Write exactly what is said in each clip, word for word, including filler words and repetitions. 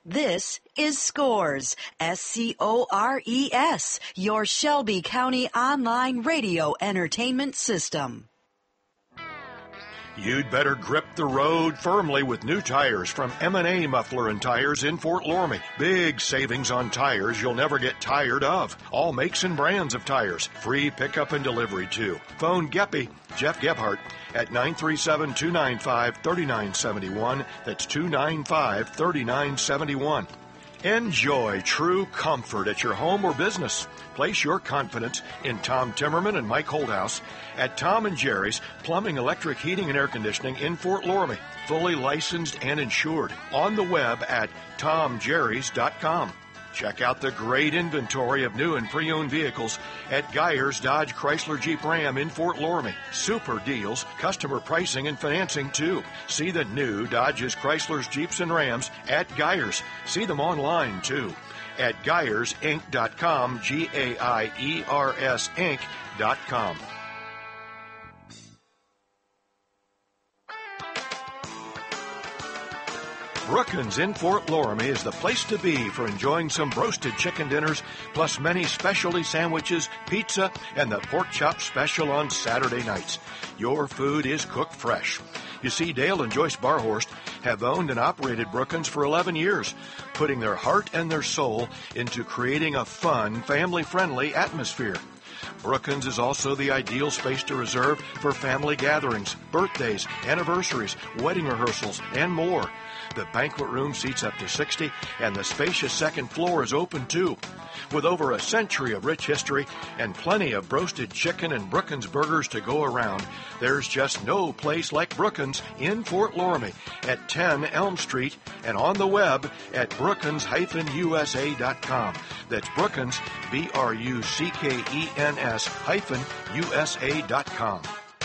This is Scores, S C O R E S, your Shelby County online radio entertainment system. You'd better grip the road firmly with new tires from M and A Muffler and Tires in Fort Loramie. Big savings on tires you'll never get tired of. All makes and brands of tires. Free pickup and delivery, too. Phone Geppy, Jeff Gebhardt, at nine three seven, two nine five, three nine seven one. That's two nine five, three nine seven one. Enjoy true comfort at your home or business. Place your confidence in Tom Timmerman and Mike Holdhouse at Tom and Jerry's Plumbing, Electric, Heating, and Air Conditioning in Fort Loramie. Fully licensed and insured. On the web at tom jerrys dot com. Check out the great inventory of new and pre-owned vehicles at Geyers Dodge Chrysler Jeep Ram in Fort Loramie. Super deals, customer pricing, and financing, too. See the new Dodges, Chryslers, Jeeps, and Rams at Geyers. See them online, too, at geyers inc dot com, G A I E R S Inc dot com. Brookins in Fort Loramie is the place to be for enjoying some roasted chicken dinners, plus many specialty sandwiches, pizza, and the pork chop special on Saturday nights. Your food is cooked fresh. You see, Dale and Joyce Barhorst have owned and operated Brookins for eleven years, putting their heart and their soul into creating a fun, family-friendly atmosphere. Brookins is also the ideal space to reserve for family gatherings, birthdays, anniversaries, wedding rehearsals, and more. The banquet room seats up to sixty, and the spacious second floor is open, too. With over a century of rich history and plenty of roasted chicken and Brookins burgers to go around, there's just no place like Brookins in Fort Loramie at ten Elm Street and on the web at brookins dash U S A dot com. That's Brookins, B R U C K E N S hyphen U S A dot com.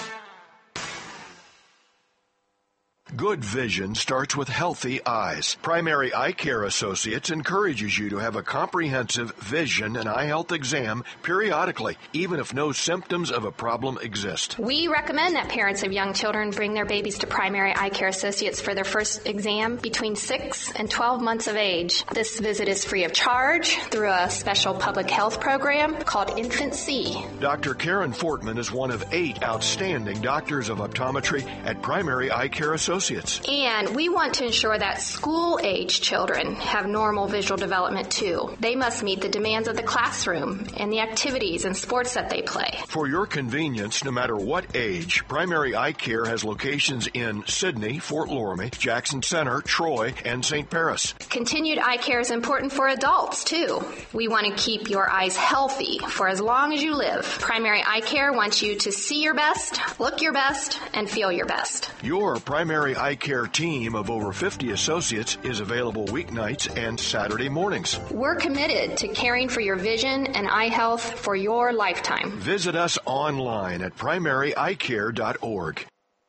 Good vision starts with healthy eyes. Primary Eye Care Associates encourages you to have a comprehensive vision and eye health exam periodically, even if no symptoms of a problem exist. We recommend that parents of young children bring their babies to Primary Eye Care Associates for their first exam between six and twelve months of age. This visit is free of charge through a special public health program called Infant C. Doctor Karen Fortman is one of eight outstanding doctors of optometry at Primary Eye Care Associates. And we want to ensure that school-age children have normal visual development, too. They must meet the demands of the classroom and the activities and sports that they play. For your convenience, no matter what age, Primary Eye Care has locations in Sydney, Fort Loramie, Jackson Center, Troy, and Saint Paris. Continued eye care is important for adults, too. We want to keep your eyes healthy for as long as you live. Primary Eye Care wants you to see your best, look your best, and feel your best. Your Primary Eye Care team of over fifty associates is available weeknights and Saturday mornings. We're committed to caring for your vision and eye health for your lifetime. Visit us online at primary eye care dot org.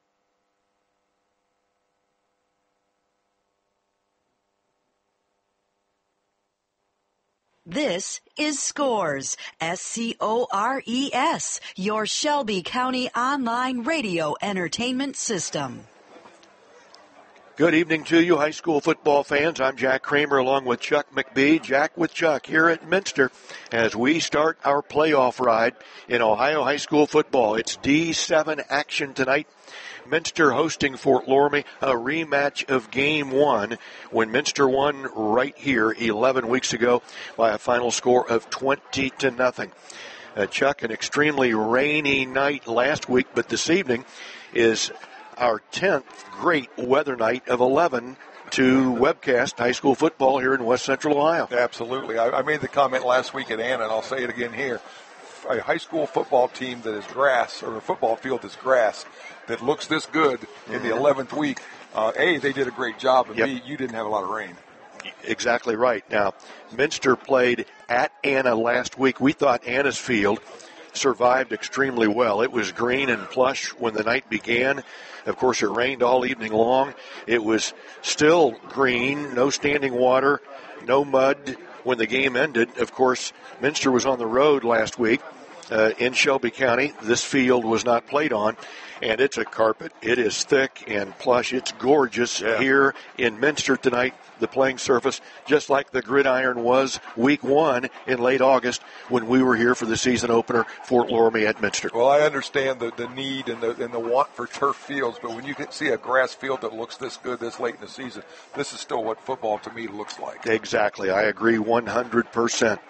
This is Scores, S C O R E S, your Shelby County online radio entertainment system. Good evening to you, high school football fans. I'm Jack Kramer along with Chuck McBee. Jack with Chuck here at Minster as we start our playoff ride in Ohio high school football. It's D seven action tonight. Minster hosting Fort Loramie, a rematch of game one when Minster won right here eleven weeks ago by a final score of twenty to nothing. Uh, Chuck, an extremely rainy night last week, but this evening is our tenth great weather night of eleven to webcast high school football here in West Central Ohio. Absolutely. I, I made the comment last week at Anna, and I'll say it again here. A high school football team that is grass, or a football field that's grass, that looks this good in mm-hmm. the eleventh week, uh, A, they did a great job, and yep. B, you didn't have a lot of rain. Exactly right. Now, Minster played at Anna last week. We thought Anna's field survived extremely well. It was green and plush when the night began. Of course, it rained all evening long. It was still green, no standing water, no mud when the game ended. Of course, Minster was on the road last week, uh, in Shelby County. This field was not played on, and it's a carpet. It is thick and plush. It's gorgeous yeah. here in Minster tonight. The playing surface, just like the gridiron was week one in late August when we were here for the season opener, Fort Loramie at Minster. Well, I understand the, the need and the, and the want for turf fields, but when you can see a grass field that looks this good this late in the season, this is still what football to me looks like. Exactly. I agree one hundred percent.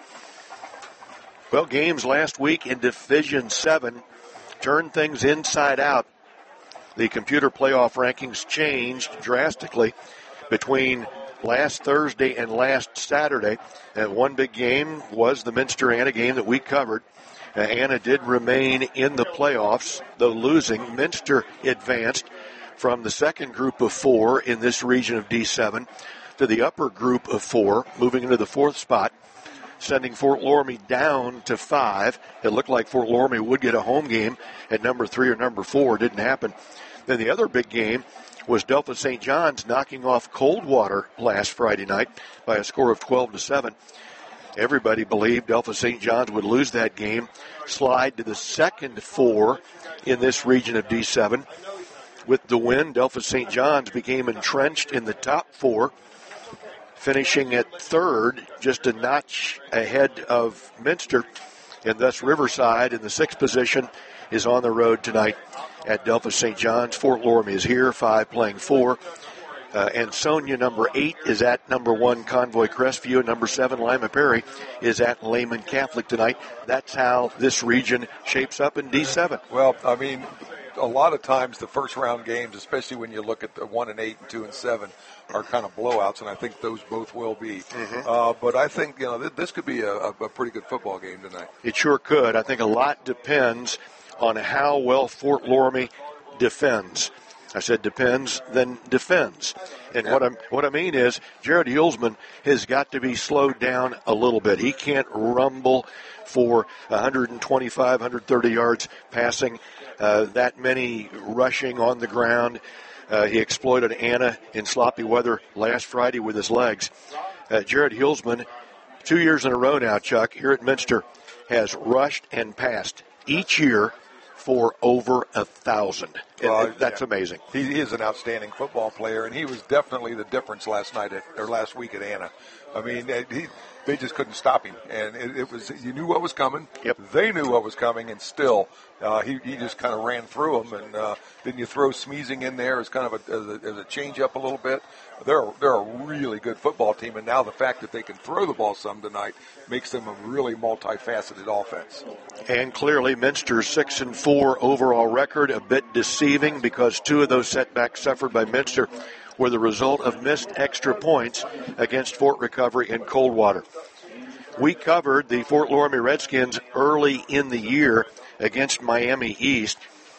Well, games last week in Division seven turned things inside out. The computer playoff rankings changed drastically between last Thursday and last Saturday. And one big game was the Minster-Anna game that we covered. Uh, Anna did remain in the playoffs, though losing. Minster advanced from the second group of four in this region of D seven to the upper group of four, moving into the fourth spot, sending Fort Loramie down to five. It looked like Fort Loramie would get a home game at number three or number four. It didn't happen. Then the other big game was Delta Saint John's knocking off Coldwater last Friday night by a score of twelve to seven. Everybody believed Delta Saint John's would lose that game, slide to the second four in this region of D seven. With the win, Delta Saint John's became entrenched in the top four, finishing at third, just a notch ahead of Minster, and thus Riverside in the sixth position is on the road tonight at Delta Saint John's. Fort Loramie is here, five playing four. Uh, Ansonia, number eight, is at number one, Convoy Crestview. Number seven, Lima Perry, is at Lehman Catholic tonight. That's how this region shapes up in D seven. Well, I mean, a lot of times the first round games, especially when you look at the one and eight and two and seven, are kind of blowouts, and I think those both will be. Mm-hmm. Uh, but I think you know th- this could be a, a pretty good football game tonight. It sure could. I think a lot depends on how well Fort Loramie defends. I said depends, then defends. And yeah. what, I'm, what I mean is Jared Hulsman has got to be slowed down a little bit. He can't rumble for one twenty-five, one thirty yards passing, uh, that many rushing on the ground. Uh, he exploited Anna in sloppy weather last Friday with his legs. Uh, Jared Hulsman, two years in a row now, Chuck, here at Minster, has rushed and passed each year for over a thousand. Well, That's yeah. amazing. He is an outstanding football player, and he was definitely the difference last night at, or last week at Anna. I mean, he, they just couldn't stop him, and it, it was you knew what was coming. Yep. They knew what was coming, and still uh, he he just kind of ran through them. And uh, then you throw Smeezing in there as kind of a as a, as a change up a little bit. They're they're a really good football team, and now the fact that they can throw the ball some tonight makes them a really multifaceted offense. And clearly, Minster's six and four overall record a bit deceiving because two of those setbacks suffered by Minster were the result of missed extra points against Fort Recovery and Coldwater. We covered the Fort Loramie Redskins early in the year against Miami East.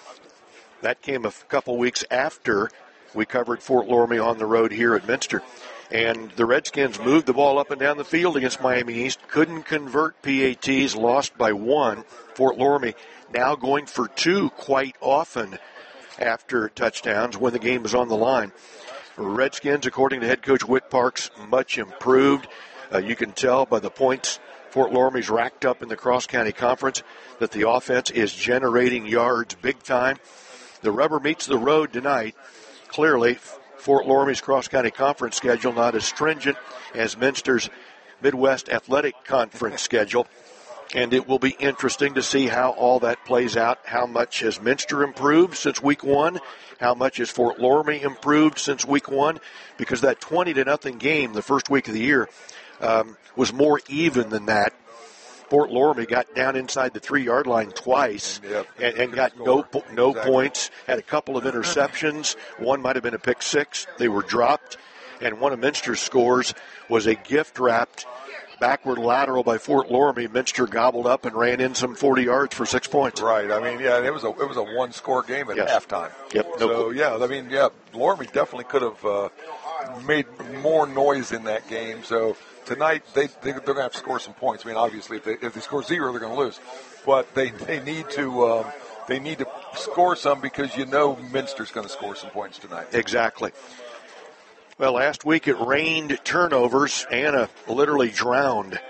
That came a couple weeks after we covered Fort Loramie on the road here at Minster. And the Redskins moved the ball up and down the field against Miami East, couldn't convert P A Ts, lost by one. Fort Loramie now going for two quite often after touchdowns when the game was on the line. Redskins, according to head coach Whit Parks, much improved. Uh, you can tell by the points Fort Loramie's racked up in the cross-county conference that the offense is generating yards big time. The rubber meets the road tonight. Clearly, Fort Loramie's cross-county conference schedule not as stringent as Minster's Midwest Athletic Conference schedule. And it will be interesting to see how all that plays out. How much has Minster improved since week one? How much has Fort Loramie improved since week one? Because that twenty to nothing game the first week of the year um, was more even than that. Fort Loramie got down inside the three-yard line twice yep. and, and got no no exactly. points, had a couple of interceptions. One might have been a pick six. They were dropped. And one of Minster's scores was a gift-wrapped backward lateral by Fort Loramie. Minster gobbled up and ran in some forty yards for six points. Right. I mean, yeah, it was a it was a one-score game at yes. halftime. Yep. No so, yeah, I mean, yeah, Loramie definitely could have uh, made more noise in that game. So tonight they, they they're going to have to score some points. I mean, obviously, if they if they score zero, they're going to lose. But they they need to um, they need to score some because you know Minster's going to score some points tonight. Exactly. Well, last week it rained turnovers. Anna literally drowned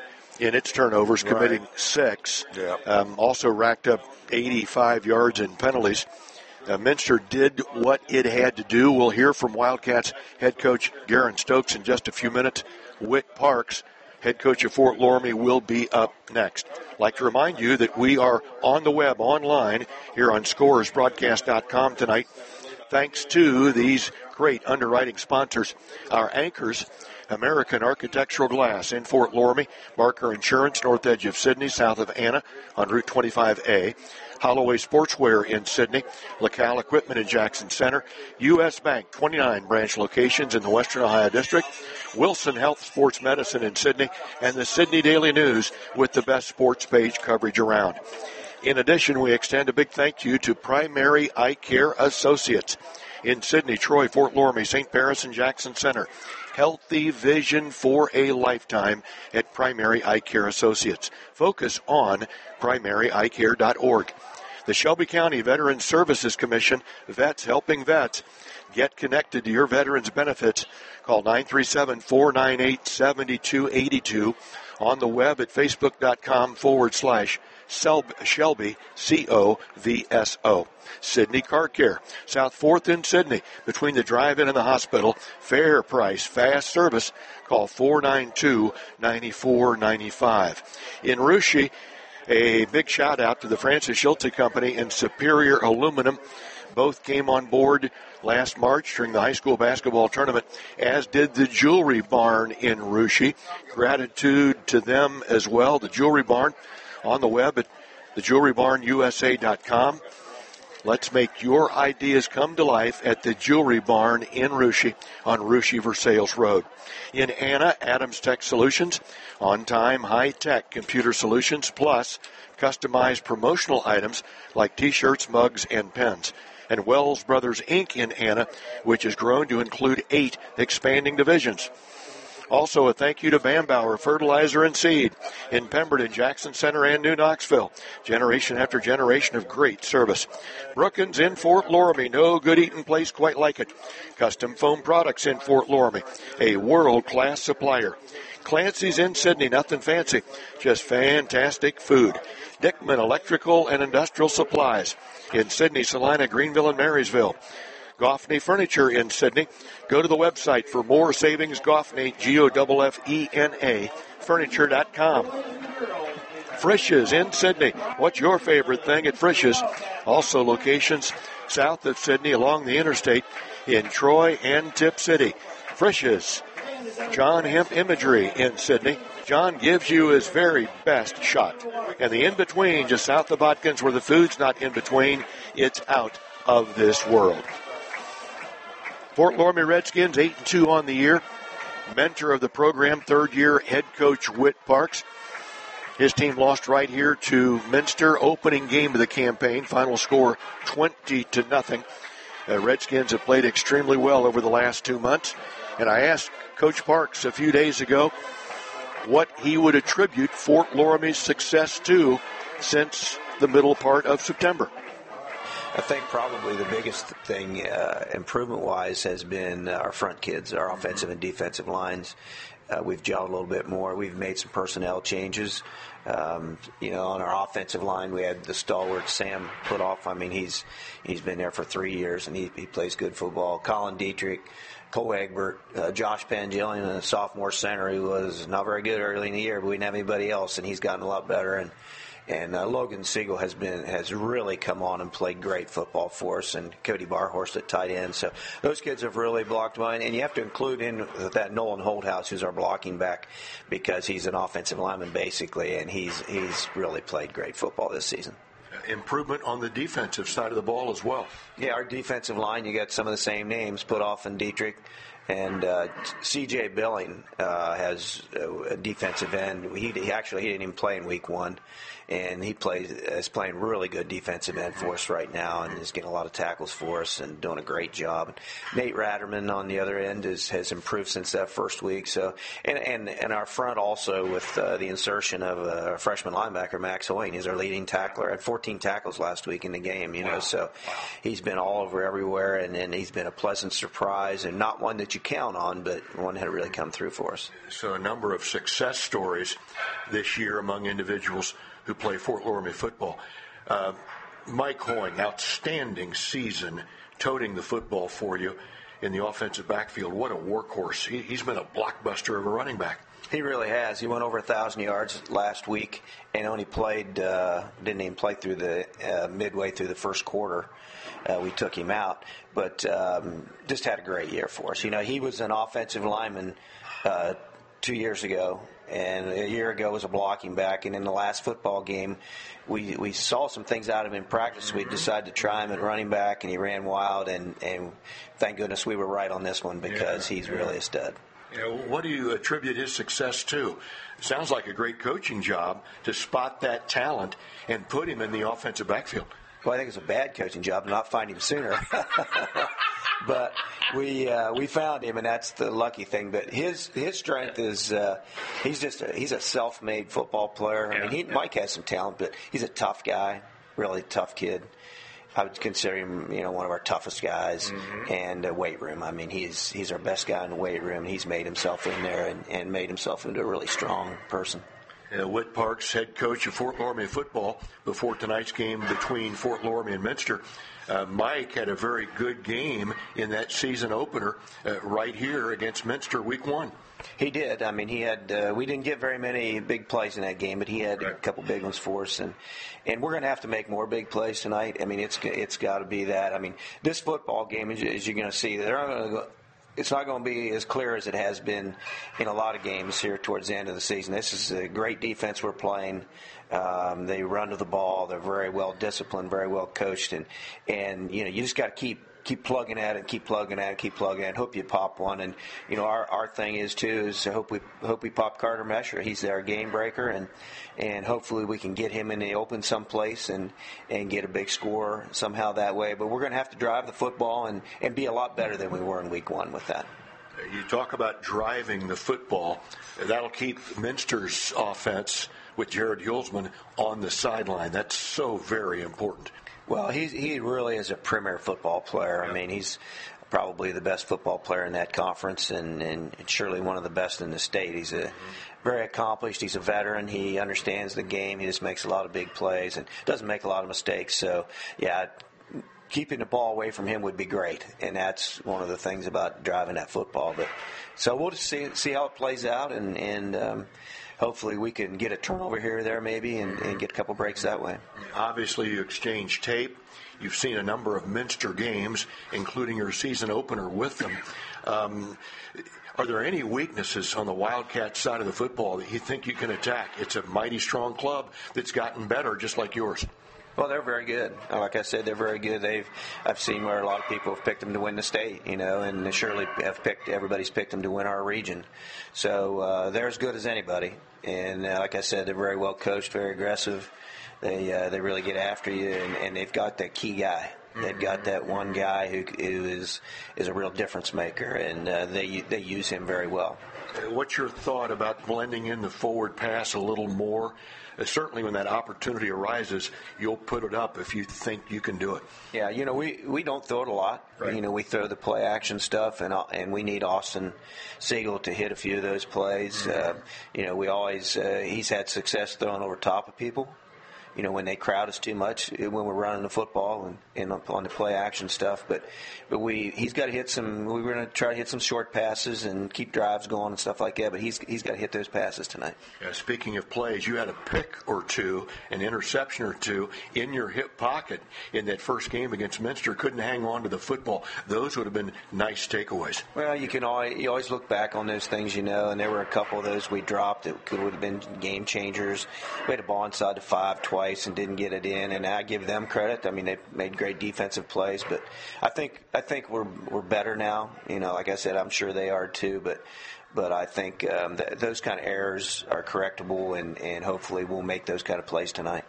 in its turnovers, committing right. six. Yeah. Um, also racked up eighty-five yards in penalties. Uh, Minster did what it had to do. We'll hear from Wildcats head coach Garen Stokes in just a few minutes. Whit Parks, head coach of Fort Loramie, will be up next. I'd like to remind you that we are on the web, online, here on scores broadcast dot com tonight, thanks to these great underwriting sponsors. Our anchors, American Architectural Glass in Fort Loramie, Barker Insurance, north edge of Sydney, south of Anna on Route twenty-five A, Holloway Sportswear in Sydney, LaCal Equipment in Jackson Center, U S Bank, twenty-nine branch locations in the Western Ohio District, Wilson Health Sports Medicine in Sydney, and the Sydney Daily News with the best sports page coverage around. In addition, we extend a big thank you to Primary Eye Care Associates in Sydney, Troy, Fort Loramie, Saint Paris, and Jackson Center. Healthy vision for a lifetime at Primary Eye Care Associates. Focus on primary eye care dot org. The Shelby County Veterans Services Commission, Vets Helping Vets. Get connected to your veterans' benefits. Call nine three seven, four nine eight, seven two eight two. On the web at facebook.com forward slash Shelby, C O V S O. Sydney Car Care, South fourth in Sydney, between the drive-in and the hospital. Fair price, fast service. Call four nine two, nine four nine five. In Russia, a big shout-out to the Francis Schulte Company and Superior Aluminum. Both came on board last March during the high school basketball tournament, as did the Jewelry Barn in Russia. Gratitude to them as well. The Jewelry Barn on the web at the jewelry barn U S A dot com. Let's make your ideas come to life at the Jewelry Barn in Russia on Russia-Versailles Road. In Anna, Adams Tech Solutions, on-time, high-tech computer solutions, plus customized promotional items like T-shirts, mugs, and pens. And Wells Brothers, Incorporated in Anna, which has grown to include eight expanding divisions. Also, a thank you to Bambauer Fertilizer and Seed in Pemberton, Jackson Center, and New Knoxville. Generation after generation of great service. Brookins in Fort Loramie. No good eating place quite like it. Custom Foam Products in Fort Loramie. A world-class supplier. Clancy's in Sydney. Nothing fancy. Just fantastic food. Dickman Electrical and Industrial Supplies in Sydney, Salina, Greenville, and Marysville. Goffney Furniture in Sydney. Go to the website for more savings. Goffney, G O F F E N A, furniture dot com. Frisch's in Sydney. What's your favorite thing at Frisch's? Also locations south of Sydney along the interstate in Troy and Tip City. Frisch's. John Hemp Imagery in Sydney. John gives you his very best shot. And the in-between, just south of Botkins, where the food's not in-between, it's out of this world. Fort Loramie Redskins, eight and two on the year. Mentor of the program, third-year head coach Whit Parks. His team lost right here to Minster, opening game of the campaign. Final score twenty to nothing. The Redskins have played extremely well over the last two months. And I asked Coach Parks a few days ago what he would attribute Fort Loramie's success to since the middle part of September. I think probably the biggest thing, uh, improvement-wise, has been our front kids, our offensive and defensive lines. Uh, we've gelled a little bit more. We've made some personnel changes. Um, you know, on our offensive line, we had the stalwart Sam put off. I mean, he's he's been there for three years, and he, he plays good football. Colin Dietrich, Cole Egbert, uh, Josh Pangilian, a sophomore center who was not very good early in the year, but we didn't have anybody else, and he's gotten a lot better. And And uh, Logan Siegel has been has really come on and played great football for us, and Cody Barhorst at tight end. So those kids have really blocked mine, and you have to include in that Nolan Holdhouse, who's our blocking back, because he's an offensive lineman basically, and he's he's really played great football this season. Improvement on the defensive side of the ball as well. Yeah, our defensive line, you got some of the same names, Putoff and Dietrich. And uh, C J Billing uh, has a defensive end. He, he actually he didn't even play in week one, and he plays is playing really good defensive end for us right now, and is getting a lot of tackles for us and doing a great job. Nate Ratterman on the other end is, has improved since that first week. So, and and, and our front also with uh, the insertion of a freshman linebacker Max Hoying. He's our leading tackler. Had fourteen tackles last week in the game. You know, so he's been all over everywhere, and, and he's been a pleasant surprise, and not one that you count on, but one had really come through for us. So a number of success stories this year among individuals who play Fort Loramie football. Uh, Mike Hoying, outstanding season toting the football for you in the offensive backfield. What a workhorse. He, he's been a blockbuster of a running back. He really has. He went over one thousand yards last week and only played, uh, didn't even play through the uh, midway through the first quarter. Uh, we took him out, but um, just had a great year for us. You know, he was an offensive lineman uh, two years ago, and a year ago was a blocking back. And in the last football game, we we saw some things out of him in practice. We decided to try him at running back, and he ran wild. And, and thank goodness we were right on this one because yeah, he's yeah. really a stud. Yeah, what do you attribute his success to? It sounds like a great coaching job to spot that talent and put him in the offensive backfield. Well, I think it's a bad coaching job to not find him sooner. But we uh, we found him, and that's the lucky thing. But his his strength is uh, he's just a, he's a self-made football player. I mean, he, Mike has some talent, but he's a tough guy, really tough kid. I would consider him, you know, one of our toughest guys. Mm-hmm. And uh, weight room. I mean, he's he's our best guy in the weight room. He's made himself in there and, and made himself into a really strong person. Uh, Whit Parks, head coach of Fort Loramie football, before tonight's game between Fort Loramie and Minster. Uh, Mike had a very good game in that season opener uh, right here against Minster week one. He did. I mean, he had. Uh, we didn't get very many big plays in that game, but he had right. a couple big ones for us, and and we're going to have to make more big plays tonight. I mean, it's it's got to be that. I mean, this football game, as, as you're going to see, they're not going to go. It's not going to be as clear as it has been in a lot of games here towards the end of the season. This is a great defense we're playing. Um, they run to the ball. They're very well disciplined, very well coached, and and you know you just got to keep. Keep plugging at it, keep plugging at it, keep plugging at it. Hope you pop one. And you know, our, our thing is too is I hope we hope we pop Carter Mesher. He's our game breaker, and and hopefully we can get him in the open someplace and and get a big score somehow that way. But we're going to have to drive the football and and be a lot better than we were in week one with that. You talk about driving the football. That'll keep Minster's offense with Jared Hulsman on the sideline. That's so very important. Well, he he really is a premier football player. I mean, he's probably the best football player in that conference, and, and surely one of the best in the state. He's a very accomplished. He's a veteran. He understands the game. He just makes a lot of big plays and doesn't make a lot of mistakes. So, yeah, keeping the ball away from him would be great, and that's one of the things about driving that football. But so we'll just see see how it plays out, and and. Um, Hopefully we can get a turnover here or there maybe and, and get a couple breaks that way. Obviously you exchange tape. You've seen a number of Minster games, including your season opener with them. Um, are there any weaknesses on the Wildcat side of the football that you think you can attack? It's a mighty strong club that's gotten better just like yours. Well, they're very good. Like I said, they're very good. They've I've seen where a lot of people have picked them to win the state, you know, and they surely have picked. Everybody's picked them to win our region. So uh, they're as good as anybody. And uh, like I said, they're very well coached, very aggressive. They uh, they really get after you, and, and they've got that key guy. They've got that one guy who, who is is a real difference maker, and uh, they they use him very well. What's your thought about blending in the forward pass a little more? Uh, certainly when that opportunity arises, you'll put it up if you think you can do it. Yeah, you know, we, we don't throw it a lot. Right. You know, we throw the play action stuff, and and we need Austin Siegel to hit a few of those plays. Mm-hmm. Uh, you know, we always uh, he's had success throwing over top of people. You know, when they crowd us too much, when we're running the football and, and on the play action stuff. But but we he's got to hit some. We were going to try to hit some short passes and keep drives going and stuff like that. But he's he's got to hit those passes tonight. Yeah, speaking of plays, you had a pick or two, an interception or two in your hip pocket in that first game against Minster. Couldn't hang on to the football. Those would have been nice takeaways. Well, you can always you always look back on those things, you know. And there were a couple of those we dropped that could would have been game changers. We had a ball inside the five twice and didn't get it in, and I give them credit. I mean, they made great defensive plays, but I think I think we're we're better now. You know, like I said, I'm sure they are too, but but I think um, th- those kind of errors are correctable, and, and hopefully we'll make those kind of plays tonight.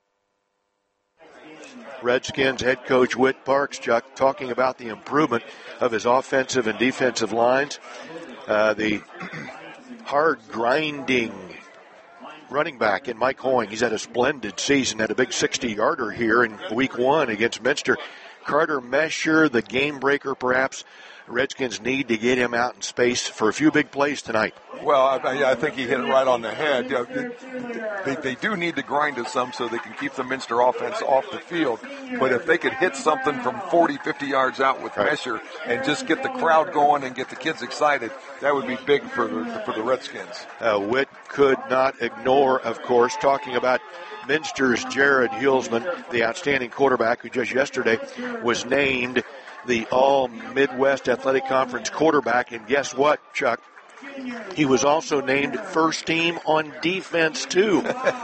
Redskins head coach Whit Parks, Chuck, talking about the improvement of his offensive and defensive lines, uh, the hard grinding running back in Mike Hoying. He's had a splendid season, had a big sixty-yarder here in week one against Minster. Carter Mesher, the game breaker perhaps. Redskins need to get him out in space for a few big plays tonight. Well, I, I think he hit it right on the head. You know, they, they do need to grind it some so they can keep the Minster offense off the field. But if they could hit something from forty, fifty yards out with right. Mesher and just get the crowd going and get the kids excited, that would be big for the, for the Redskins. Uh, Witt could not ignore, of course, talking about Minster's Jared Hulsman, the outstanding quarterback who just yesterday was named the All-Midwest Athletic Conference quarterback. And guess what, Chuck? He was also named first team on defense, too.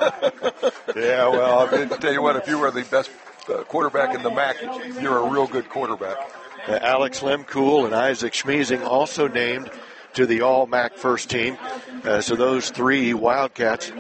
Yeah, well, I tell you what, if you were the best uh, quarterback in the M A C, you're a real good quarterback. Uh, Alex Lemkool and Isaac Schmeezing also named to the All-M A C first team. Uh, so those three Wildcats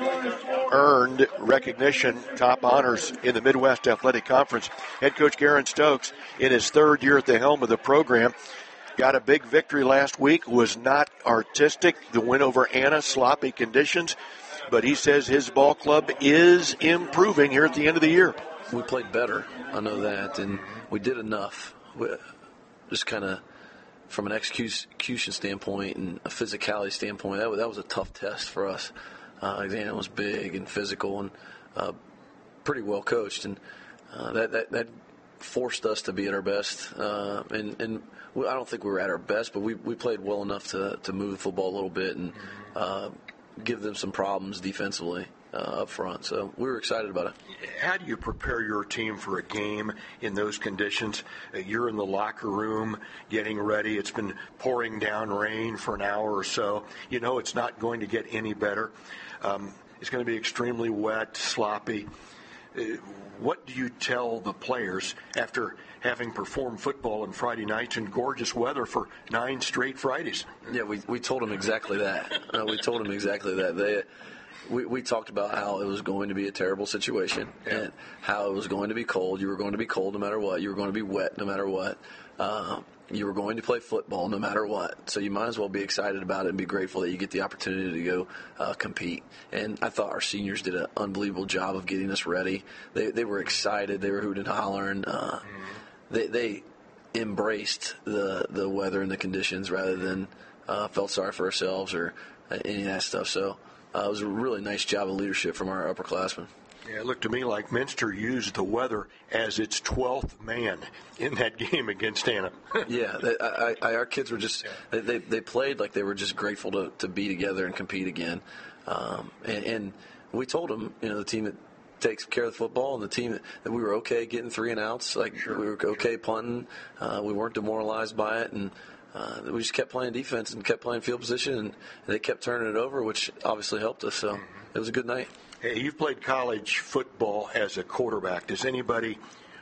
earned recognition, top honors in the Midwest Athletic Conference. Head coach Garen Stokes, in his third year at the helm of the program, got a big victory last week, was not artistic. The win over Anna, sloppy conditions, but he says his ball club is improving here at the end of the year. We played better, I know that, and we did enough. We just kind of, from an execution standpoint and a physicality standpoint, that was, that was a tough test for us. Uh, Xana was big and physical and uh, pretty well coached, and uh, that, that that forced us to be at our best. Uh, and and we, I don't think we were at our best, but we, we played well enough to, to move the football a little bit and uh, give them some problems defensively uh, up front. So we were excited about it. How do you prepare your team for a game in those conditions? Uh, you're in the locker room getting ready. It's been pouring down rain for an hour or so. You know it's not going to get any better. Um, it's going to be extremely wet, sloppy. Uh, what do you tell the players after having performed football on Friday nights in gorgeous weather for nine straight Fridays? Yeah, we we told them exactly that. Uh, we told them exactly that. They we, we talked about how it was going to be a terrible situation yeah. and how it was going to be cold. You were going to be cold no matter what. You were going to be wet no matter what. Uh, you were going to play football no matter what. So you might as well be excited about it and be grateful that you get the opportunity to go uh, compete. And I thought our seniors did an unbelievable job of getting us ready. They they were excited. They were hooting and hollering. Uh, mm-hmm. They they embraced the the weather and the conditions rather than uh, felt sorry for ourselves or uh, any of that stuff. So uh, it was a really nice job of leadership from our upperclassmen. Yeah, it looked to me like Minster used the weather as its twelfth man in that game against Anna. yeah, they, I, I, our kids were just they, they they played like they were just grateful to, to be together and compete again. Um, and, and we told them, you know, the team that takes care of the football and the team that, that we were okay getting three and outs, like sure. we were okay punting. Uh, we weren't demoralized by it, and uh, we just kept playing defense and kept playing field position, and, and they kept turning it over, which obviously helped us. So mm-hmm. it was a good night. Hey, you've played college football as a quarterback. Does anybody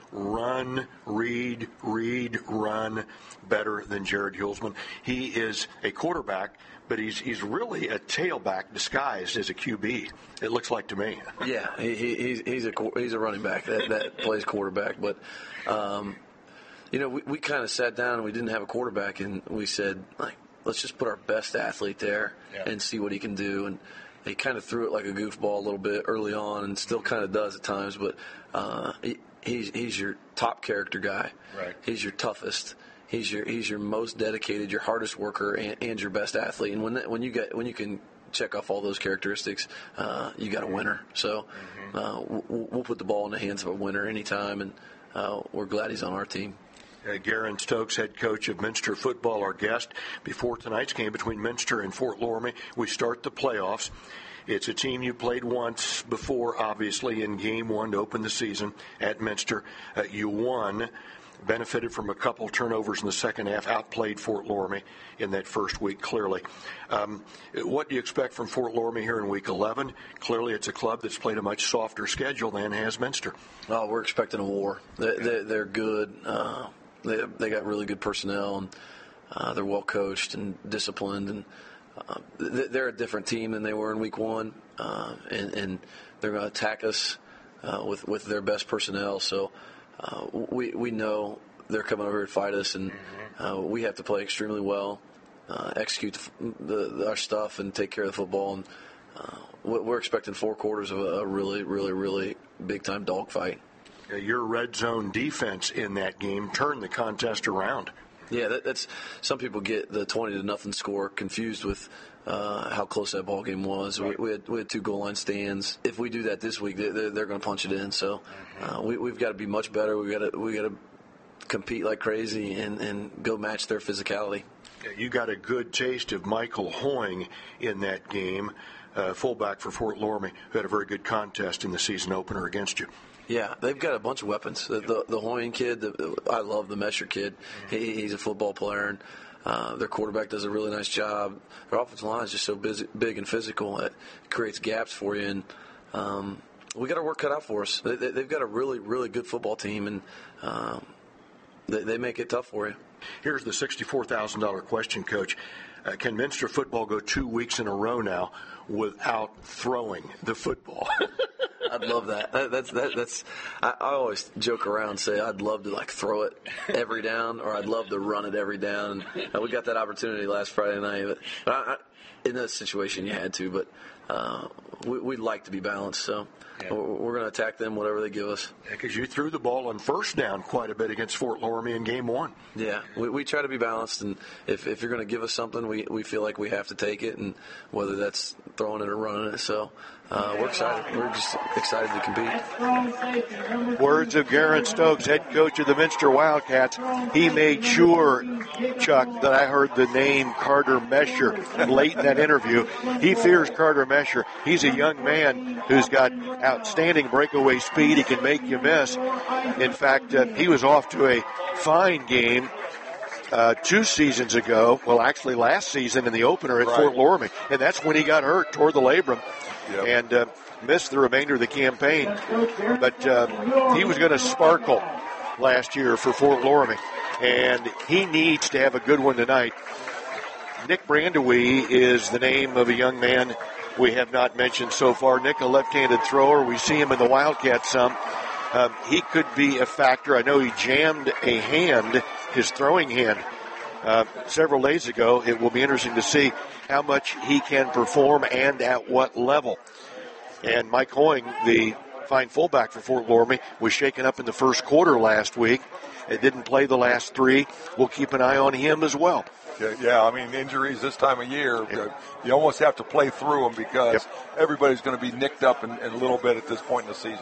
run, read, read, run better than Jared Hulsman? He is a quarterback, but he's he's really a tailback disguised as a Q B. It looks like to me. Yeah, he, he, he's he's a he's a running back that, that plays quarterback. But um, you know, we, we kind of sat down and we didn't have a quarterback, and we said, like, let's just put our best athlete there yeah. and see what he can do. And he kind of threw it like a goofball a little bit early on, and still kind of does at times. But uh, he, he's he's your top character guy. Right. He's your toughest. He's your he's your most dedicated, your hardest worker, and, and your best athlete. And when that, when you get when you can check off all those characteristics, uh, you got a winner. So mm-hmm. uh, we'll, we'll put the ball in the hands of a winner anytime, and uh, we're glad he's on our team. Uh, Garen Stokes, head coach of Minster football, our guest. Before tonight's game between Minster and Fort Loramie, we start the playoffs. It's a team you played once before, obviously, in game one to open the season at Minster. Uh, you won, benefited from a couple turnovers in the second half, outplayed Fort Loramie in that first week, clearly. Um, what do you expect from Fort Loramie here in week eleven? Clearly, it's a club that's played a much softer schedule than has Minster. Oh, we're expecting a war. They, they, they're good. Uh, They they got really good personnel, and uh, they're well coached and disciplined, and uh, they're a different team than they were in week one, uh, and, and they're going to attack us uh, with with their best personnel. So uh, we we know they're coming over here to fight us, and uh, we have to play extremely well, uh, execute the, the, our stuff, and take care of the football. And uh, we're expecting four quarters of a really, really, really big time dogfight. Uh, your red zone defense in that game turned the contest around. Yeah, that, that's some people get the twenty to nothing score confused with uh, how close that ball game was. We, we, had, we had two goal line stands. If we do that this week, they, they're, they're going to punch it in. So uh, we, we've got to be much better. We got to we got to compete like crazy and, and go match their physicality. You got a good taste of Michael Hoying in that game, uh, fullback for Fort Loramie, who had a very good contest in the season opener against you. Yeah, they've got a bunch of weapons. The the, the Hoying kid, the, I love the Mesher kid. He, he's a football player, and uh, their quarterback does a really nice job. Their offensive line is just so busy, big and physical. It creates gaps for you, and um, we got our work cut out for us. They, they, they've got a really, really good football team, and um, they, they make it tough for you. Here's the sixty-four thousand dollars question, Coach. Uh, can Minster football go two weeks in a row now without throwing the football? I'd love that. that that's that, that's. I, I always joke around and say I'd love to like throw it every down, or I'd love to run it every down. And we got that opportunity last Friday night, but, but I, I, in that situation you had to. But uh, we, we'd like to be balanced, so yeah. we're, we're going to attack them whatever they give us. Because yeah, you threw the ball on first down quite a bit against Fort Loramie in game one. Yeah, we, we try to be balanced, and if, if you're going to give us something, we, we feel like we have to take it, and whether that's throwing it or running it. So uh, we're excited. We're just excited to compete. Words of Garen Stokes, head coach of the Minster Wildcats. He made sure, Chuck, that I heard the name Carter Mesher late in that interview. He fears Carter Mesher. He's a young man who's got outstanding breakaway speed. He can make you miss. In fact, uh, he was off to a fine game uh, two seasons ago. Well, actually last season in the opener at right. Fort Loramie. And that's when he got hurt, tore the labrum, yep. and uh, missed the remainder of the campaign. But uh, he was going to sparkle last year for Fort Loramie. And he needs to have a good one tonight. Nick Brandewie is the name of a young man we have not mentioned so far. Nick, a left-handed thrower. We see him in the Wildcats some. Um, he could be a factor. I know he jammed a hand, his throwing hand, uh, several days ago. It will be interesting to see how much he can perform and at what level. And Mike Hoying, the fine fullback for Fort Loramie, was shaken up in the first quarter last week. It didn't play the last three. We'll keep an eye on him as well. Yeah, yeah, I mean, injuries this time of year, yep. you almost have to play through them because yep. everybody's going to be nicked up in, in a little bit at this point in the season.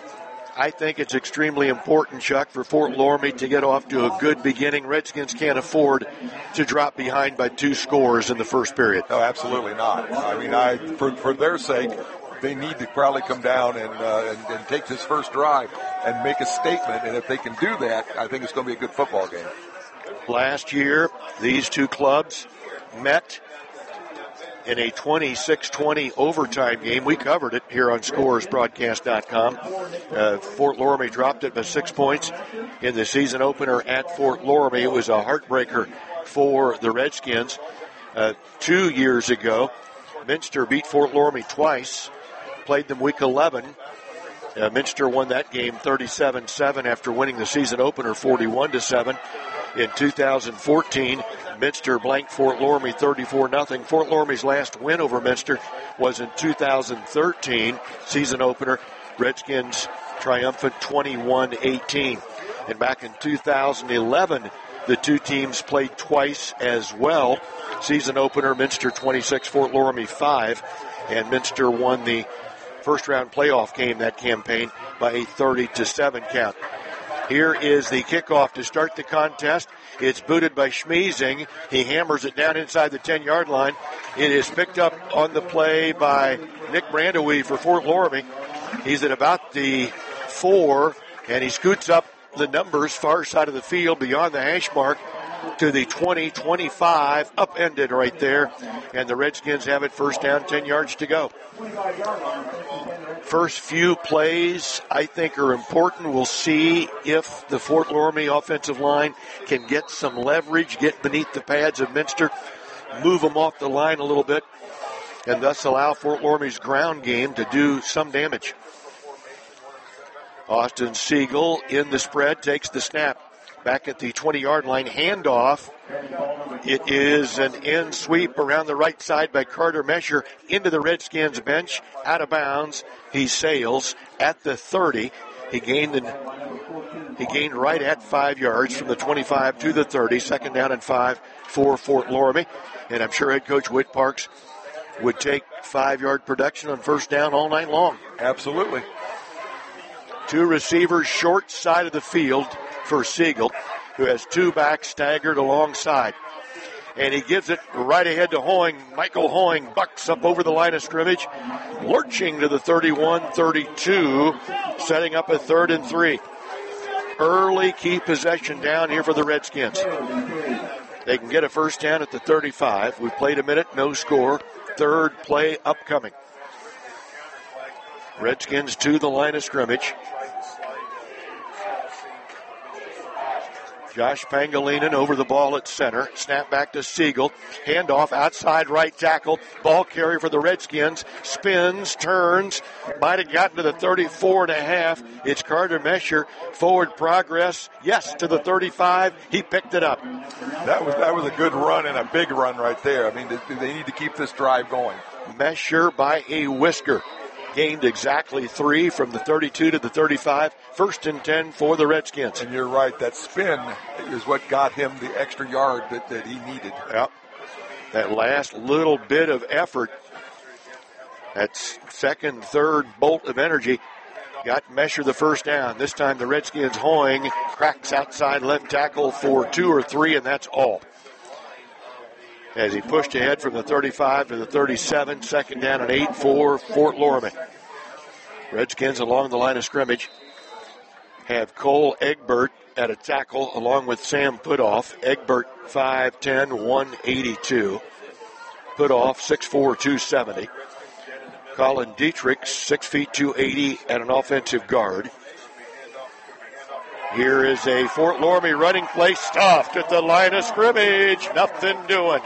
I think it's extremely important, Chuck, for Fort Loramie to get off to a good beginning. Redskins can't afford to drop behind by two scores in the first period. No, absolutely not. I mean, I for, for their sake, they need to probably come down and, uh, and and take this first drive and make a statement. And if they can do that, I think it's going to be a good football game. Last year, these two clubs met in a twenty-six twenty overtime game. We covered it here on scores broadcast dot com. Uh, Fort Loramie dropped it by six points in the season opener at Fort Loramie. It was a heartbreaker for the Redskins. Uh, two years ago, Minster beat Fort Loramie twice, played them week eleven. Uh, Minster won that game thirty-seven seven after winning the season opener forty-one to seven. In two thousand fourteen, Minster blanked Fort Loramie thirty-four nothing. Fort Loramie's last win over Minster was in two thousand thirteen, season opener. Redskins triumphant twenty-one eighteen. And back in two thousand eleven, the two teams played twice as well. Season opener, Minster twenty-six, Fort Loramie five. And Minster won the first round playoff game that campaign by a thirty to seven count. Here is the kickoff to start the contest. It's booted by Schmeezing. He hammers it down inside the ten-yard line. It is picked up on the play by Nick Brandewie for Fort Loramie. He's at about the four, and he scoots up the numbers far side of the field beyond the hash mark to the twenty twenty-five, upended right there, and the Redskins have it first down, ten yards to go. First few plays, I think, are important. We'll see if the Fort Loramie offensive line can get some leverage, get beneath the pads of Minster, move them off the line a little bit, and thus allow Fort Loramie's ground game to do some damage. Austin Siegel in the spread, takes the snap. Back at the twenty-yard line, handoff. It is an end sweep around the right side by Carter Mesher into the Redskins bench, out of bounds. He sails at the thirty. He gained the, he gained right at five yards from the twenty-five to the thirty. Second down and five for Fort Loramie. And I'm sure head coach Whit Parks would take five-yard production on first down all night long. Absolutely. Two receivers short side of the field for Siegel, who has two backs staggered alongside. And he gives it right ahead to Hoying. Michael Hoying bucks up over the line of scrimmage, lurching to the thirty-one thirty-two, setting up a third and three. Early key possession down here for the Redskins. They can get a first down at the thirty-five. We've played a minute, no score. Third play upcoming. Redskins to the line of scrimmage. Josh Pangilinan over the ball at center. Snap back to Siegel. Handoff outside right tackle. Ball carrier for the Redskins. Spins, turns. Might have gotten to the thirty-four and a half. It's Carter Mesher. Forward progress. Yes, to the thirty-five. He picked it up. That was that was a good run and a big run right there. I mean, they, they need to keep this drive going. Mesher by a whisker. Gained exactly three from the thirty-two to the thirty-five. First and ten for the Redskins. And you're right, that spin is what got him the extra yard that, that he needed. Yep. That last little bit of effort, that second, third bolt of energy, got Mesher the first down. This time the Redskins Hoying cracks outside left tackle for two or three, and that's all. As he pushed ahead from the thirty-five to the thirty-seven, second down and eight for Fort Loramie. Redskins along the line of scrimmage have Cole Egbert at a tackle along with Sam Putoff. Egbert five ten, one eighty-two. Putoff six four, two seventy. Colin Dietrich six feet, two eighty at an offensive guard. Here is a Fort Loramie running play stuffed at the line of scrimmage. Nothing doing.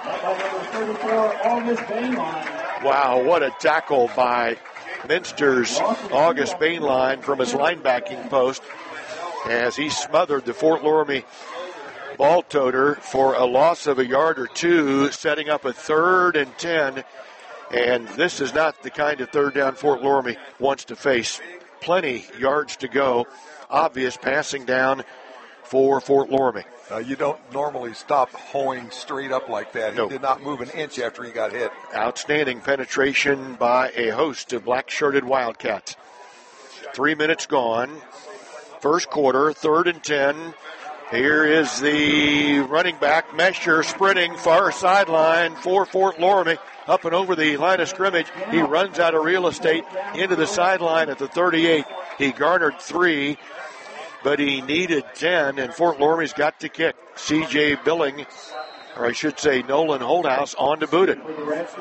Wow, what a tackle by Minster's August Bainline from his linebacking post as he smothered the Fort Loramie ball toter for a loss of a yard or two, setting up a third and ten. And this is not the kind of third down Fort Loramie wants to face. Plenty yards to go. Obvious passing down for Fort Loramie. Uh, you don't normally stop Hoying straight up like that. He nope. did not move an inch after he got hit. Outstanding penetration by a host of black-shirted Wildcats. Three minutes gone. First quarter, third and ten. Here is the running back, Mesher, sprinting far sideline for Fort Loramie. Up and over the line of scrimmage. He runs out of real estate into the sideline at the thirty-eight. He garnered three, but he needed ten, and Fort Loramie's got to kick. C J Billing, or I should say Nolan Holdhouse, on to boot it.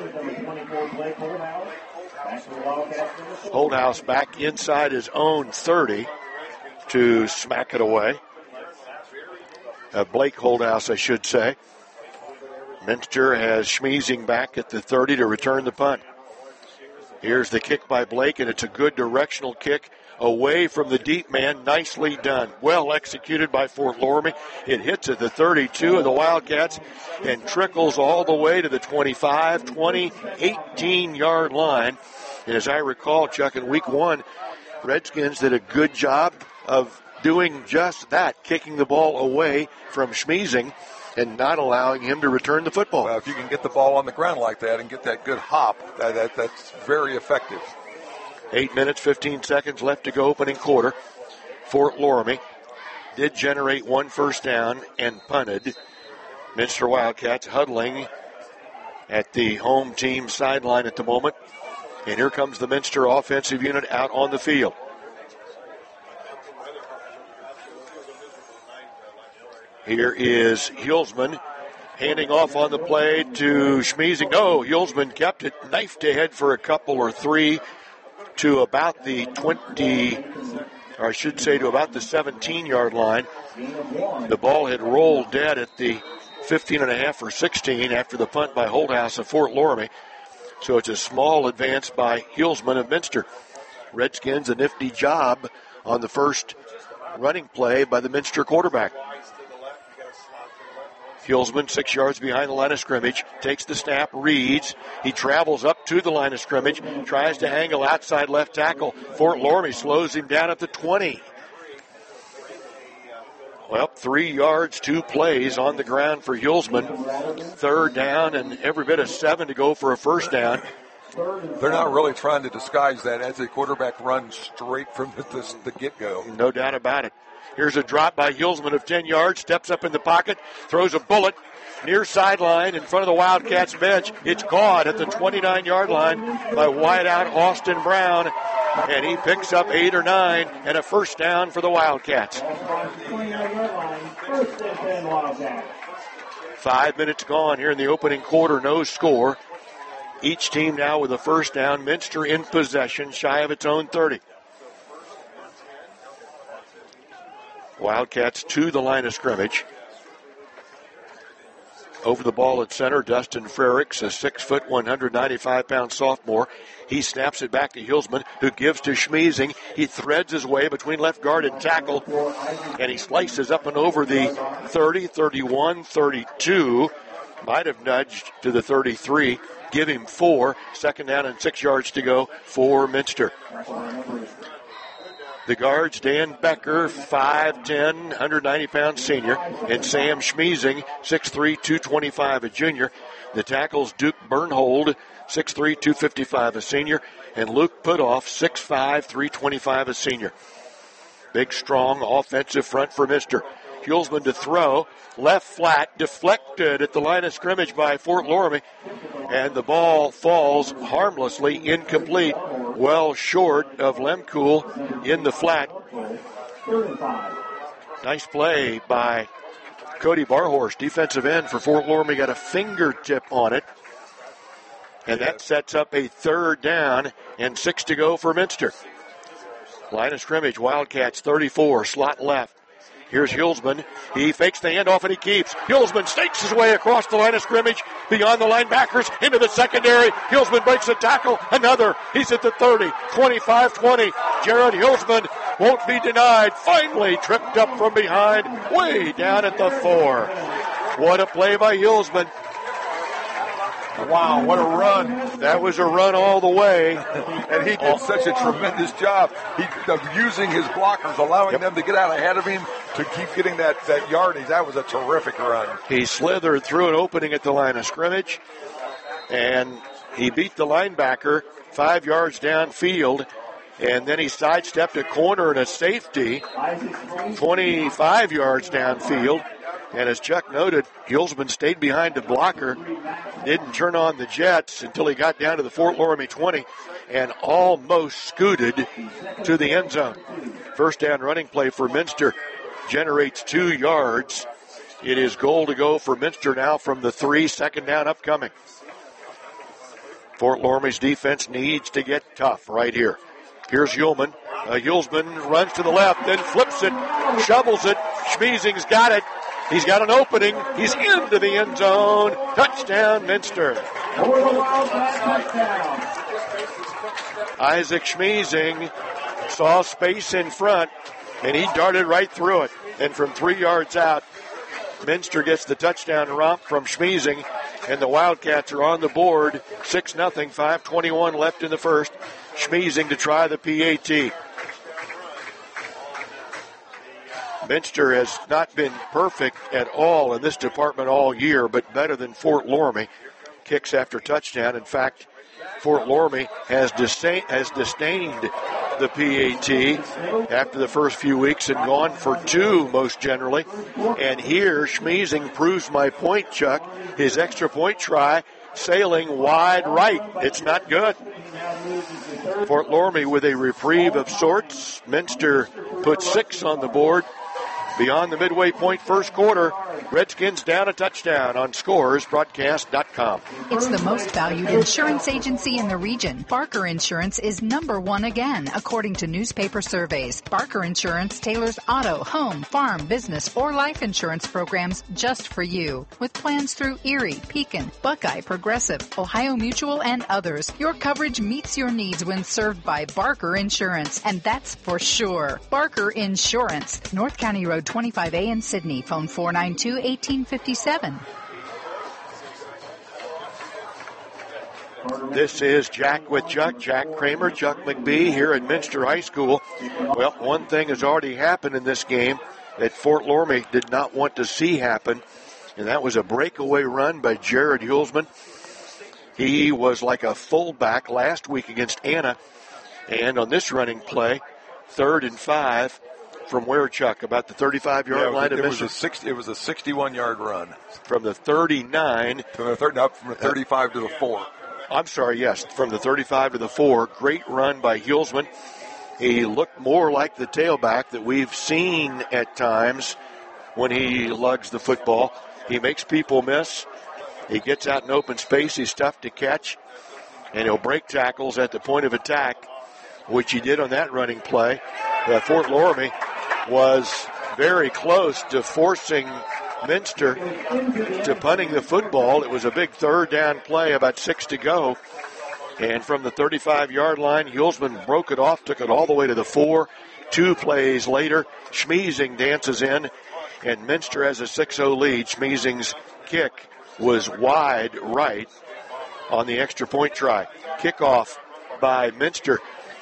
Holdhouse back inside his own thirty to smack it away. Uh, Blake Holdhouse, I should say. Minster has Schmeezing back at the thirty to return the punt. Here's the kick by Blake, and it's a good directional kick away from the deep man. Nicely done. Well executed by Fort Loramie. It hits at the thirty-two of the Wildcats and trickles all the way to the twenty-five, twenty, eighteen-yard line. And as I recall, Chuck, in week one, Redskins did a good job of doing just that, kicking the ball away from Schmeezing and not allowing him to return the football. Well, if you can get the ball on the ground like that and get that good hop, that, that that's very effective. Eight minutes, fifteen seconds left to go, opening quarter. Fort Loramie did generate one first down and punted. Minster Wildcats huddling at the home team sideline at the moment. And here comes the Minster offensive unit out on the field. Here is Hulsman handing off on the play to Schmeezing. No, Hulsman kept it, knifed ahead for a couple or three to about the twenty, or I should say to about the seventeen-yard line. The ball had rolled dead at the fifteen and a half or sixteen after the punt by Holdhouse of Fort Loramie. So it's a small advance by Hulsman of Minster. Redskins, a nifty job on the first running play by the Minster quarterback. Hulsman, six yards behind the line of scrimmage, takes the snap, reads. He travels up to the line of scrimmage, tries to angle outside left tackle. Fort Loramie slows him down at the twenty. Well, three yards, two plays on the ground for Hulsman. Third down and every bit of seven to go for a first down. They're not really trying to disguise that as the quarterback runs straight from the, the, the get-go. No doubt about it. Here's a drop by Hulsman of ten yards, steps up in the pocket, throws a bullet near sideline in front of the Wildcats bench. It's caught at the twenty-nine-yard line by wideout Austin Brown, and he picks up eight or nine and a first down for the Wildcats. Five minutes gone here in the opening quarter, no score. Each team now with a first down. Minster in possession, shy of its own thirty. Wildcats to the line of scrimmage. Over the ball at center, Dustin Frericks, a six foot, one hundred ninety-five pound sophomore. He snaps it back to Hulsman, who gives to Schmiesing. He threads his way between left guard and tackle, and he slices up and over the thirty, thirty-one, thirty-two. Might have nudged to the thirty-three. Give him four. Second down and six yards to go for Minster. The guards, Dan Becker, five ten, one hundred ninety pound senior, and Sam Schmiesing, six three, two twenty-five, a junior. The tackles, Duke Bernhold, six three, two fifty-five, a senior, and Luke Putoff, six five, three twenty-five, a senior. Big, strong offensive front for Minster. Hulsman to throw, left flat, deflected at the line of scrimmage by Fort Loramie, and the ball falls harmlessly, incomplete, well short of Lemkool in the flat. Nice play by Cody Barhorst, defensive end for Fort Loramie, got a fingertip on it, and that sets up a third down and six to go for Minster. Line of scrimmage, Wildcats thirty-four, slot left. Here's Hulsman. He fakes the handoff and he keeps. Hulsman stakes his way across the line of scrimmage, beyond the linebackers, into the secondary. Hulsman breaks a tackle. Another. He's at the thirty, twenty-five twenty. Jared Hulsman won't be denied. Finally tripped up from behind, way down at the four. What a play by Hulsman. Wow, what a run. That was a run all the way. And he did such a tremendous job he, of using his blockers, allowing yep. them to get out ahead of him to keep getting that, that yardage. That was a terrific run. He slithered through an opening at the line of scrimmage, and he beat the linebacker five yards downfield, and then he sidestepped a corner and a safety twenty-five yards downfield. And as Chuck noted, Hulsman stayed behind the blocker, didn't turn on the jets until he got down to the Fort Loramie twenty and almost scooted to the end zone. First down running play for Minster generates two yards. It is goal to go for Minster now from the three, second down upcoming. Fort Loramie's defense needs to get tough right here. Here's Hulsman. Uh, Hulsman runs to the left, then flips it, shovels it. Schmiesing's got it. He's got an opening. He's into the end zone. Touchdown, Minster. Isaac Schmiesing saw space in front, and he darted right through it. And from three yards out, Minster gets the touchdown romp from Schmiesing, and the Wildcats are on the board, six nothing, five twenty-one left in the first. Schmiesing to try the P A T. Minster has not been perfect at all in this department all year, but better than Fort Loramie. Kicks after touchdown. In fact, Fort Loramie has, disdain, has disdained the P A T after the first few weeks and gone for two most generally. And here, Schmiesing proves my point, Chuck. His extra point try sailing wide right. It's not good. Fort Loramie with a reprieve of sorts. Minster puts six on the board. Beyond the midway point first quarter, Redskins down a touchdown on scores broadcast dot com. It's the most valued insurance agency in the region. Barker Insurance is number one again, according to newspaper surveys. Barker Insurance tailors auto, home, farm, business, or life insurance programs just for you. With plans through Erie, Pekin, Buckeye, Progressive, Ohio Mutual, and others, your coverage meets your needs when served by Barker Insurance, and that's for sure. Barker Insurance, North County Road twenty-five A in Sydney. Phone four nine two, one eight five seven. This is Jack with Chuck, Jack Kramer, Chuck McBee here at Minster High School. Well, one thing has already happened in this game. that Fort Loramie did not want to see happen, and that was a breakaway run by Jared Hulsman. He was like a fullback last week against Anna, and on this running play, third and five from where, Chuck? About the thirty-five-yard yeah, line it of was a sixty, It was a sixty-one-yard run. From the thirty-nine. From the, thirty, no, from the thirty-five uh, to the four. I'm sorry, yes, from the thirty-five to the four. Great run by Hulsman. He looked more like the tailback that we've seen at times when he lugs the football. He makes people miss. He gets out in open space. He's tough to catch. And he'll break tackles at the point of attack, which he did on that running play. Uh, Fort Loramie was very close to forcing Minster to punting the football. It was a big third down play, about six to go. And from the thirty-five-yard line, Hulsman broke it off, took it all the way to the four. Two plays later, Schmiesing dances in, and Minster has a six oh lead. Schmiesing's kick was wide right on the extra point try. Kickoff by Minster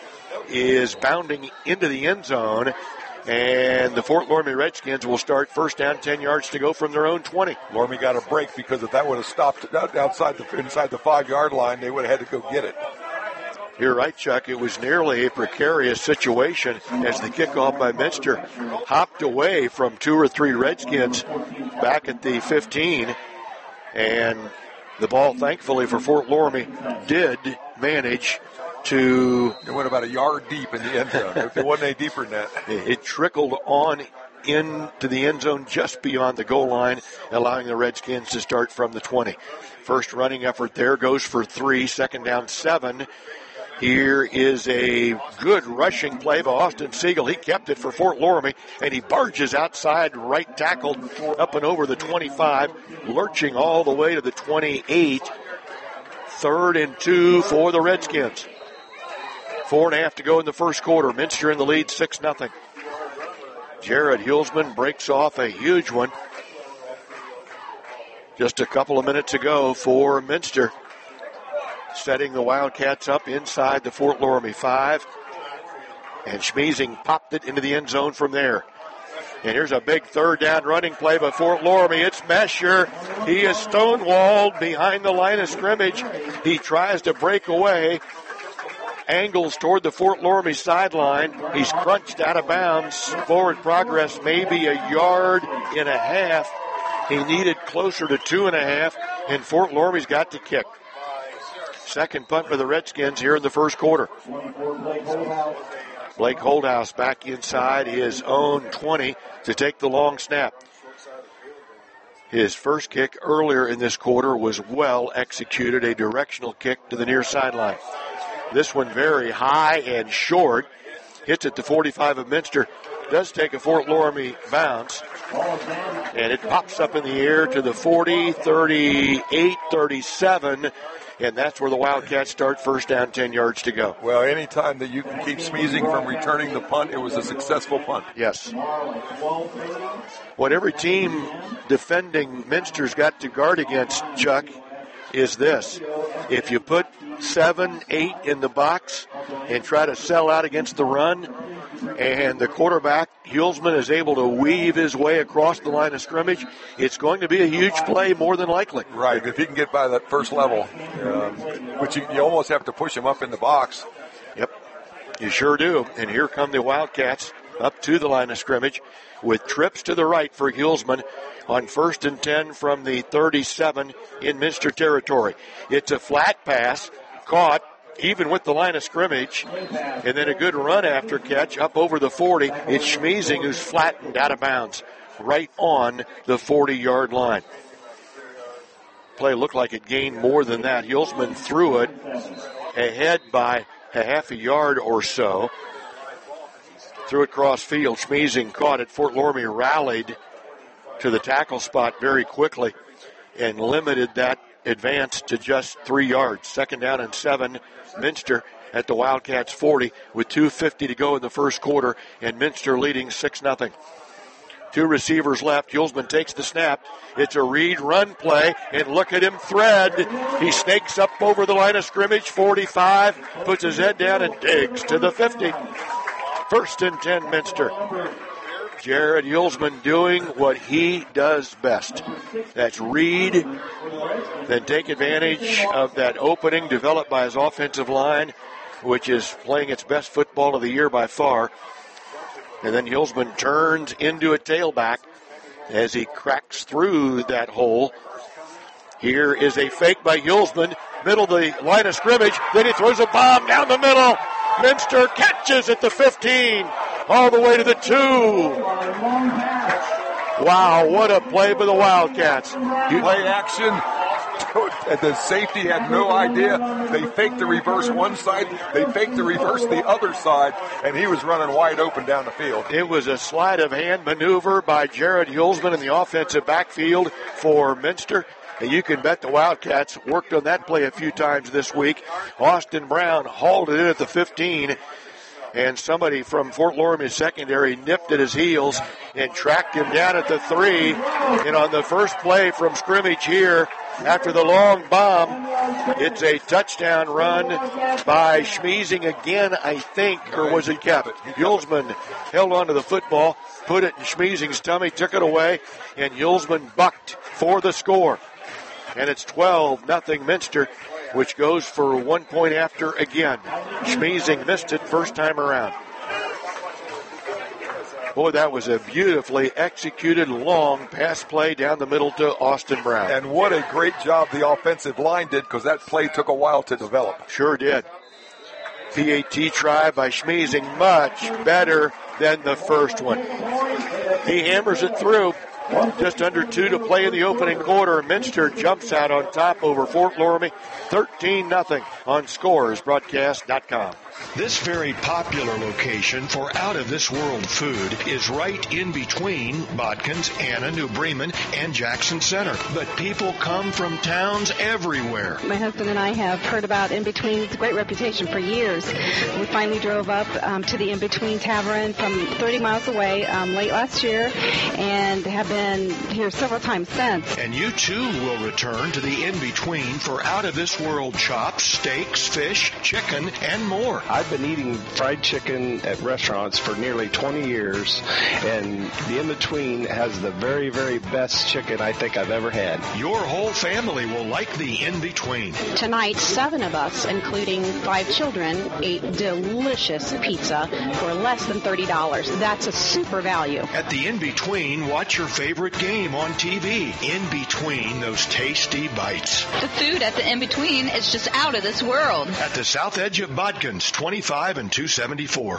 is bounding into the end zone, and the Fort Loramie Redskins will start first down, ten yards to go from their own twenty. Loramie got a break because if that would have stopped outside the inside the five-yard line, they would have had to go get it. You're right, Chuck. It was nearly a precarious situation as the kickoff by Minster hopped away from two or three Redskins back at the fifteen, and the ball, thankfully for Fort Loramie, did manage to... It went about a yard deep in the end zone. It wasn't any deeper than that. It trickled on into the end zone just beyond the goal line, allowing the Redskins to start from the twenty. First running effort there goes for three, second down seven. Here is a good rushing play by Austin Siegel. He kept it for Fort Loramie, and he barges outside right tackle up and over the twenty-five, lurching all the way to the twenty-eight. Third and two for the Redskins. Four and a half to go in the first quarter. Minster in the lead, six nothing. Jared Hulsman breaks off a huge one just a couple of minutes ago for Minster, setting the Wildcats up inside the Fort Loramie five. And Schmiesing popped it into the end zone from there. And here's a big third down running play by Fort Loramie. It's Mesher. He is stonewalled behind the line of scrimmage. He tries to break away. Angles toward the Fort Loramie sideline. He's crunched out of bounds. Forward progress maybe a yard and a half. He needed closer to two and a half, and Fort Loramie's got to kick. Second punt for the Redskins here in the first quarter. Blake Holdhouse back inside his own twenty to take the long snap. His first kick earlier in this quarter was well executed, a directional kick to the near sideline. This one very high and short. Hits at the forty-five of Minster. Does take a Fort Loramie bounce. And it pops up in the air to the forty, thirty-eight, thirty-seven. And that's where the Wildcats start, first down, ten yards to go. Well, any time that you can keep Schmiesing from returning the punt, it was a successful punt. Yes. What every team defending Minster's got to guard against, Chuck, is this. If you put seven, eight in the box and try to sell out against the run, and the quarterback, Hulsman, is able to weave his way across the line of scrimmage, it's going to be a huge play more than likely. Right, if he can get by that first level, um, which you, you almost have to push him up in the box. Yep, you sure do. And here come the Wildcats up to the line of scrimmage with trips to the right for Hulsman on first and ten from the thirty-seven in Minster territory. It's a flat pass, caught even with the line of scrimmage, and then a good run after catch up over the forty. It's Schmiesing who's flattened out of bounds right on the forty-yard line. Play looked like it gained more than that. Hulsman threw it ahead by a half a yard or so. Threw it cross field. Schmiesing caught it. Fort Loramie rallied to the tackle spot very quickly and limited that advance to just three yards. Second down and seven. Minster at the Wildcats forty with two fifty to go in the first quarter, and Minster leading six nothing. Two receivers left. Hulsman takes the snap. It's a read run play, and look at him thread. He snakes up over the line of scrimmage, forty-five, puts his head down and digs to the fifty. First and ten, Minster. Jared Yulsman doing what he does best. That's read, then take advantage of that opening developed by his offensive line, which is playing its best football of the year by far. And then Yulsman turns into a tailback as he cracks through that hole. Here is a fake by Yulsman, middle of the line of scrimmage. Then he throws a bomb down the middle. Minster catches at the fifteen, all the way to the two. Wow, what a play by the Wildcats. Play action. The safety had no idea. They faked the reverse one side. They faked the reverse the other side, and he was running wide open down the field. It was a sleight of hand maneuver by Jared Yulsman in the offensive backfield for Minster. And you can bet the Wildcats worked on that play a few times this week. Austin Brown hauled it in at the fifteen, and somebody from Fort Loramie's secondary nipped at his heels and tracked him down at the three. And on the first play from scrimmage here, after the long bomb, it's a touchdown run by Schmeezing again, I think, or was it kept? Yulsman held onto the football, put it in Schmeezing's tummy, took it away, and Yulsman bucked for the score. And it's twelve nothing Minster, which goes for one point after again. Schmeezing missed it first time around. Boy, that was a beautifully executed long pass play down the middle to Austin Brown. And what a great job the offensive line did, because that play took a while to develop. Sure did. P A T try by Schmeezing, much better than the first one. He hammers it through. Just under two to play in the opening quarter. Minster jumps out on top over Fort Loramie, thirteen nothing on scores broadcast dot com. This very popular location for out-of-this-world food is right in between Bodkins, Anna, New Bremen, and Jackson Center. But people come from towns everywhere. My husband and I have heard about In Between. It's a great reputation for years. We finally drove up um, to the In Between Tavern from thirty miles away um, late last year and have been here several times since. And you, too, will return to the In Between for out-of-this-world chops, steaks, fish, chicken, and more. I've been eating fried chicken at restaurants for nearly twenty years, and the In-Between has the very, very best chicken I think I've ever had. Your whole family will like the In-Between. Tonight, seven of us, including five children, ate delicious pizza for less than thirty dollars. That's a super value. At the In-Between, watch your favorite game on T V. In Between those tasty bites. The food at the In Between is just out of this world. At the south edge of Bodkins, twenty-five and two seventy-four.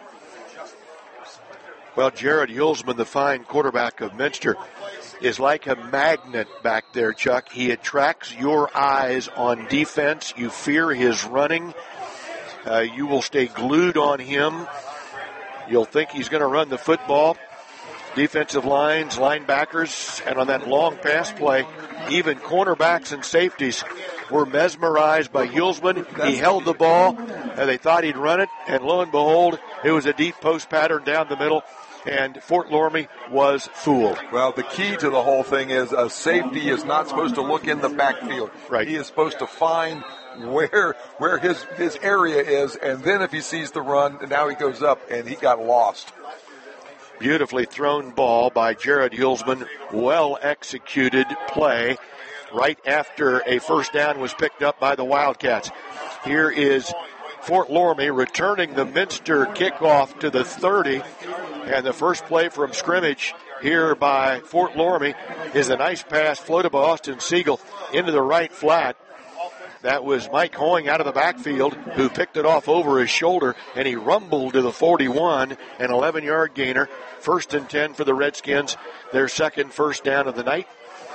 Well, Jared Yulsman, the fine quarterback of Minster, is like a magnet back there, Chuck. He attracts your eyes on defense. You fear his running. Uh, you will stay glued on him. You'll think he's going to run the football. Defensive lines, linebackers, and on that long pass play, even cornerbacks and safeties were mesmerized by Yulsman. He held the ball, and they thought he'd run it, and lo and behold, it was a deep post pattern down the middle, and Fort Loramie was fooled. Well, the key to the whole thing is a safety is not supposed to look in the backfield. Right. He is supposed to find where where his, his area is, and then if he sees the run, now he goes up, and he got lost. Beautifully thrown ball by Jared Yulsman. Well executed play right after a first down was picked up by the Wildcats. Here is Fort Loramie returning the Minster kickoff to the thirty. And the first play from scrimmage here by Fort Loramie is a nice pass floated by Austin Siegel into the right flat. That was Mike Hoying out of the backfield who picked it off over his shoulder, and he rumbled to the forty-one, an eleven-yard gainer. First and ten for the Redskins, their second first down of the night.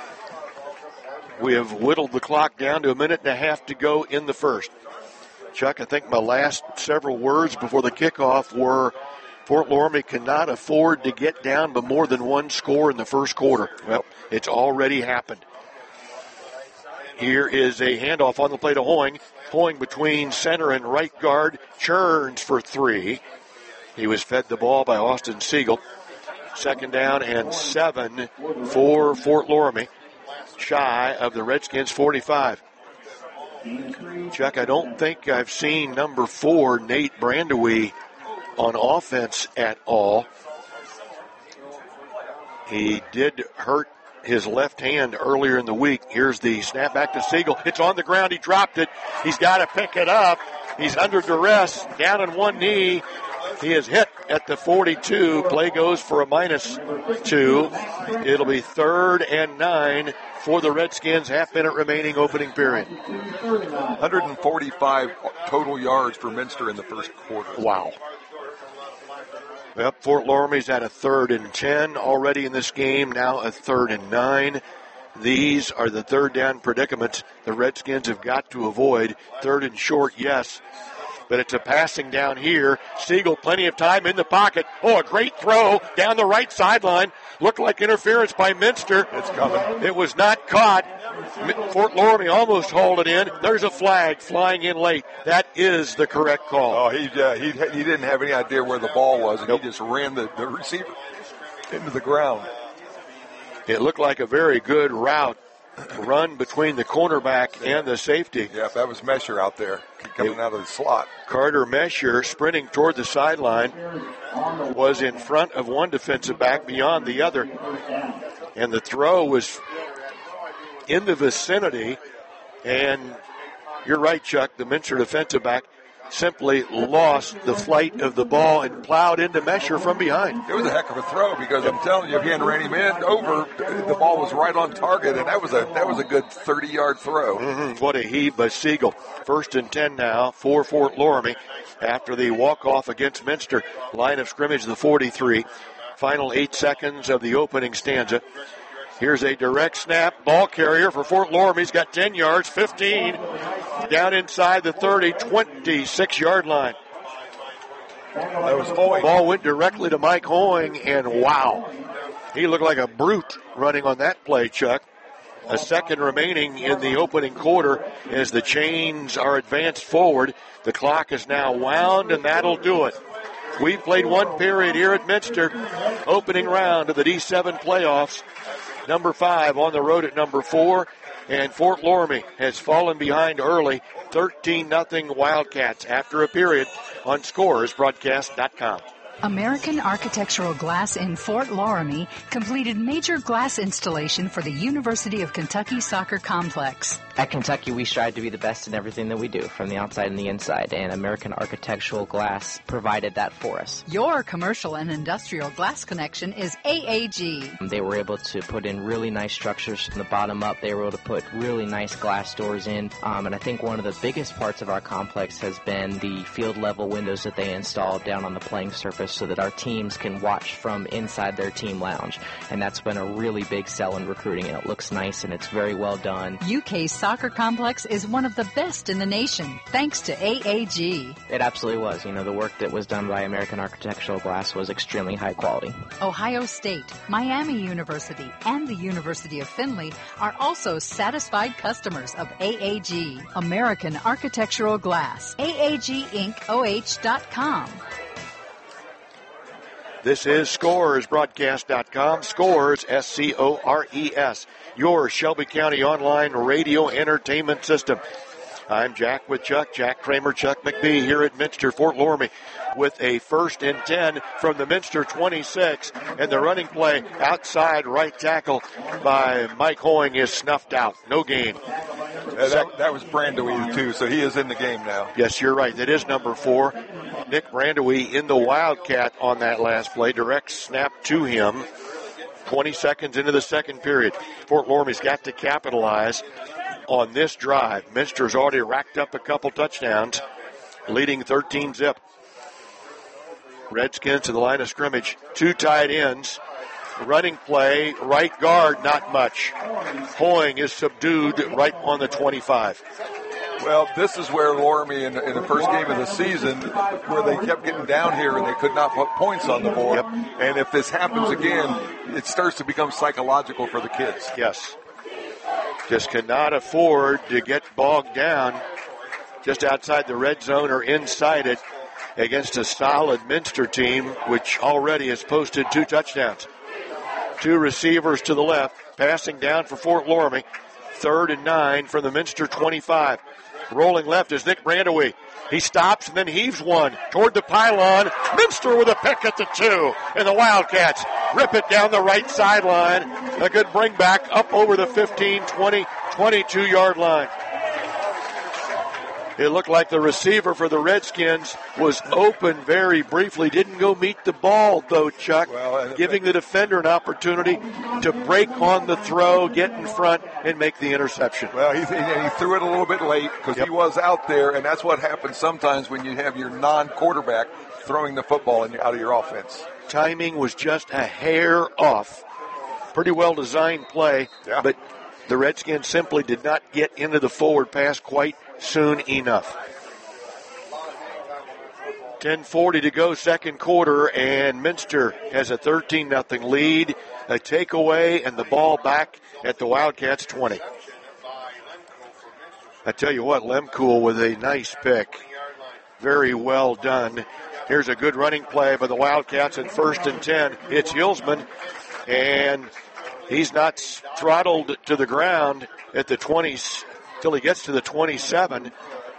We have whittled the clock down to a minute and a half to go in the first. Chuck, I think my last several words before the kickoff were Fort Loramie cannot afford to get down by more than one score in the first quarter. Well, it's already happened. Here is a handoff on the play to Hoying. Hoying between center and right guard, churns for three. He was fed the ball by Austin Siegel. Second down and seven for Fort Loramie, shy of the Redskins' forty-five. Chuck, I don't think I've seen number four, Nate Brandewee, on offense at all. He did hurt his left hand earlier in the week. Here's the snap back to Siegel. It's on the ground. He dropped it. He's got to pick it up. He's under duress, down on one knee. He is hit at the forty-two. Play goes for a minus two. It'll be third and nine for the Redskins. Half minute remaining, opening period. one forty-five total yards for Minster in the first quarter. Wow. Yep, Fort Loramie's at a third and ten already in this game, now a third and nine. These are the third down predicaments the Redskins have got to avoid. Third and short, yes, but it's a passing down here. Siegel, plenty of time in the pocket. Oh, a great throw down the right sideline. Looked like interference by Minster. It's coming. It was not caught. Fort Loramie almost hauled it in. There's a flag flying in late. That is the correct call. Oh, he uh, he he didn't have any idea where the ball was, and nope. He just ran the, the receiver into the ground. It looked like a very good route run between the cornerback and the safety. Yeah, that was Mesher out there coming it, out of the slot. Carter Mesher sprinting toward the sideline was in front of one defensive back beyond the other. And the throw was in the vicinity. And you're right, Chuck, the Minster defensive back simply lost the flight of the ball and plowed into Mesher from behind. It was a heck of a throw because I'm telling you, if he hadn't ran him in over, the ball was right on target, and that was a that was a good thirty-yard throw. Mm-hmm. What a heave by Siegel. First and ten now for Fort Loramie after the walk-off against Minster. Line of scrimmage, the forty-three. Final eight seconds of the opening stanza. Here's a direct snap. Ball carrier for Fort Loramie. He's got ten yards, fifteen. Down inside the thirty, twenty-six-yard line. That was Hoying. Ball went directly to Mike Hoying, and wow. He looked like a brute running on that play, Chuck. A second remaining in the opening quarter as the chains are advanced forward. The clock is now wound, and that'll do it. We've played one period here at Minster. Opening round of the D seven playoffs. Number five on the road at number four. And Fort Loramie has fallen behind early, thirteen nothing Wildcats after a period on Scores Broadcast dot com. American Architectural Glass in Fort Loramie completed major glass installation for the University of Kentucky Soccer Complex. At Kentucky, we strive to be the best in everything that we do, from the outside and the inside, and American Architectural Glass provided that for us. Your commercial and industrial glass connection is A A G. They were able to put in really nice structures from the bottom up. They were able to put really nice glass doors in, um, and I think one of the biggest parts of our complex has been the field-level windows that they installed down on the playing surface, so that our teams can watch from inside their team lounge. And that's been a really big sell in recruiting, and it looks nice and it's very well done. U K's soccer complex is one of the best in the nation, thanks to A A G. It absolutely was. You know, the work that was done by American Architectural Glass was extremely high quality. Ohio State, Miami University, and the University of Findlay are also satisfied customers of A A G. American Architectural Glass. A A G Inc O H dot com. This is Scores Broadcast dot com. Scores, S C O R E S. Your Shelby County online radio entertainment system. I'm Jack with Chuck, Jack Kramer, Chuck McBee here at Minster, Fort Loramie, with a first and ten from the Minster twenty-six, and the running play outside right tackle by Mike Hoying is snuffed out. No gain. Yeah, that, that was Brandewie, too, so he is in the game now. Yes, you're right. That is number four. Nick Brandewie in the Wildcat on that last play. Direct snap to him. twenty seconds into the second period. Fort Loramie's got to capitalize on this drive. Minster's already racked up a couple touchdowns, leading thirteen zip. Redskins to the line of scrimmage. Two tight ends. Running play, right guard, not much. Hoying is subdued right on the twenty-five. Well, this is where Loramie in, in the first game of the season, where they kept getting down here and they could not put points on the board. Yep. And if this happens again, it starts to become psychological for the kids. Yes. Just cannot afford to get bogged down just outside the red zone or inside it against a solid Minster team, which already has posted two touchdowns. Two receivers to the left, passing down for Fort Loramie. Third and nine from the Minster twenty-five. Rolling left is Nick Brandewie. He stops and then heaves one toward the pylon. Minster with a pick at the two. And the Wildcats rip it down the right sideline. A good bring back up over the fifteen, twenty, twenty-two-yard line. It looked like the receiver for the Redskins was open very briefly. Didn't go meet the ball, though, Chuck, well, giving the defender an opportunity to break on the throw, get in front, and make the interception. Well, he, he threw it a little bit late because yep. he was out there, and that's what happens sometimes when you have your non-quarterback throwing the football in, out of your offense. Timing was just a hair off. Pretty well-designed play, yeah. but the Redskins simply did not get into the forward pass quite soon enough. ten forty to go, second quarter, and Minster has a thirteen nothing lead, a takeaway, and the ball back at the Wildcats twenty. I tell you what, Lemcool with a nice pick. Very well done. Here's a good running play by the Wildcats at first and ten. It's Hillsman, and he's not throttled to the ground at the twenties till he gets to the twenty-seven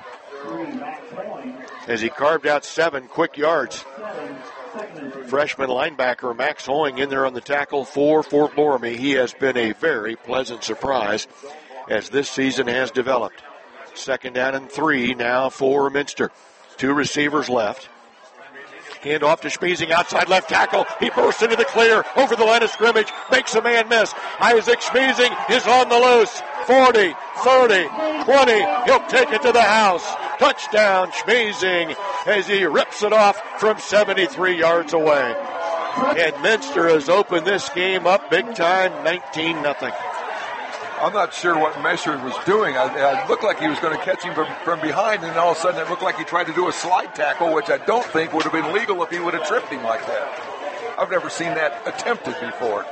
as he carved out seven quick yards. Freshman linebacker Max Hoying in there on the tackle for Fort Loramie. He has been a very pleasant surprise as this season has developed. Second down and three now for Minster. Two receivers left. Hand off to Schmeezing, outside left tackle. He bursts into the clear, over the line of scrimmage, makes a man miss. Isaac Schmeezing is on the loose. forty, thirty, twenty. He'll take it to the house. Touchdown, Schmeezing, as he rips it off from seventy-three yards away. And Minster has opened this game up big time, nineteen nothing. I'm not sure what Mesher was doing. I, it looked like he was going to catch him from, from behind, and all of a sudden it looked like he tried to do a slide tackle, which I don't think would have been legal if he would have tripped him like that. I've never seen that attempted before.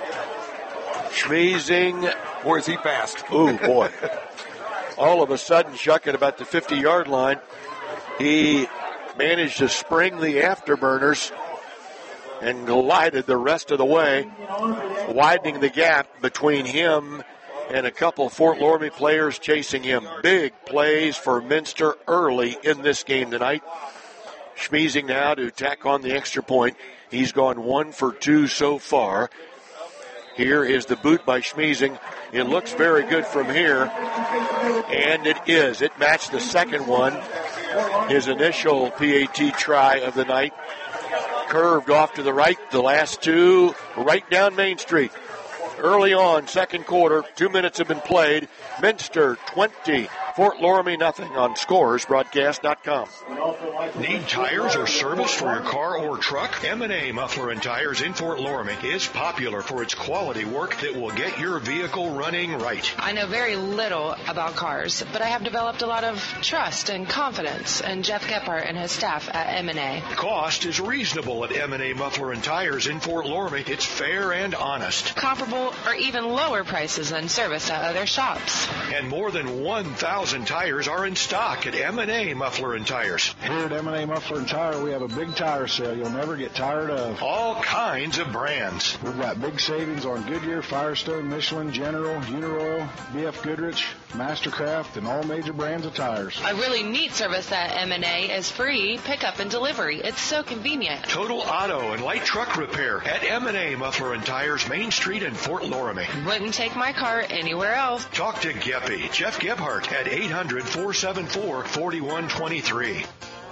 Schmeezing. Or is he fast? Ooh, boy. All of a sudden, Chuck, at about the fifty-yard line, he managed to spring the afterburners and glided the rest of the way, widening the gap between him and a couple Fort Loramie players chasing him. Big plays for Minster early in this game tonight. Schmeezing now to tack on the extra point. He's gone one for two so far. Here is the boot by Schmeezing. It looks very good from here, and it is. It matched the second one, his initial P A T try of the night. Curved off to the right, the last two right down Main Street. Early on, second quarter, two minutes have been played. Minster twenty, Fort Loramie nothing on Scores Broadcast dot com. Need tires or service for your car or truck? M and A Muffler and Tires in Fort Loramie is popular for its quality work that will get your vehicle running right. I know very little about cars, but I have developed a lot of trust and confidence in Jeff Gephardt and his staff at M and A. Cost is reasonable at M and A Muffler and Tires in Fort Loramie. It's fair and honest. Comparable or even lower prices than service at other shops. And more than one thousand tires are in stock at M and A Muffler and Tires. Here at M and A Muffler and Tire, we have a big tire sale you'll never get tired of. All kinds of brands. We've got big savings on Goodyear, Firestone, Michelin, General, Uniroyal, B F Goodrich, Mastercraft, and all major brands of tires. A really neat service at M and A is free pickup and delivery. It's so convenient. Total auto and light truck repair at M and A Muffler and Tires, Main Street in Fort Loramie. Wouldn't take my car anywhere else. Talk to Geppy, Jeff Gebhardt at eight hundred, four seven four, four one two three.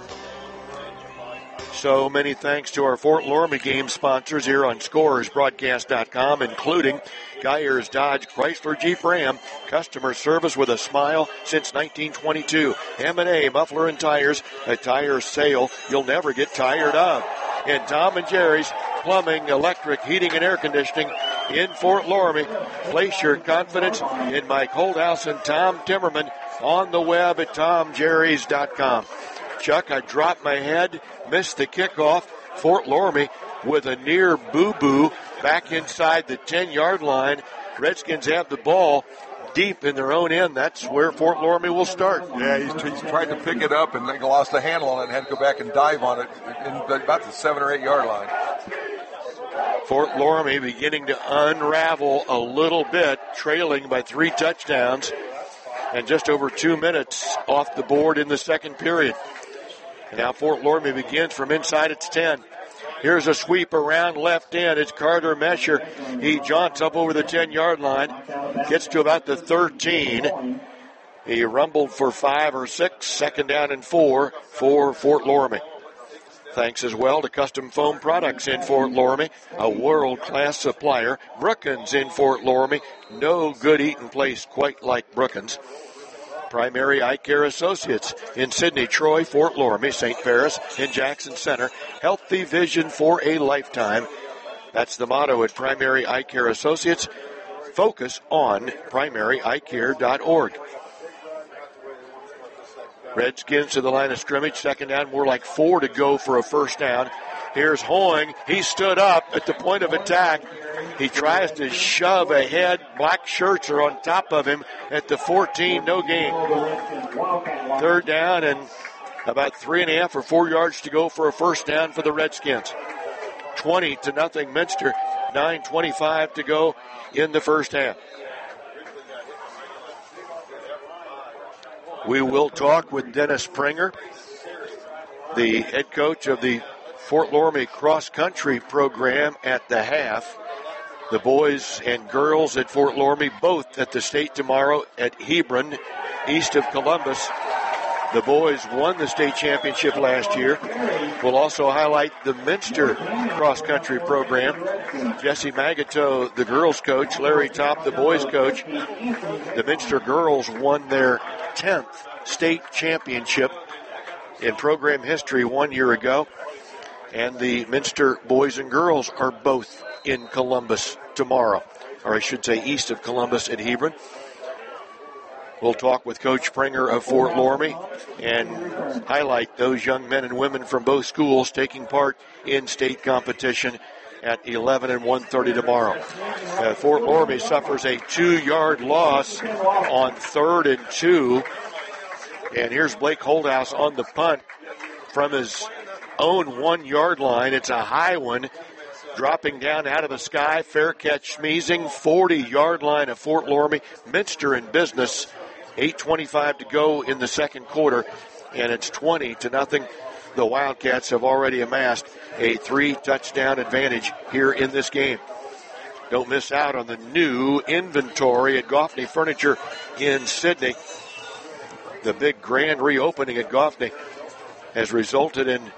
So many thanks to our Fort Loramie game sponsors here on Scores Broadcast dot com, including Geyers Dodge Chrysler Jeep Ram. Customer service with a smile since nineteen twenty-two. M and A Muffler and Tires, a tire sale you'll never get tired of. And Tom and Jerry's Plumbing, Electric, Heating, and Air Conditioning in Fort Loramie. Place your confidence in Mike Holdhouse and Tom Timmerman on the web at tom jerrys dot com. Chuck, I dropped my head, missed the kickoff. Fort Loramie with a near boo-boo back inside the ten-yard line. Redskins have the ball deep in their own end. That's where Fort Loramie will start. Yeah, he's, he's tried to pick it up and they lost the handle on it and had to go back and dive on it in about the seven or eight yard line. Fort Loramie beginning to unravel a little bit, trailing by three touchdowns and just over two minutes off the board in the second period. And now Fort Loramie begins from inside its ten. Here's a sweep around left end. It's Carter Mesher. He jaunts up over the ten-yard line, gets to about the thirteen. He rumbled for five or six, second down and four for Fort Loramie. Thanks as well to Custom Foam Products in Fort Loramie, a world-class supplier. Brookins in Fort Loramie, no good eating place quite like Brookins. Primary Eye Care Associates in Sydney, Troy, Fort Loramie, Saint Paris, and Jackson Center. Healthy vision for a lifetime. That's the motto at Primary Eye Care Associates. Focus on primary eye care dot org. Redskins to the line of scrimmage. Second down, more like four to go for a first down. Here's Hoying. He stood up at the point of attack. He tries to shove ahead. Black shirts are on top of him at the fourteen. No gain. Third down and about three and a half or four yards to go for a first down for the Redskins. twenty to nothing Minster. nine twenty-five to go in the first half. We will talk with Dennis Pringer, the head coach of the Fort Loramie cross country program, at the half. The boys and girls at Fort Loramie both at the state tomorrow at Hebron, east of Columbus. The boys won the state championship last year. We'll also highlight the Minster cross country program. Jesse Magato, the girls coach, Larry Top, the boys coach. The Minster girls won their tenth state championship in program history one year ago. And the Minster boys and girls are both in Columbus tomorrow, or I should say east of Columbus at Hebron. We'll talk with Coach Pringer of Fort Loramie and highlight those young men and women from both schools taking part in state competition at eleven and one thirty tomorrow. Uh, Fort Loramie suffers a two-yard loss on third and two. And here's Blake Holdhouse on the punt from his own one-yard line. It's a high one, dropping down out of the sky. Fair catch, Schmeezing, forty-yard line of Fort Loramie. Minster in business. eight twenty-five to go in the second quarter, and it's twenty to nothing. The Wildcats have already amassed a three-touchdown advantage here in this game. Don't miss out on the new inventory at Goffney Furniture in Sydney. The big grand reopening at Goffney has resulted in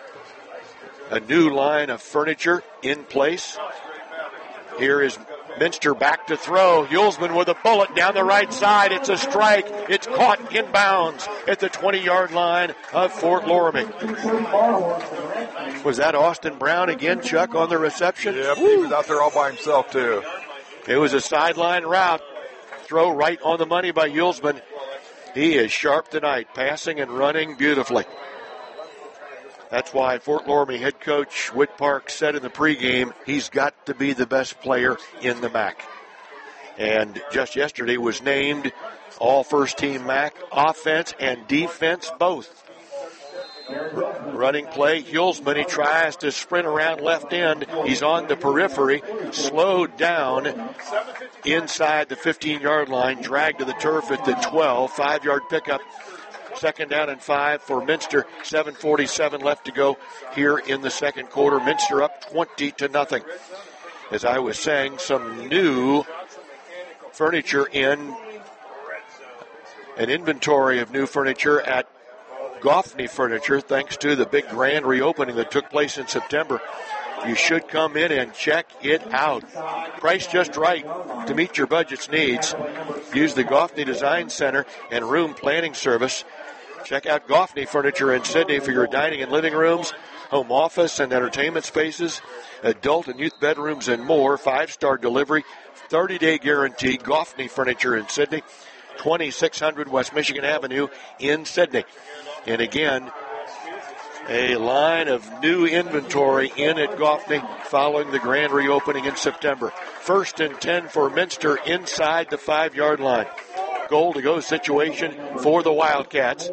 a new line of furniture in place. Here is Minster back to throw. Hulsman with a bullet down the right side. It's a strike. It's caught in bounds at the twenty-yard line of Fort Loramie. Was that Austin Brown again, Chuck, on the reception? Yep, Woo. He was out there all by himself, too. It was a sideline route. Throw right on the money by Hulsman. He is sharp tonight, passing and running beautifully. That's why Fort Loramie head coach Whit Park said in the pregame he's got to be the best player in the M A C. And just yesterday was named all first-team M A C, offense and defense both. R- running play, Hulsman, he tries to sprint around left end. He's on the periphery, slowed down inside the fifteen-yard line, dragged to the turf at the twelve, five-yard pickup. Second down and five for Minster. seven forty-seven left to go here in the second quarter. Minster up twenty to nothing. As I was saying, some new furniture in, an inventory of new furniture at Goffney Furniture, thanks to the big grand reopening that took place in September. You should come in and check it out. Price just right to meet your budget's needs. Use the Goffney Design Center and Room Planning Service. Check out Goffney Furniture in Sydney for your dining and living rooms, home office and entertainment spaces, adult and youth bedrooms, and more. Five-star delivery, thirty-day guarantee. Goffney Furniture in Sydney, twenty-six hundred West Michigan Avenue in Sydney. And again, a line of new inventory in at Goffney following the grand reopening in September. First and ten for Minster inside the five-yard line. Goal-to-go situation for the Wildcats.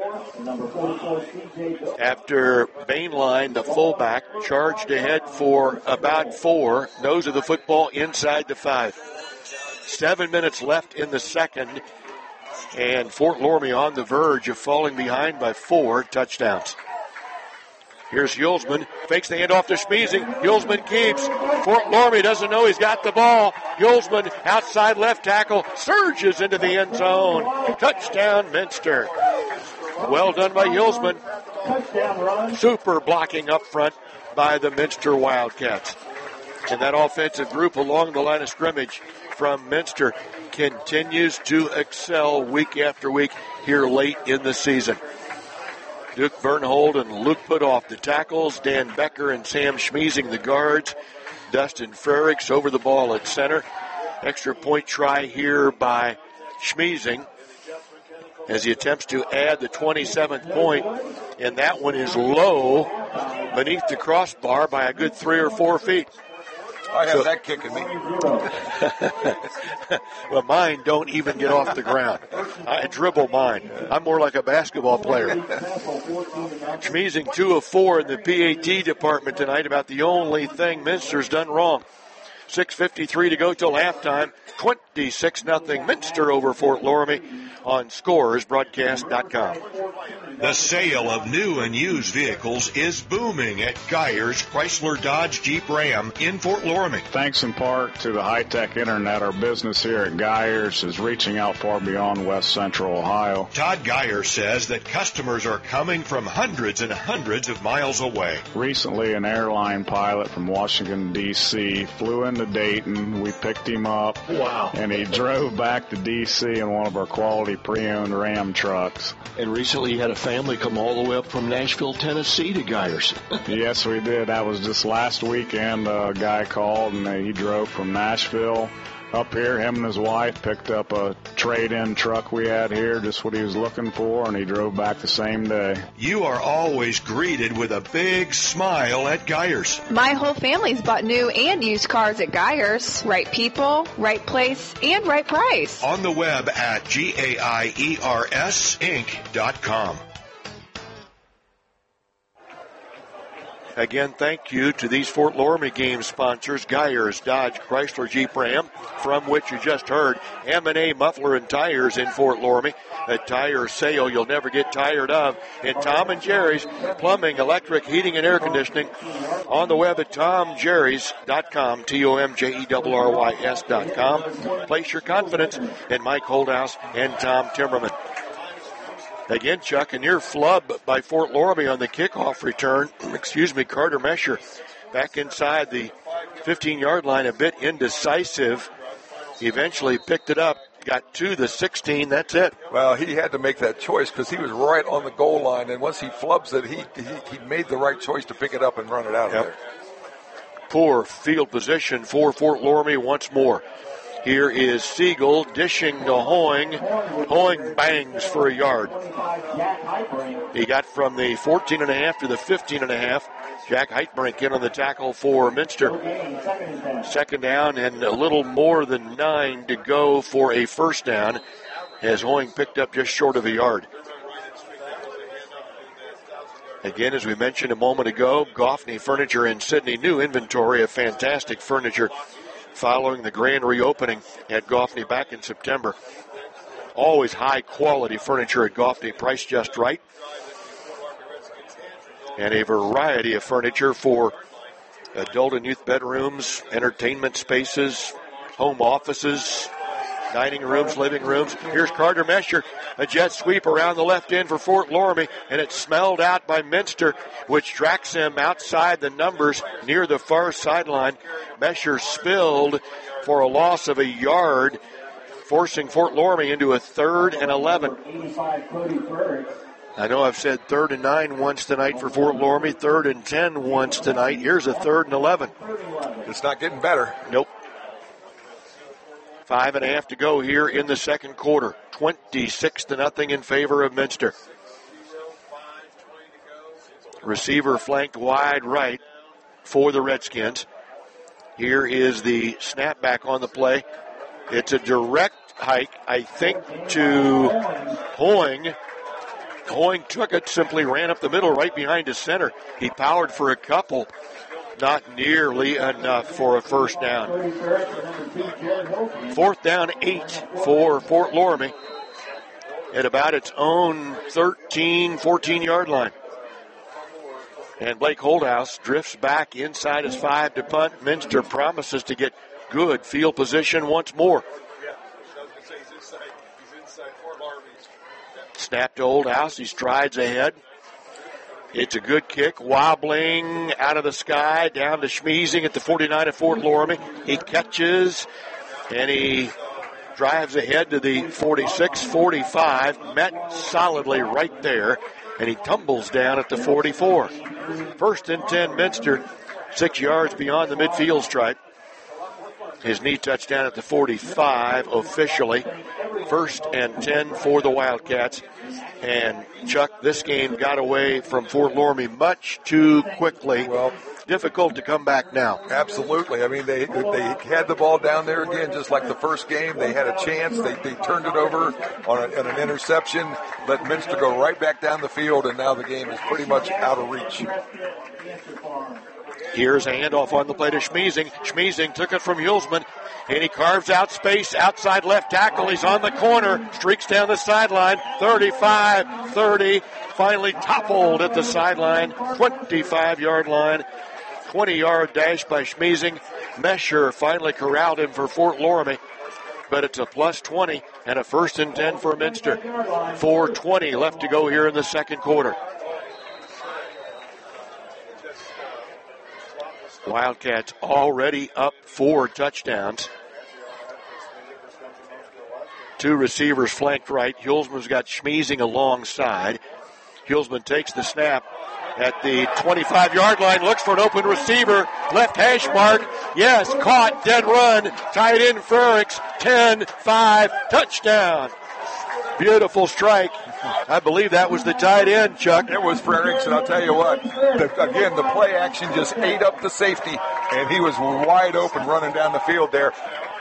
After Bainline, the fullback, charged ahead for about four. Nose of the football inside the five. Seven minutes left in the second. And Fort Loramie on the verge of falling behind by four touchdowns. Here's Hulsman. Fakes the handoff to Schmeezing. Hulsman keeps. Fort Loramie doesn't know he's got the ball. Hulsman, outside left tackle, surges into the end zone. Touchdown, Minster. Well done by Hulsman. Super blocking up front by the Minster Wildcats. And that offensive group along the line of scrimmage from Minster continues to excel week after week here late in the season. Duke Bernhold and Luke Putoff the tackles. Dan Becker and Sam Schmeezing the guards. Dustin Frericks over the ball at center. Extra point try here by Schmeezing as he attempts to add the twenty-seventh point, and that one is low beneath the crossbar by a good three or four feet. I have so, that kicking me. Well, mine don't even get off the ground. I dribble mine. I'm more like a basketball player. Schmeezing two of four in the P A T department tonight, about the only thing Minster's done wrong. six fifty-three to go till halftime. twenty-six nothing Minster over Fort Loramie on Scores Broadcast dot com. The sale of new and used vehicles is booming at Geyer's Chrysler Dodge Jeep Ram in Fort Loramie. Thanks in part to the high-tech internet, our business here at Geyer's is reaching out far beyond West Central Ohio. Todd Geyer says that customers are coming from hundreds and hundreds of miles away. Recently, an airline pilot from Washington, D C flew into Dayton. We picked him up. Wow. And he drove back to D C in one of our quality pre-owned Ram trucks. And recently you had a family come all the way up from Nashville, Tennessee to Geyers. Yes, we did. That was just last weekend. A guy called, and he drove from Nashville up here. Him and his wife picked up a trade-in truck we had here, just what he was looking for, and he drove back the same day. You are always greeted with a big smile at Geyers. My whole family's bought new and used cars at Geyers. Right people, right place, and right price. On the web at G A I E R S Inc dot com. Again, thank you to these Fort Loramie game sponsors, Geyers, Dodge, Chrysler, Jeep, Ram, from which you just heard M and A Muffler and Tires in Fort Loramie, a tire sale you'll never get tired of, and Tom and Jerry's Plumbing, Electric, Heating, and Air Conditioning on the web at tom jerrys dot com, T O M J E R R Y S dot com. Place your confidence in Mike Holdhouse and Tom Timmerman. Again, Chuck, a near flub by Fort Loramie on the kickoff return. Excuse me, Carter Mesher back inside the fifteen-yard line, a bit indecisive. Eventually picked it up, got to the sixteen. That's it. Well, he had to make that choice because he was right on the goal line, and once he flubs it, he he, he made the right choice to pick it up and run it out of yep. there. Poor field position for Fort Loramie once more. Here is Siegel dishing to Hoing. Hoing bangs for a yard. He got from the fourteen and a half to the fifteen and a half. Jack Heitbrink in on the tackle for Minster. Second down and a little more than nine to go for a first down as Hoing picked up just short of a yard. Again, as we mentioned a moment ago, Goffney Furniture in Sydney, new inventory of fantastic furniture following the grand reopening at Goffney back in September. Always high-quality furniture at Goffney, priced just right. And a variety of furniture for adult and youth bedrooms, entertainment spaces, home offices, dining rooms, living rooms. Here's Carter Mesher, a jet sweep around the left end for Fort Loramie, and it's smelled out by Minster, which tracks him outside the numbers near the far sideline. Mesher spilled for a loss of a yard, forcing Fort Loramie into a third and eleven. I know I've said third and nine once tonight for Fort Loramie, third and ten once tonight. Here's a third and eleven. It's not getting better. Nope. Five and a half to go here in the second quarter. twenty-six to nothing in favor of Minster. Receiver flanked wide right for the Redskins. Here is the snapback on the play. It's a direct hike, I think, to Hoing. Hoing took it, simply ran up the middle right behind his center. He powered for a couple. Not nearly enough for a first down. Fourth down, eight for Fort Loramie at about its own thirteen, fourteen-yard line. And Blake Holdhouse drifts back inside his five to punt. Minster promises to get good field position once more. Snap to Holdhouse. He strides ahead. It's a good kick, wobbling out of the sky, down to Schmeezing at the forty-nine of Fort Loramie. He catches, and he drives ahead to the forty-six forty-five, met solidly right there, and he tumbles down at the forty-four. First and ten, Minster, six yards beyond the midfield stripe. His knee touchdown at the forty-five officially. First and ten for the Wildcats. And, Chuck, this game got away from Fort Loramie much too quickly. Well, difficult to come back now. Absolutely. I mean, they they had the ball down there again, just like the first game. They had a chance. They, they turned it over on, a, on an interception, let Minster go right back down the field, and now the game is pretty much out of reach. Here's a handoff on the play to Schmeezing. Schmeezing took it from Hulsman, and he carves out space outside left tackle. He's on the corner, streaks down the sideline, thirty-five thirty, finally toppled at the sideline, twenty-five-yard line, twenty-yard dash by Schmeezing. Mesher finally corralled him for Fort Loramie, but it's a plus twenty and a first and ten for Minster. four twenty left to go here in the second quarter. Wildcats already up four touchdowns. Two receivers flanked right. Hulsman's got Schmeezing alongside. Hulsman takes the snap at the twenty-five-yard line, looks for an open receiver, left hash mark. Yes, caught, dead run. Tight end Frericks, ten five, touchdown. Beautiful strike. I believe that was the tight end, Chuck. It was Frericks, and I'll tell you what, the, again, the play action just ate up the safety, and he was wide open running down the field there.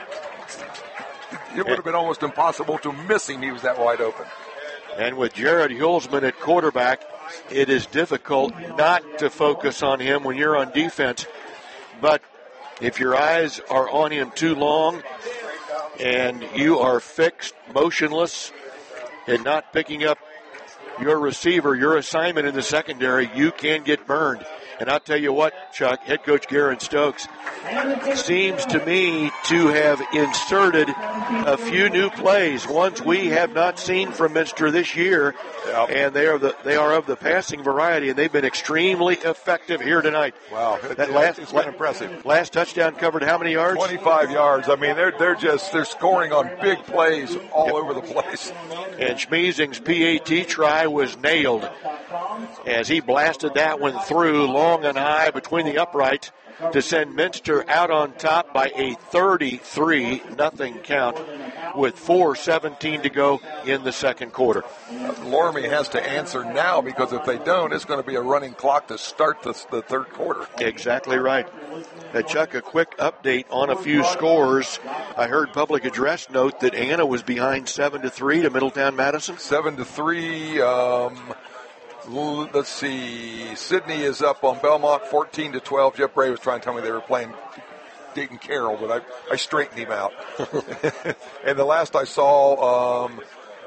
It would have been almost impossible to miss him. He was that wide open. And with Jared Hulsman at quarterback, it is difficult not to focus on him when you're on defense. But if your eyes are on him too long and you are fixed, motionless, and not picking up your receiver, your assignment in the secondary, you can get burned. And I'll tell you what, Chuck, head coach Garen Stokes seems to me to have inserted a few new plays, ones we have not seen from Minster this year, yep. and they are the they are of the passing variety, and they've been extremely effective here tonight. Wow, that it, last it's been impressive. Last touchdown covered how many yards? twenty-five yards. I mean, they're they're just they're scoring on big plays all yep. over the place. And Schmeezing's P A T try was nailed as he blasted that one through long and high between the uprights to send Minster out on top by a thirty-three nothing count with four seventeen to go in the second quarter. Loramie has to answer now, because if they don't, it's going to be a running clock to start the, the third quarter. Exactly right. Now, Chuck, a quick update on a few scores. I heard Public Address note that Anna was behind seven to three to Middletown Madison. seven to three. Um, let's see. Sydney is up on Belmont fourteen to twelve. Jeff Bray was trying to tell me they were playing Dayton Carroll, but I, I straightened him out. And the last I saw, um,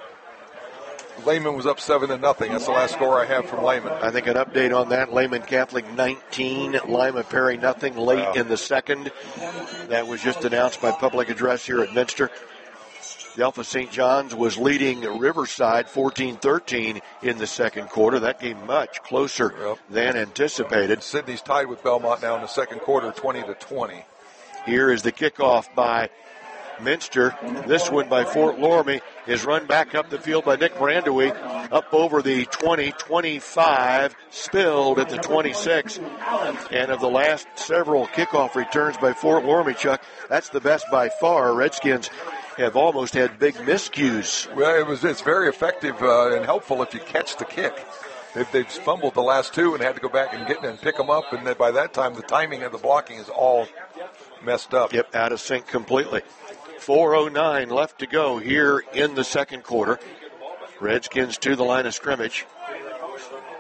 Lehman was up seven to nothing. That's the last score I have from Lehman. I think an update on that: Lehman Catholic nineteen, Lima Perry nothing late wow. in the second. That was just announced by Public Address here at Minster. The Alpha Saint John's was leading Riverside fourteen thirteen in the second quarter. That game much closer yep. than anticipated. Sydney's tied with Belmont now in the second quarter, twenty to twenty. Here is the kickoff by Minster. This one by Fort Loramie is run back up the field by Nick Brandewy, up over the twenty, twenty-five, spilled at the twenty-six. And of the last several kickoff returns by Fort Loramie, Chuck, that's the best by far. Redskins have almost had big miscues. Well, it was it's very effective uh, and helpful if you catch the kick. They've, they've fumbled the last two and had to go back and get and pick them up, and then by that time the timing of the blocking is all messed up. Yep, out of sync completely. four oh nine left to go here in the second quarter. Redskins to the line of scrimmage.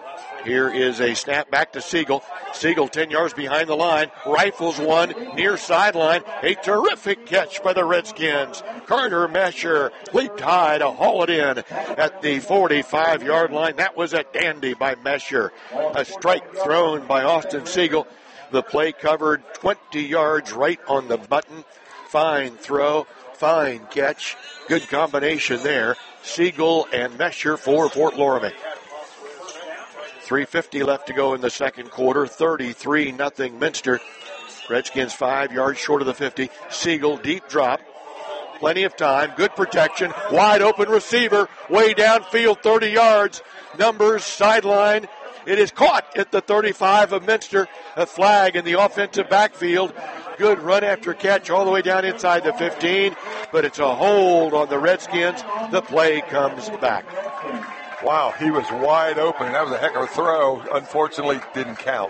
Here is a snap back to Siegel. Siegel ten yards behind the line. Rifles one near sideline. A terrific catch by the Redskins. Carter Mesher leaped high to haul it in at the forty-five-yard line. That was a dandy by Mesher. A strike thrown by Austin Siegel. The play covered twenty yards right on the button. Fine throw, fine catch. Good combination there. Siegel and Mesher for Fort Loramie. three fifty left to go in the second quarter. thirty-three nothing Minster. Redskins five yards short of the fifty. Siegel, deep drop. Plenty of time. Good protection. Wide open receiver. Way downfield, thirty yards. Numbers, sideline. It is caught at the thirty-five of Minster. A flag in the offensive backfield. Good run after catch all the way down inside the fifteen. But it's a hold on the Redskins. The play comes back. Wow, he was wide open. That was a heck of a throw. Unfortunately, didn't count.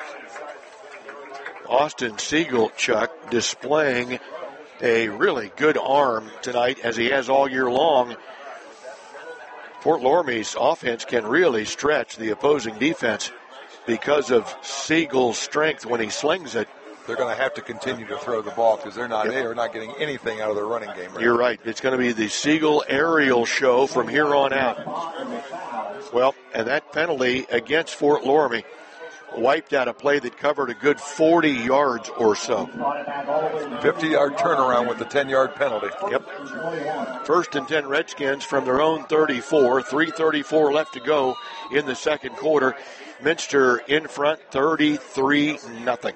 Austin Siegel, Chuck, displaying a really good arm tonight, as he has all year long. Fort Loramie's offense can really stretch the opposing defense because of Siegel's strength when he slings it. They're going to have to continue to throw the ball because they're not, yep. they are not getting anything out of their running game. Right You're now. right. It's going to be the Siegel aerial show from here on out. Well, and that penalty against Fort Loramie wiped out a play that covered a good forty yards or so. fifty-yard turnaround with the ten-yard penalty. Yep. First and ten Redskins from their own thirty-four. three thirty-four left to go in the second quarter. Minster in front, thirty-three nothing.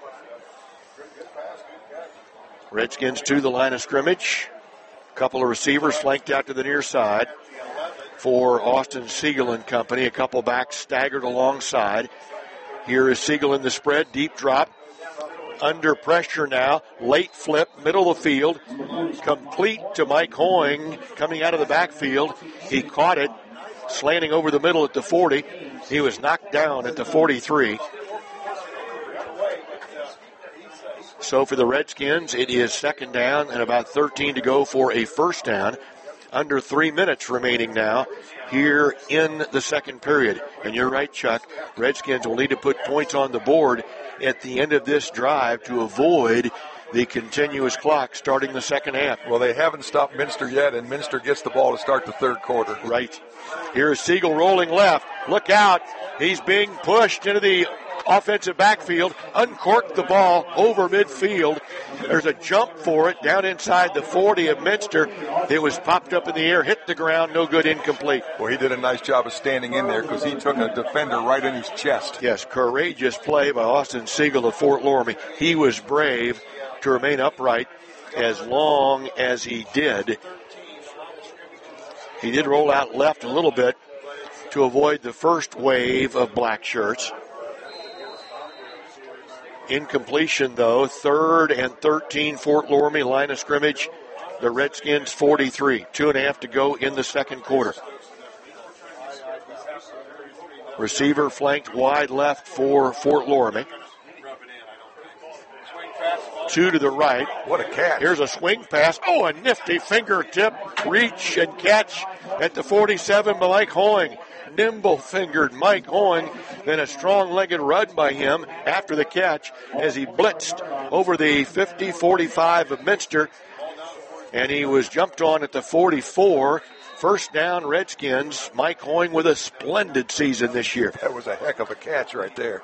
Redskins to the line of scrimmage. A couple of receivers flanked out to the near side for Austin Siegel and company. A couple backs staggered alongside. Here is Siegel in the spread. Deep drop. Under pressure now. Late flip. Middle of the field. Complete to Mike Hoying coming out of the backfield. He caught it. Slanting over the middle at the forty. He was knocked down at the forty-three. So for the Redskins, it is second down and about thirteen to go for a first down. Under three minutes remaining now here in the second period. And you're right, Chuck. Redskins will need to put points on the board at the end of this drive to avoid the continuous clock starting the second half. Well, they haven't stopped Minster yet, and Minster gets the ball to start the third quarter. Right. Here's Siegel rolling left. Look out. He's being pushed into the offensive backfield, uncorked the ball over midfield. There's a jump for it down inside the forty of Minster. It was popped up in the air, hit the ground, no good, incomplete. Well, he did a nice job of standing in there because he took a defender right in his chest. Yes, courageous play by Austin Siegel of Fort Loramie. He was brave to remain upright as long as he did. He did roll out left a little bit to avoid the first wave of black shirts. Incompletion, though. Third and thirteen, Fort Loramie, line of scrimmage. The Redskins forty-three. Two and a half to go in the second quarter. Receiver flanked wide left for Fort Loramie. Two to the right. What a catch. Here's a swing pass. Oh, a nifty fingertip reach and catch at the forty-seven by Mike Hoying. Nimble-fingered Mike Hoying, then a strong-legged run by him after the catch as he blitzed over the fifty forty-five of Minster, and he was jumped on at the forty-four. First down, Redskins. Mike Hoying with a splendid season this year. That was a heck of a catch right there.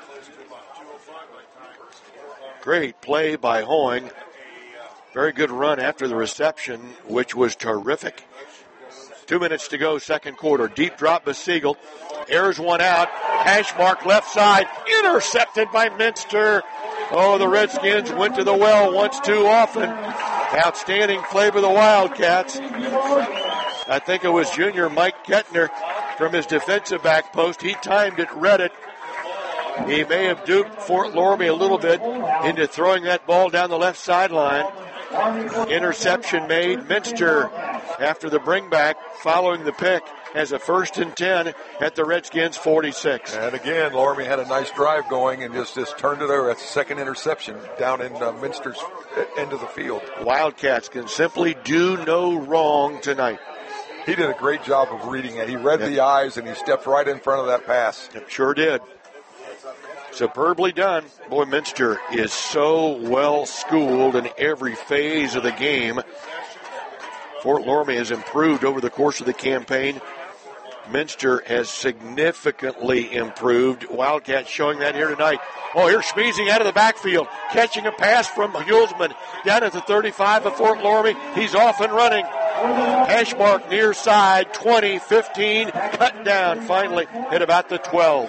Great play by Hoying. Very good run after the reception, which was terrific. Two minutes to go, second quarter. Deep drop by Siegel. Airs one out. Hash mark left side. Intercepted by Minster. Oh, the Redskins went to the well once too often. Outstanding play by the Wildcats. I think it was junior Mike Kettner from his defensive back post. He timed it, read it. He may have duped Fort Loramie a little bit into throwing that ball down the left sideline. Interception made. Minster, after the bringback, following the pick, has a first and ten at the Redskins forty-six. And again, Loramie had a nice drive going and just, just turned it over. That's the second interception down in uh, Minster's end of the field. Wildcats can simply do no wrong tonight. he did a great job of reading it. He read Yep. the eyes, and he stepped right in front of that pass. Yep, sure did. Superbly done. Boy, Minster is so well schooled in every phase of the game. Fort Loramie has improved over the course of the campaign. Minster has significantly improved. Wildcats showing that here tonight. Oh, here's Schmeezing out of the backfield, catching a pass from Hulsman down at the thirty-five of Fort Loramie. He's off and running. Hash mark near side, twenty, fifteen, cut down finally at about the twelve.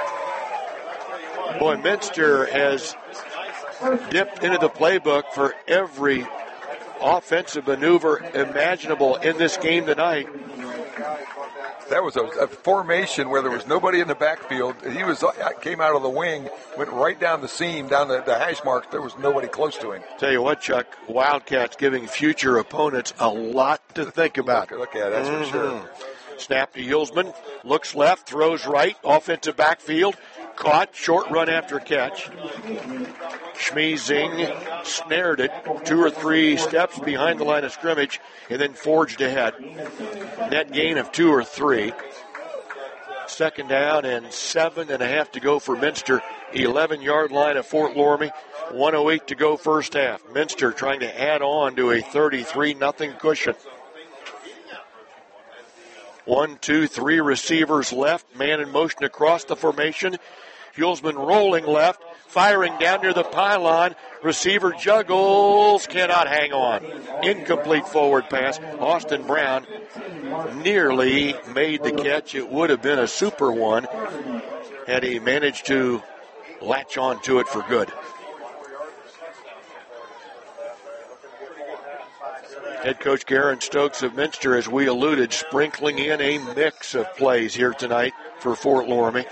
Boy, Minster has dipped into the playbook for every offensive maneuver imaginable in this game tonight. That was a, a formation where there was nobody in the backfield. He was came out of the wing, went right down the seam, down the, the hash marks. There was nobody close to him. Tell you what, Chuck, Wildcats giving future opponents a lot to think about. Look, look at it, that's mm-hmm. for sure. Snap to Hulsman, looks left, throws right, offensive backfield, caught, short run after catch. Schmeezing snared it two or three steps behind the line of scrimmage and then forged ahead. Net gain of two or three. Second down and seven and a half to go for Minster. eleven-yard line of Fort Loramie. one oh eight to go first half. Minster trying to add on to a thirty-three nothing cushion. One, two, three receivers left. Man in motion across the formation. Hulsman rolling left, firing down near the pylon. Receiver juggles, cannot hang on. Incomplete forward pass. Austin Brown nearly made the catch. It would have been a super one had he managed to latch on to it for good. Head coach Garen Stokes of Minster, as we alluded, sprinkling in a mix of plays here tonight for Fort Loramie.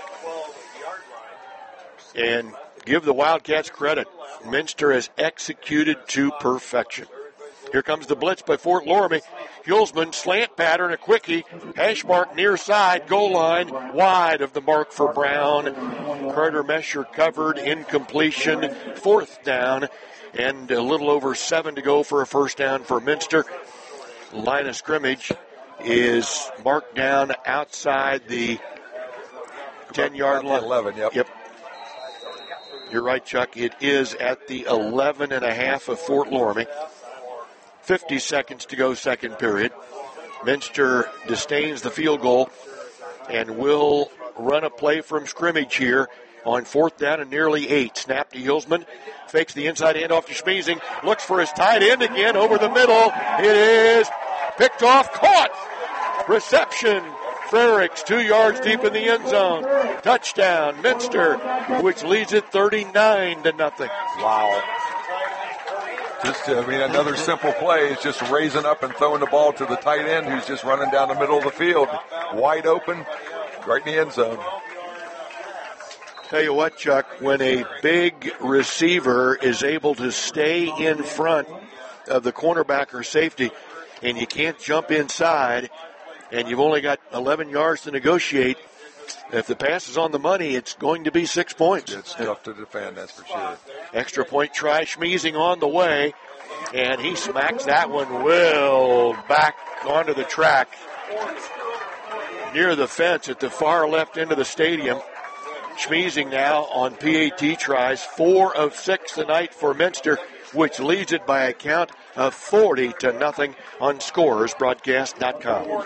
And give the Wildcats credit. Minster has executed to perfection. Here comes the blitz by Fort Loramie. Hulsman, slant pattern, a quickie. Hash mark near side, goal line, wide of the mark for Brown. Carter Mesher covered, incompletion, fourth down. And a little over seven to go for a first down for Minster. Line of scrimmage is marked down outside the ten-yard line. eleven, yep. Yep. You're right, Chuck. It is at the eleven and a half of Fort Loramie. fifty seconds to go, second period. Minster disdains the field goal and will run a play from scrimmage here on fourth down and nearly eight. Snap to Hulsman. Fakes the inside handoff to Schmeezing. Looks for his tight end again over the middle. It is picked off, caught. Reception. Frericks two yards deep in the end zone. Touchdown, Minster, which leads it thirty-nine to nothing. Wow. Just, I mean, another simple play is just raising up and throwing the ball to the tight end who's just running down the middle of the field. Wide open, right in the end zone. Tell you what, Chuck, when a big receiver is able to stay in front of the cornerback or safety and you can't jump inside and you've only got eleven yards to negotiate, if the pass is on the money, it's going to be six points. It's tough to defend, that's for sure. Extra point try, Schmeezing on the way, and he smacks that one well back onto the track near the fence at the far left end of the stadium. Schmeezing now on P A T tries, four of six tonight for Minster, which leads it by a count of forty to nothing on Scorers Broadcast dot com.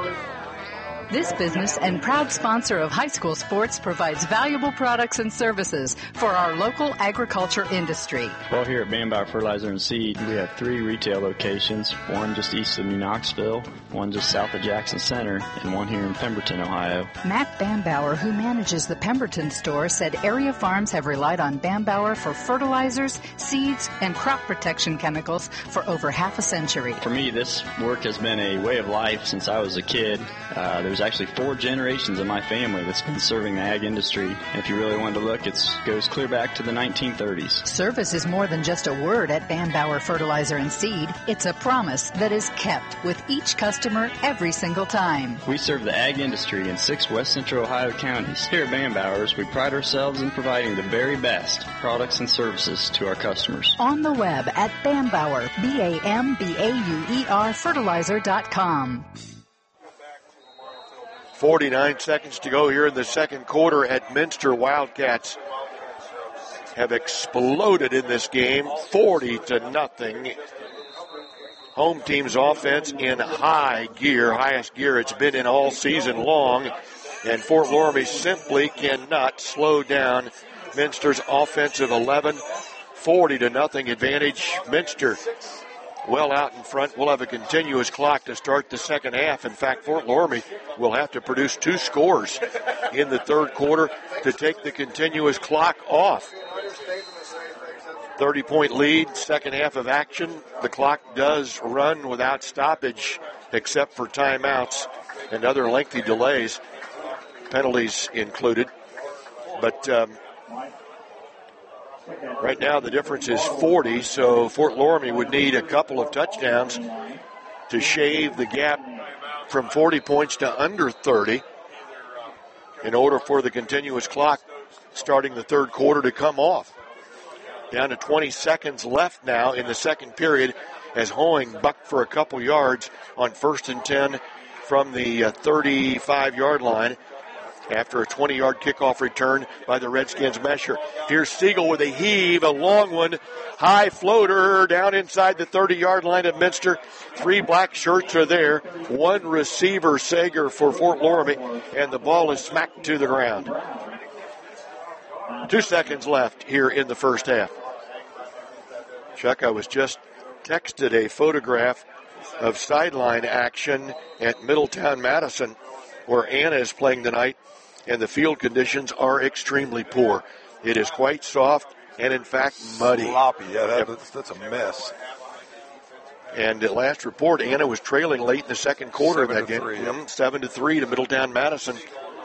This business and proud sponsor of high school sports provides valuable products and services for our local agriculture industry. Well, here at Bambauer Fertilizer and Seed, we have three retail locations, one just east of New Knoxville, one just south of Jackson Center, and one here in Pemberton, Ohio. Matt Bambauer, who manages the Pemberton store, said area farms have relied on Bambauer for fertilizers, seeds, and crop protection chemicals for over half a century. For me, this work has been a way of life since I was a kid. Uh, there's actually four generations of my family that's been serving the ag industry. And if you really wanted to look, it goes clear back to the nineteen thirties. Service is more than just a word at Bambauer Fertilizer and Seed. It's a promise that is kept with each customer every single time. We serve the ag industry in six west central Ohio counties. Here at Bambauer's, we pride ourselves in providing the very best products and services to our customers. On the web at Bambauer, B A M B A U E R fertilizer dot com. forty-nine seconds to go here in the second quarter at Minster. Wildcats have exploded in this game, forty to nothing. Home team's offense in high gear, highest gear it's been in all season long, and Fort Loramie simply cannot slow down Minster's offensive eleven. forty to nothing advantage. Minster well out in front. We'll have a continuous clock to start the second half. In fact, Fort Loramie will have to produce two scores in the third quarter to take the continuous clock off. thirty-point lead, second half of action. The clock does run without stoppage except for timeouts and other lengthy delays, penalties included. But um, right now the difference is forty, so Fort Loramie would need a couple of touchdowns to shave the gap from forty points to under thirty in order for the continuous clock starting the third quarter to come off. Down to twenty seconds left now in the second period as Hoeing bucked for a couple yards on first and ten from the uh, thirty-five-yard line after a twenty-yard kickoff return by the Redskins Mesher. Here's Siegel with a heave, a long one, high floater down inside the thirty-yard line of Minster. Three black shirts are there. One receiver, Sager, for Fort Loramie, and the ball is smacked to the ground. Two seconds left here in the first half. Chuck, I was just texted a photograph of sideline action at Middletown Madison, where Anna is playing tonight, and the field conditions are extremely poor. It is quite soft and, in fact, muddy. Sloppy, yeah, that, yep. that's, that's a mess. And at last report, Anna was trailing late in the second quarter of that game. Three, yep. Seven to three to Middletown Madison,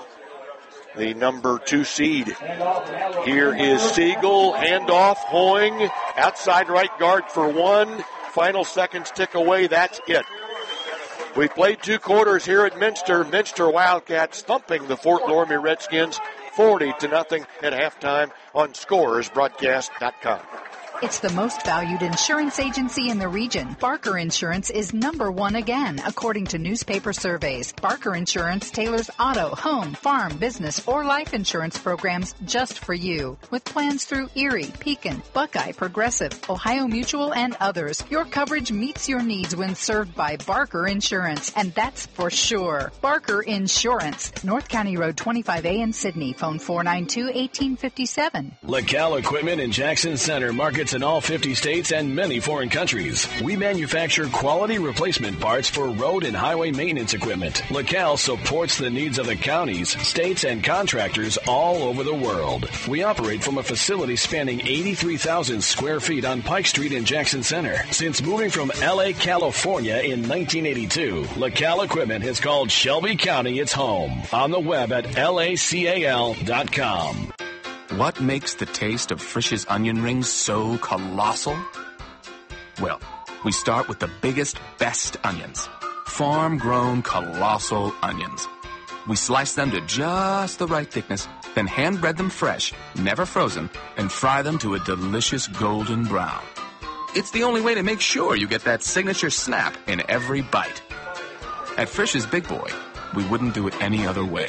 the number two seed. Here is Siegel, handoff, Hoeing, outside right guard for one. Final seconds tick away, that's it. We played two quarters here at Minster. Minster Wildcats thumping the Fort Loramie Redskins forty to nothing at halftime on Scores Broadcast dot com. It's the most valued insurance agency in the region. Barker Insurance is number one again, according to newspaper surveys. Barker Insurance tailors auto, home, farm, business, or life insurance programs just for you. With plans through Erie, Pekin, Buckeye, Progressive, Ohio Mutual, and others, your coverage meets your needs when served by Barker Insurance, and that's for sure. Barker Insurance, North County Road twenty-five A in Sydney. Phone four nine two, one eight five seven. LaCal Equipment in Jackson Center markets in all fifty states and many foreign countries. We manufacture quality replacement parts for road and highway maintenance equipment. LaCal supports the needs of the counties, states, and contractors all over the world. We operate from a facility spanning eighty-three thousand square feet on Pike Street in Jackson Center. Since moving from L A, California in nineteen eighty-two, LaCal Equipment has called Shelby County its home. On the web at L A C A L dot com. What makes the taste of Frisch's onion rings so colossal? Well, we start with the biggest, best onions. Farm-grown colossal onions. We slice them to just the right thickness, then hand-bread them fresh, never frozen, and fry them to a delicious golden brown. It's the only way to make sure you get that signature snap in every bite. At Frisch's Big Boy, we wouldn't do it any other way.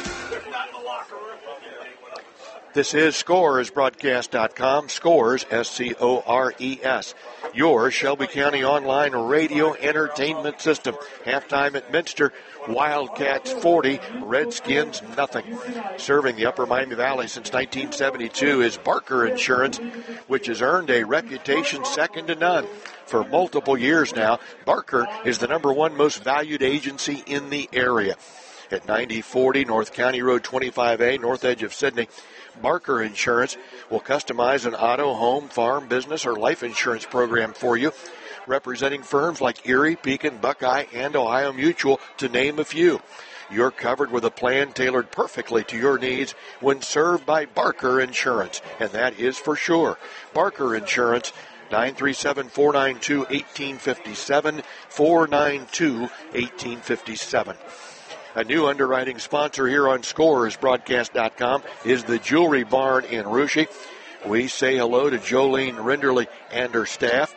This is Scores Broadcast dot com. Scores, S C O R E S. Your Shelby County online radio entertainment system. Halftime at Minster. Wildcats forty, Redskins nothing. Serving the Upper Miami Valley since nineteen seventy-two is Barker Insurance, which has earned a reputation second to none. For multiple years now, Barker is the number one most valued agency in the area. At ninety forty North County Road twenty-five A, north edge of Sydney, Barker Insurance will customize an auto, home, farm, business, or life insurance program for you, representing firms like Erie, Pekin, Buckeye, and Ohio Mutual, to name a few. You're covered with a plan tailored perfectly to your needs when served by Barker Insurance, and that is for sure. Barker Insurance, nine three seven, four nine two, one eight five seven, four nine two, one eight five seven. A new underwriting sponsor here on Scores Broadcast dot com is the Jewelry Barn in Russia. We say hello to Jolene Rinderly and her staff.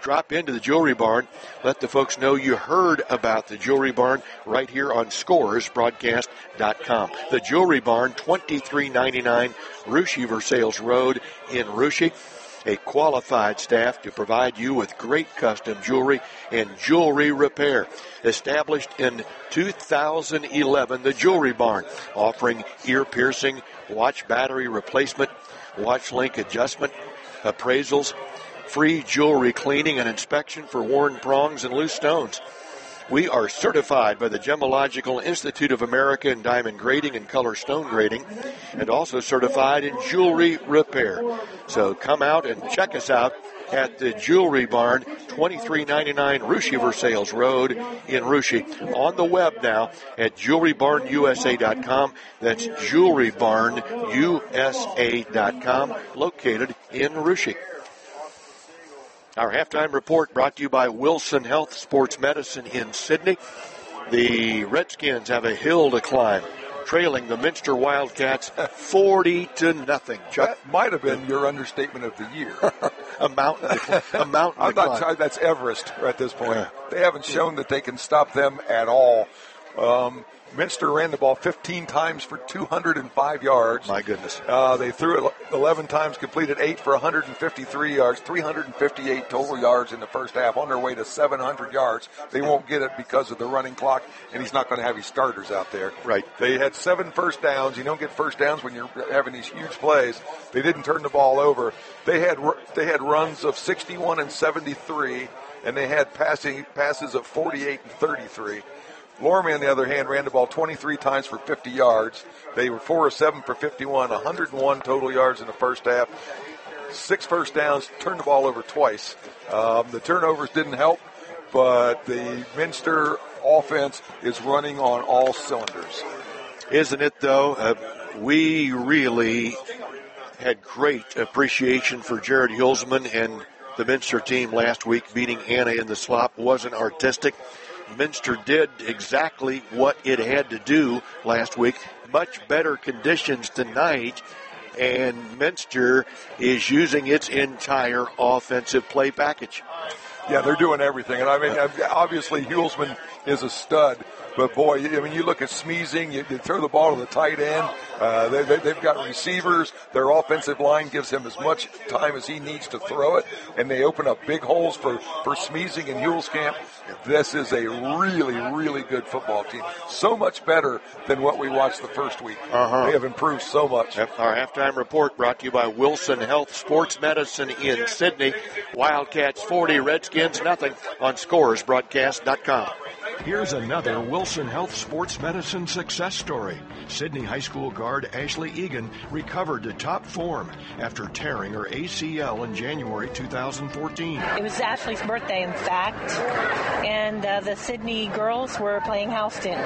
drop into the Jewelry Barn. Let the folks know you heard about the Jewelry Barn right here on scores broadcast dot com. The Jewelry Barn, twenty-three ninety-nine Russia Versailles Road in Russia. A qualified staff to provide you with great custom jewelry and jewelry repair. Established in two thousand eleven, the Jewelry Barn, offering ear-piercing, watch battery replacement, watch link adjustment, appraisals, free jewelry cleaning and inspection for worn prongs and loose stones. We are certified by the Gemological Institute of America in diamond grading and color stone grading, and also certified in jewelry repair. So come out and check us out at the Jewelry Barn, twenty-three ninety-nine Russia Versailles Road in Russia. On the web now at jewelry barn u s a dot com. That's jewelry barn u s a dot com, located in Russia. Our halftime report brought to you by Wilson Health Sports Medicine in Sydney. The Redskins have a hill to climb, trailing the Minster Wildcats forty to nothing. Chuck? That might have been your understatement of the year. a mountain to climb. A mountain I'm to not climb. that's Everest at this point. Yeah. They haven't shown that they can stop them at all. Um, Minster ran the ball fifteen times for two hundred five yards. My goodness. Uh, they threw it eleven times, completed eight for one hundred fifty-three yards, three hundred fifty-eight total yards in the first half, on their way to seven hundred yards. They won't get it because of the running clock, and he's not going to have his starters out there. Right. They had seven first downs. You don't get first downs when you're having these huge plays. They didn't turn the ball over. They had they had runs of sixty-one and seventy-three, and they had passing passes of forty-eight and thirty-three. Loramie, on the other hand, ran the ball twenty-three times for fifty yards. They were four of seven for fifty-one, one hundred one total yards in the first half. Six first downs, turned the ball over twice. Um, the turnovers didn't help, but the Minster offense is running on all cylinders. Isn't it, though? Uh, we really had great appreciation for Jared Hulsman and the Minster team last week. Beating Anna in the slop wasn't artistic. Minster did exactly what it had to do last week. Much better conditions tonight, and Minster is using its entire offensive play package. Yeah, they're doing everything. And I mean, obviously, Hulsman is a stud. But, boy, I mean, you look at Smeezing, you, you throw the ball to the tight end. Uh, they, they, they've got receivers. Their offensive line gives him as much time as he needs to throw it. And they open up big holes for, for Smeezing and Hulskamp. This is a really, really good football team. So much better than what we watched the first week. Uh-huh. They have improved so much. Yep. Our halftime report brought to you by Wilson Health Sports Medicine in Sydney. Wildcats forty, Redskins nothing on scores broadcast dot com. Here's another Wilson Health Sports Medicine success story. Sydney High School guard Ashley Egan recovered to top form after tearing her A C L in January two thousand fourteen. It was Ashley's birthday, in fact, and uh, the Sydney girls were playing Houston.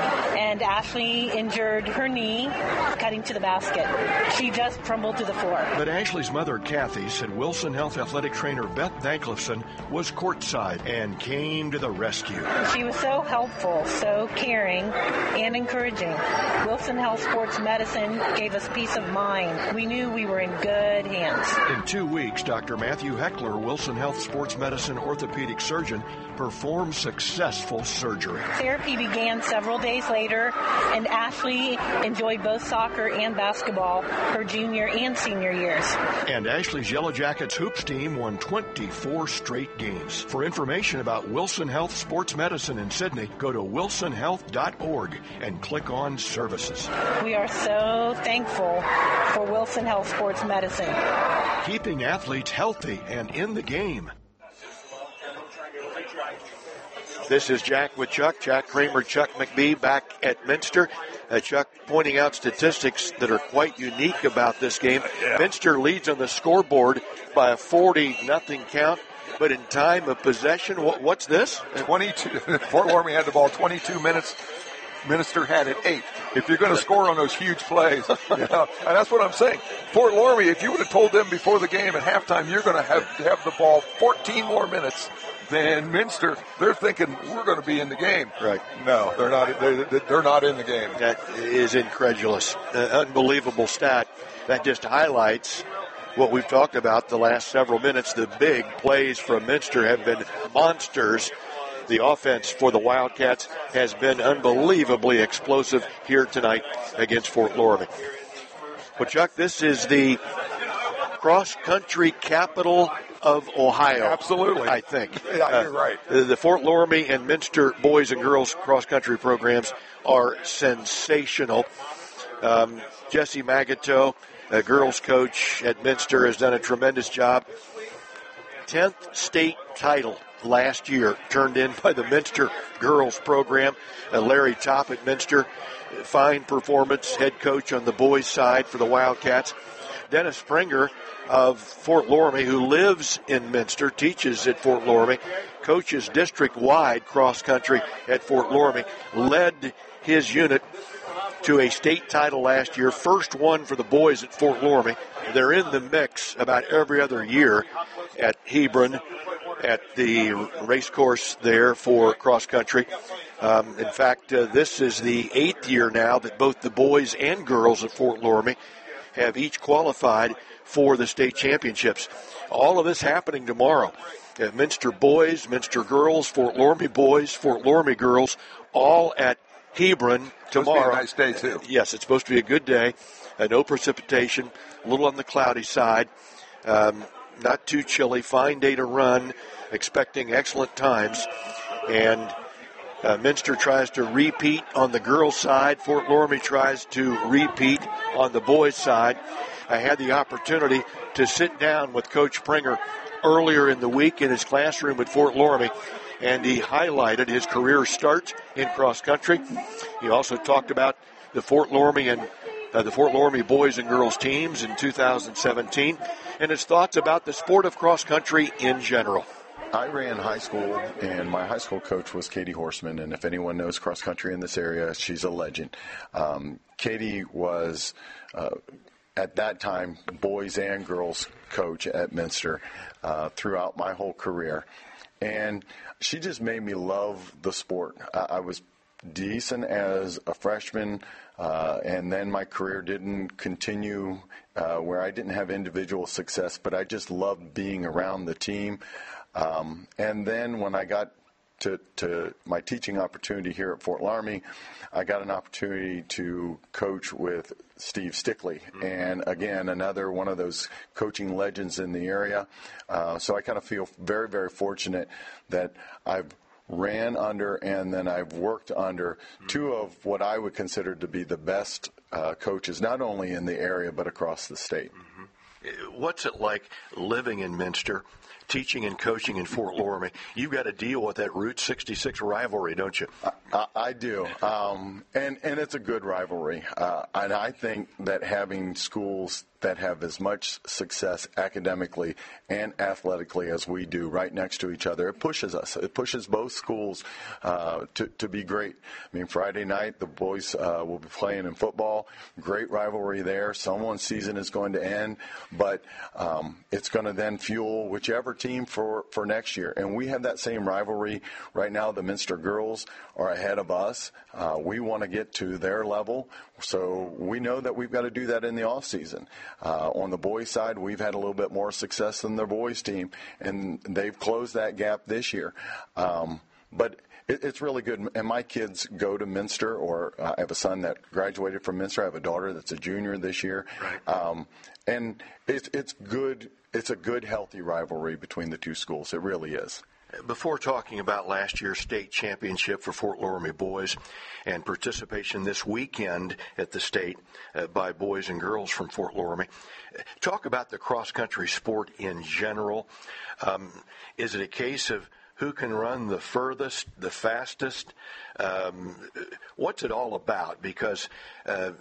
And Ashley injured her knee cutting to the basket. She just crumbled to the floor. But Ashley's mother, Kathy, said Wilson Health athletic trainer Beth Thanklifson was courtside and came to the rescue. She was so helpful, so caring, and encouraging. Wilson Health Sports Medicine gave us peace of mind. We knew we were in good hands. In two weeks, Doctor Matthew Heckler, Wilson Health Sports Medicine orthopedic surgeon, performed successful surgery. Therapy began several days later, and Ashley enjoyed both soccer and basketball her junior and senior years. And Ashley's Yellow Jackets hoops team won twenty-four straight games. For information about Wilson Health Sports Medicine in Sydney, go to wilson health dot org and click on Services. We are so thankful for Wilson Health Sports Medicine. Keeping athletes healthy and in the game. This is Jack with Chuck, Jack Kramer, Chuck McBee back at Minster. Uh, Chuck pointing out statistics that are quite unique about this game. Yeah. Minster leads on the scoreboard by a forty nothing count. But in time of possession, what, what's this? twenty-two. Fort Loramie had the ball twenty-two minutes. Minster had it eight. If you're going to score on those huge plays, you know, and that's what I'm saying. Fort Loramie, if you would have told them before the game at halftime, you're going to have have the ball fourteen more minutes than Minster, they're thinking we're going to be in the game. Right? No, they're not. They're, they're not in the game. That is incredulous. Uh, unbelievable stat. That just highlights what we've talked about the last several minutes. The big plays from Minster have been monsters. The offense for the Wildcats has been unbelievably explosive here tonight against Fort Loramie. Well, Chuck, this is the cross-country capital of Ohio. Absolutely. I think. Yeah, you're right. Uh, the Fort Loramie and Minster boys and girls cross-country programs are sensational. Um, Jesse Magato, a girls coach at Minster, has done a tremendous job. tenth state title last year turned in by the Minster girls program. Uh, Larry Topp at Minster, fine performance, head coach on the boys side for the Wildcats. Dennis Springer of Fort Loramie, who lives in Minster, teaches at Fort Loramie, coaches district-wide cross-country at Fort Loramie, led his unit to a state title last year, first one for the boys at Fort Loramie. They're in the mix about every other year at Hebron, at the race course there for cross-country. Um, in fact, uh, this is the eighth year now that both the boys and girls at Fort Loramie have each qualified for the state championships. All of this happening tomorrow. Uh, Minster boys, Minster girls, Fort Loramie boys, Fort Loramie girls, all at Hebron tomorrow. It's supposed to be a nice day, too. Yes, it's supposed to be a good day. Uh, no precipitation, a little on the cloudy side. Um, not too chilly, fine day to run, expecting excellent times. And uh, Minster tries to repeat on the girls' side. Fort Loramie tries to repeat on the boys' side. I had the opportunity to sit down with Coach Springer earlier in the week in his classroom at Fort Loramie, and he highlighted his career start in cross-country. He also talked about the Fort Loramie and uh, the Fort Loramie boys and girls teams in two thousand seventeen, and his thoughts about the sport of cross-country in general. I ran high school, and my high school coach was Katie Horseman, and if anyone knows cross-country in this area, she's a legend. Um, Katie was, uh, at that time, boys and girls coach at Minster uh, throughout my whole career. And she just made me love the sport. I, I was decent as a freshman, uh, and then my career didn't continue uh, where I didn't have individual success, but I just loved being around the team. Um, and then when I got to, to my teaching opportunity here at Fort Loramie, I got an opportunity to coach with Steve Stickley, and again, another one of those coaching legends in the area. Uh, so I kind of feel very, very fortunate that I've ran under and then I've worked under two of what I would consider to be the best uh, coaches, not only in the area but across the state. Mm-hmm. What's it like living in Minster, teaching and coaching in Fort Loramie? You've got to deal with that Route sixty-six rivalry, don't you? I, I do, um, and and it's a good rivalry. Uh, and I think that having schools that have as much success academically and athletically as we do right next to each other, it pushes us. It pushes both schools uh, to, to be great. I mean, Friday night, the boys uh, will be playing in football. Great rivalry there. Someone's season is going to end, but um, it's going to then fuel whichever team for, for next year. And we have that same rivalry right now. The Minster girls are ahead of us. Uh, we want to get to their level, so we know that we've got to do that in the off season. Uh, on the boys' side, we've had a little bit more success than their boys' team, and they've closed that gap this year. Um, but it, it's really good. And my kids go to Minster, or uh, I have a son that graduated from Minster. I have a daughter that's a junior this year. Right. Um, and it's it's good. It's a good, healthy rivalry between the two schools. It really is. Before talking about last year's state championship for Fort Loramie boys and participation this weekend at the state uh, by boys and girls from Fort Loramie, talk about the cross-country sport in general. Um, is it a case of who can run the furthest, the fastest? Um, what's it all about? Because uh,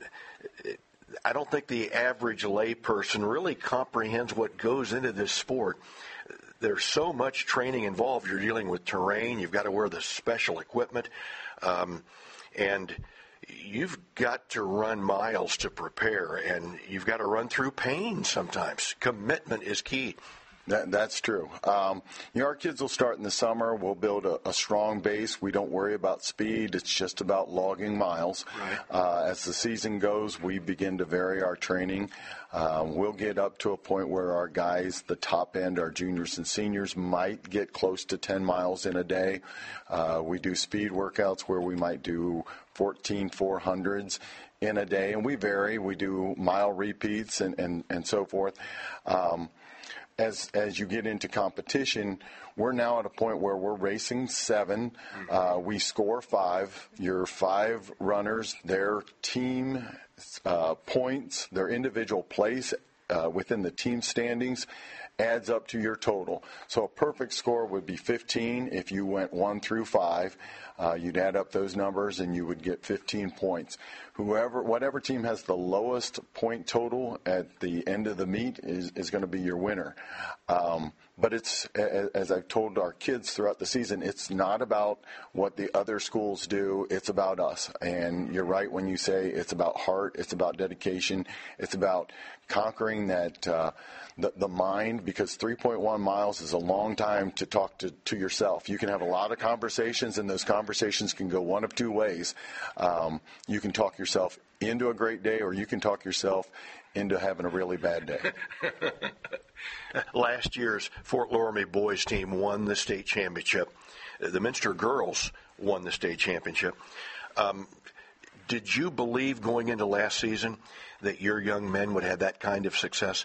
I don't think the average layperson really comprehends what goes into this sport. There's so much training involved. You're dealing with terrain. You've got to wear the special equipment. Um, and you've got to run miles to prepare. And you've got to run through pain sometimes. Commitment is key. That, that's true. Um, you know, our kids will start in the summer. We'll build a, a strong base. We don't worry about speed. It's just about logging miles. Right. Uh, as the season goes, we begin to vary our training. Um, we'll get up to a point where our guys, the top end, our juniors and seniors, might get close to ten miles in a day. Uh, we do speed workouts where we might do fourteen four hundreds in a day, and we vary. We do mile repeats and, and, and so forth. Um, As as you get into competition, we're now at a point where we're racing seven. Uh, we score five. Your five runners, their team uh, points, their individual place uh, within the team standings adds up to your total. So a perfect score would be fifteen if you went one through five. Uh, you'd add up those numbers and you would get fifteen points. Whoever, whatever team has the lowest point total at the end of the meet is, is going to be your winner. Um, but it's, as I've told our kids throughout the season, it's not about what the other schools do. It's about us. And you're right when you say it's about heart. It's about dedication. It's about conquering that uh, the, the mind, because three point one miles is a long time to talk to, to yourself. You can have a lot of conversations, and those conversations can go one of two ways. Um, you can talk yourself into a great day, or you can talk yourself into having a really bad day. Last year's Fort Loramie boys team won the state championship. The Minster girls won the state championship. Um, did you believe going into last season that your young men would have that kind of success?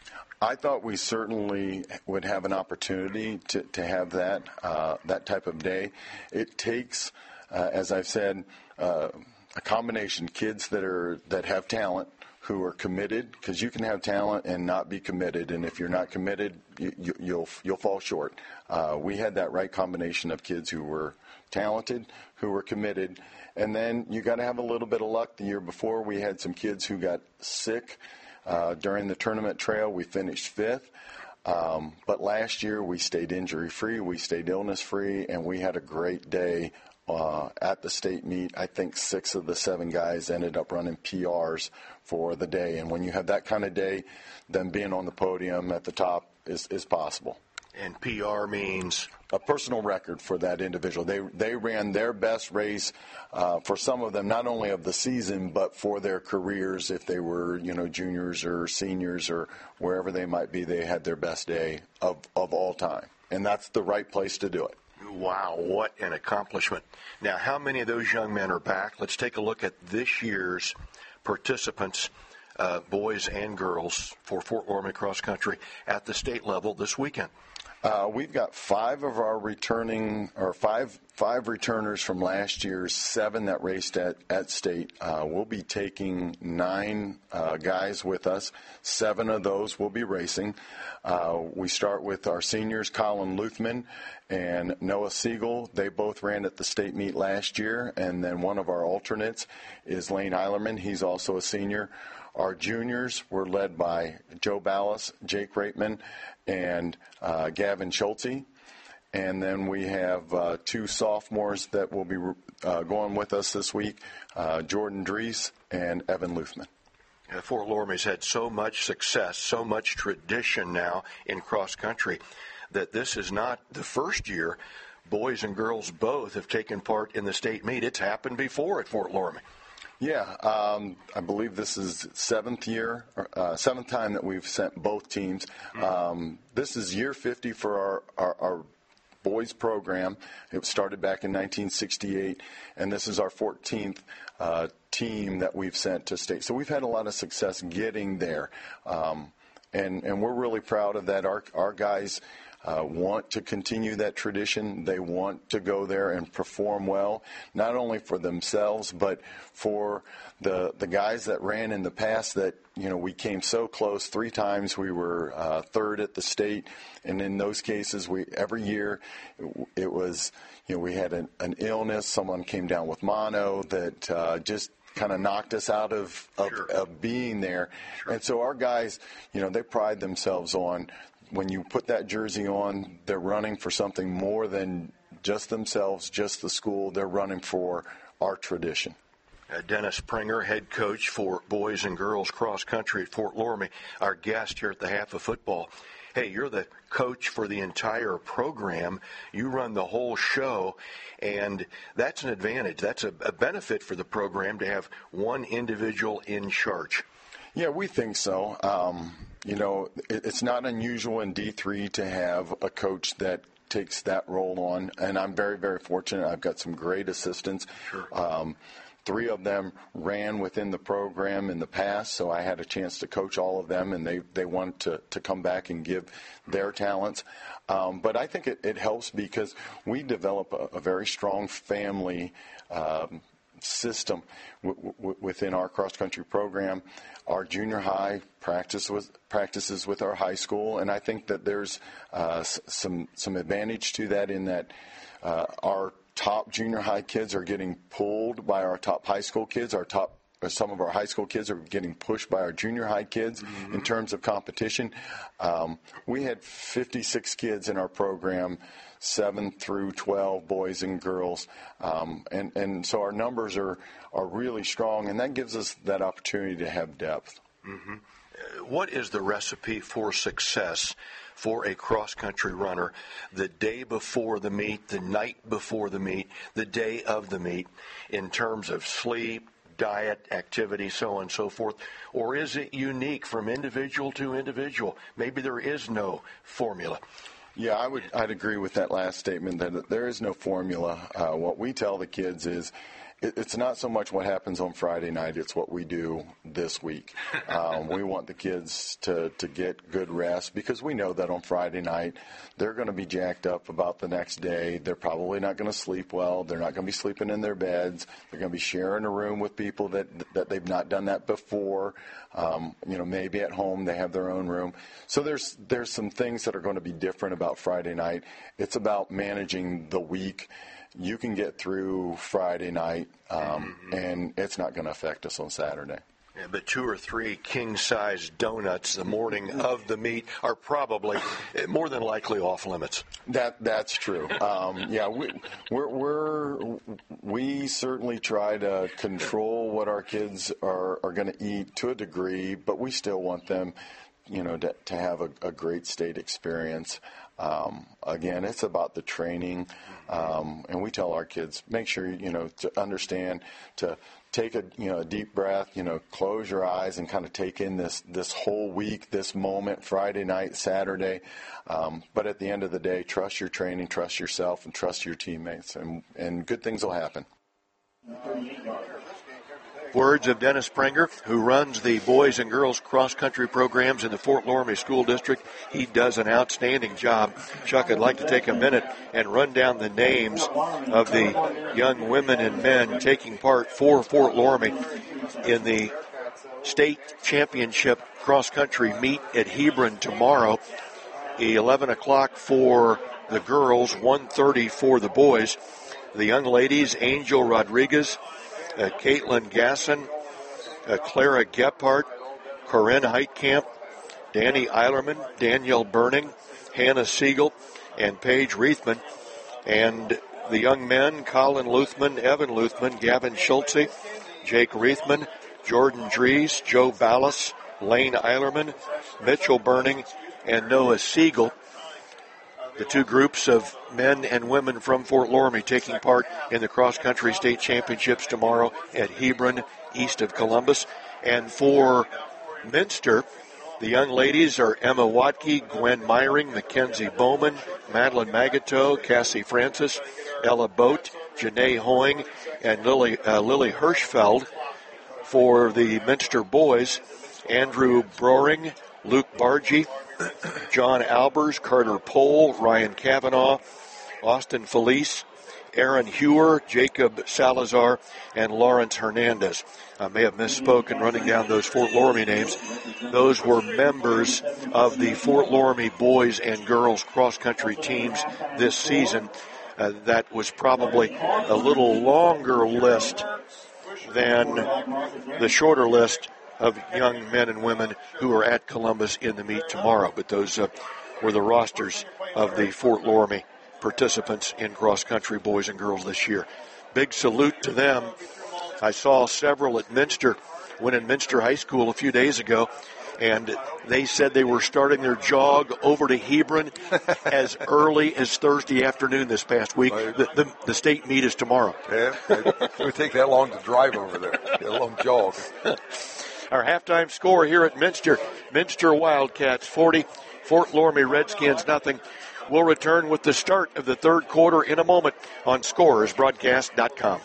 I thought we certainly would have an opportunity to, to have that uh, that type of day. It takes, uh, as I've said, uh, a combination, kids that are that have talent, who are committed, because you can have talent and not be committed, and if you're not committed, you, you, you'll you'll fall short. Uh, we had that right combination of kids who were talented, who were committed, and then you got to have a little bit of luck. The year before, we had some kids who got sick uh, during the tournament trail. We finished fifth. Um, but last year, we stayed injury-free, we stayed illness-free, and we had a great day uh, at the state meet. I think six of the seven guys ended up running P Rs for the day. And when you have that kind of day, then being on the podium at the top is, is possible. And P R means? A personal record for that individual. They they ran their best race uh, for some of them, not only of the season, but for their careers. If they were, you know, juniors or seniors or wherever they might be, they had their best day of, of all time. And that's the right place to do it. Wow, what an accomplishment. Now, how many of those young men are back? Let's take a look at this year's participants, uh, boys and girls, for Fort Loramie Cross Country at the state level this weekend. Uh, we've got five of our returning, or five five returners from last year's seven that raced at, at state. Uh, we'll be taking nine uh, guys with us. Seven of those will be racing. Uh, we start with our seniors, Colin Luthman and Noah Siegel. They both ran at the state meet last year. And then one of our alternates is Lane Eilerman. He's also a senior. Our juniors were led by Joe Ballas, Jake Reitman, and uh, Gavin Schulte. And then we have uh, two sophomores that will be uh, going with us this week, uh, Jordan Drees and Evan Luthman. Uh, Fort Loramie's had so much success, so much tradition now in cross country, that this is not the first year boys and girls both have taken part in the state meet. It's happened before at Fort Loramie. Yeah, um, I believe this is seventh year, uh, seventh time that we've sent both teams. Um, this is year fifty for our, our, our boys program. It started back in nineteen sixty-eight, and this is our fourteenth uh, team that we've sent to state. So we've had a lot of success getting there, um, and and we're really proud of that. Our our guys Uh, want to continue that tradition. They want to go there and perform well, not only for themselves, but for the the guys that ran in the past that, you know, we came so close. Three times we were uh, third at the state, and in those cases, we every year it, it was, you know, we had an, an illness. Someone came down with mono that uh, just kind of knocked us out of, of, sure. of being there. Sure. And so our guys, you know, they pride themselves on, when you put that jersey on, they're running for something more than just themselves, just the school. They're running for our tradition. Uh, Dennis Pringer, head coach for boys and girls cross country at Fort Loramie, our guest here at the Half of Football. Hey, you're the coach for the entire program. You run the whole show, and that's an advantage. That's a, a benefit for the program to have one individual in charge. Yeah, we think so. Um, you know, it, it's not unusual in D three to have a coach that takes that role on, and I'm very, very fortunate. I've got some great assistants. Sure. Um, Three of them ran within the program in the past, so I had a chance to coach all of them, and they, they want to, to come back and give their talents. Um, but I think it, it helps because we develop a, a very strong family um, system w- w- within our cross-country program. Our junior high practice with, practices with our high school, and I think that there's uh, some, some advantage to that in that uh, our top junior high kids are getting pulled by our top high school kids. Our top, some of our high school kids are getting pushed by our junior high kids mm-hmm. in terms of competition. Um, we had fifty-six kids in our program, seven through twelve, boys and girls. Um, and, and so our numbers are, are really strong, and that gives us that opportunity to have depth. Mm-hmm. What is the recipe for success for a cross-country runner the day before the meet, the night before the meet, the day of the meet, in terms of sleep, diet, activity, so on and so forth? Or is it unique from individual to individual? Maybe there is no formula. Yeah, I would, I'd agree with that last statement that there is no formula. Uh, what we tell the kids is, it's not so much what happens on Friday night, it's what we do this week. Um, we want the kids to, to get good rest because we know that on Friday night they're going to be jacked up about the next day. They're probably not going to sleep well. They're not going to be sleeping in their beds. They're going to be sharing a room with people that that they've not done that before. Um, you know, maybe at home they have their own room. So there's there's some things that are going to be different about Friday night. It's about managing the week. You can get through Friday night, um, mm-hmm. and it's not going to affect us on Saturday. Yeah, but two or three king-size donuts the morning of the meet are probably more than likely off limits. That that's true. Um, yeah, we we're, we're we certainly try to control what our kids are are going to eat to a degree, but we still want them, you know, to, to have a, a great state experience. Um, again, it's about the training, um, and we tell our kids, make sure, you know, to understand, to take a, you know, a deep breath, you know, close your eyes and kind of take in this, this whole week, this moment, Friday night, Saturday. Um, but at the end of the day, trust your training, trust yourself, and trust your teammates, and, and good things will happen. Words of Dennis Pringer, who runs the boys and girls cross-country programs in the Fort Loramie School District. He does an outstanding job. Chuck, I'd like to take a minute and run down the names of the young women and men taking part for Fort Loramie in the state championship cross-country meet at Hebron tomorrow. eleven o'clock for the girls, one thirty for the boys. The young ladies, Angel Rodriguez, Uh, Caitlin Gasson, uh, Clara Gephardt, Corinne Heitkamp, Danny Eilerman, Danielle Burning, Hannah Siegel, and Paige Reithman. And the young men, Colin Luthman, Evan Luthman, Gavin Schultze, Jake Reithman, Jordan Dries, Joe Ballas, Lane Eilerman, Mitchell Burning, and Noah Siegel. The two groups of men and women from Fort Loramie taking part in the cross-country state championships tomorrow at Hebron, east of Columbus. And for Minster, the young ladies are Emma Watke, Gwen Meyring, Mackenzie Bowman, Madeline Magato, Cassie Francis, Ella Boat, Janae Hoing, and Lily, uh, Lily Hirschfeld. For the Minster boys, Andrew Broering, Luke Bargy, John Albers, Carter Pohl, Ryan Kavanaugh, Austin Felice, Aaron Hewer, Jacob Salazar, and Lawrence Hernandez. I may have misspoken running down those Fort Loramie names. Those were members of the Fort Loramie boys and girls cross-country teams this season. Uh, that was probably a little longer list than the shorter list of young men and women who are at Columbus in the meet tomorrow. But those uh, were the rosters of the Fort Loramie participants in cross-country boys and girls this year. Big salute to them. I saw several at Minster, went in Minster High School a few days ago, and they said they were starting their jog over to Hebron as early as Thursday afternoon this past week. The, the, the state meet is tomorrow. Yeah, it would take that long to drive over there, a long jog. Our halftime score here at Minster, Minster Wildcats forty, Fort Loramie Redskins nothing. We'll return with the start of the third quarter in a moment on Scorers Broadcast dot com.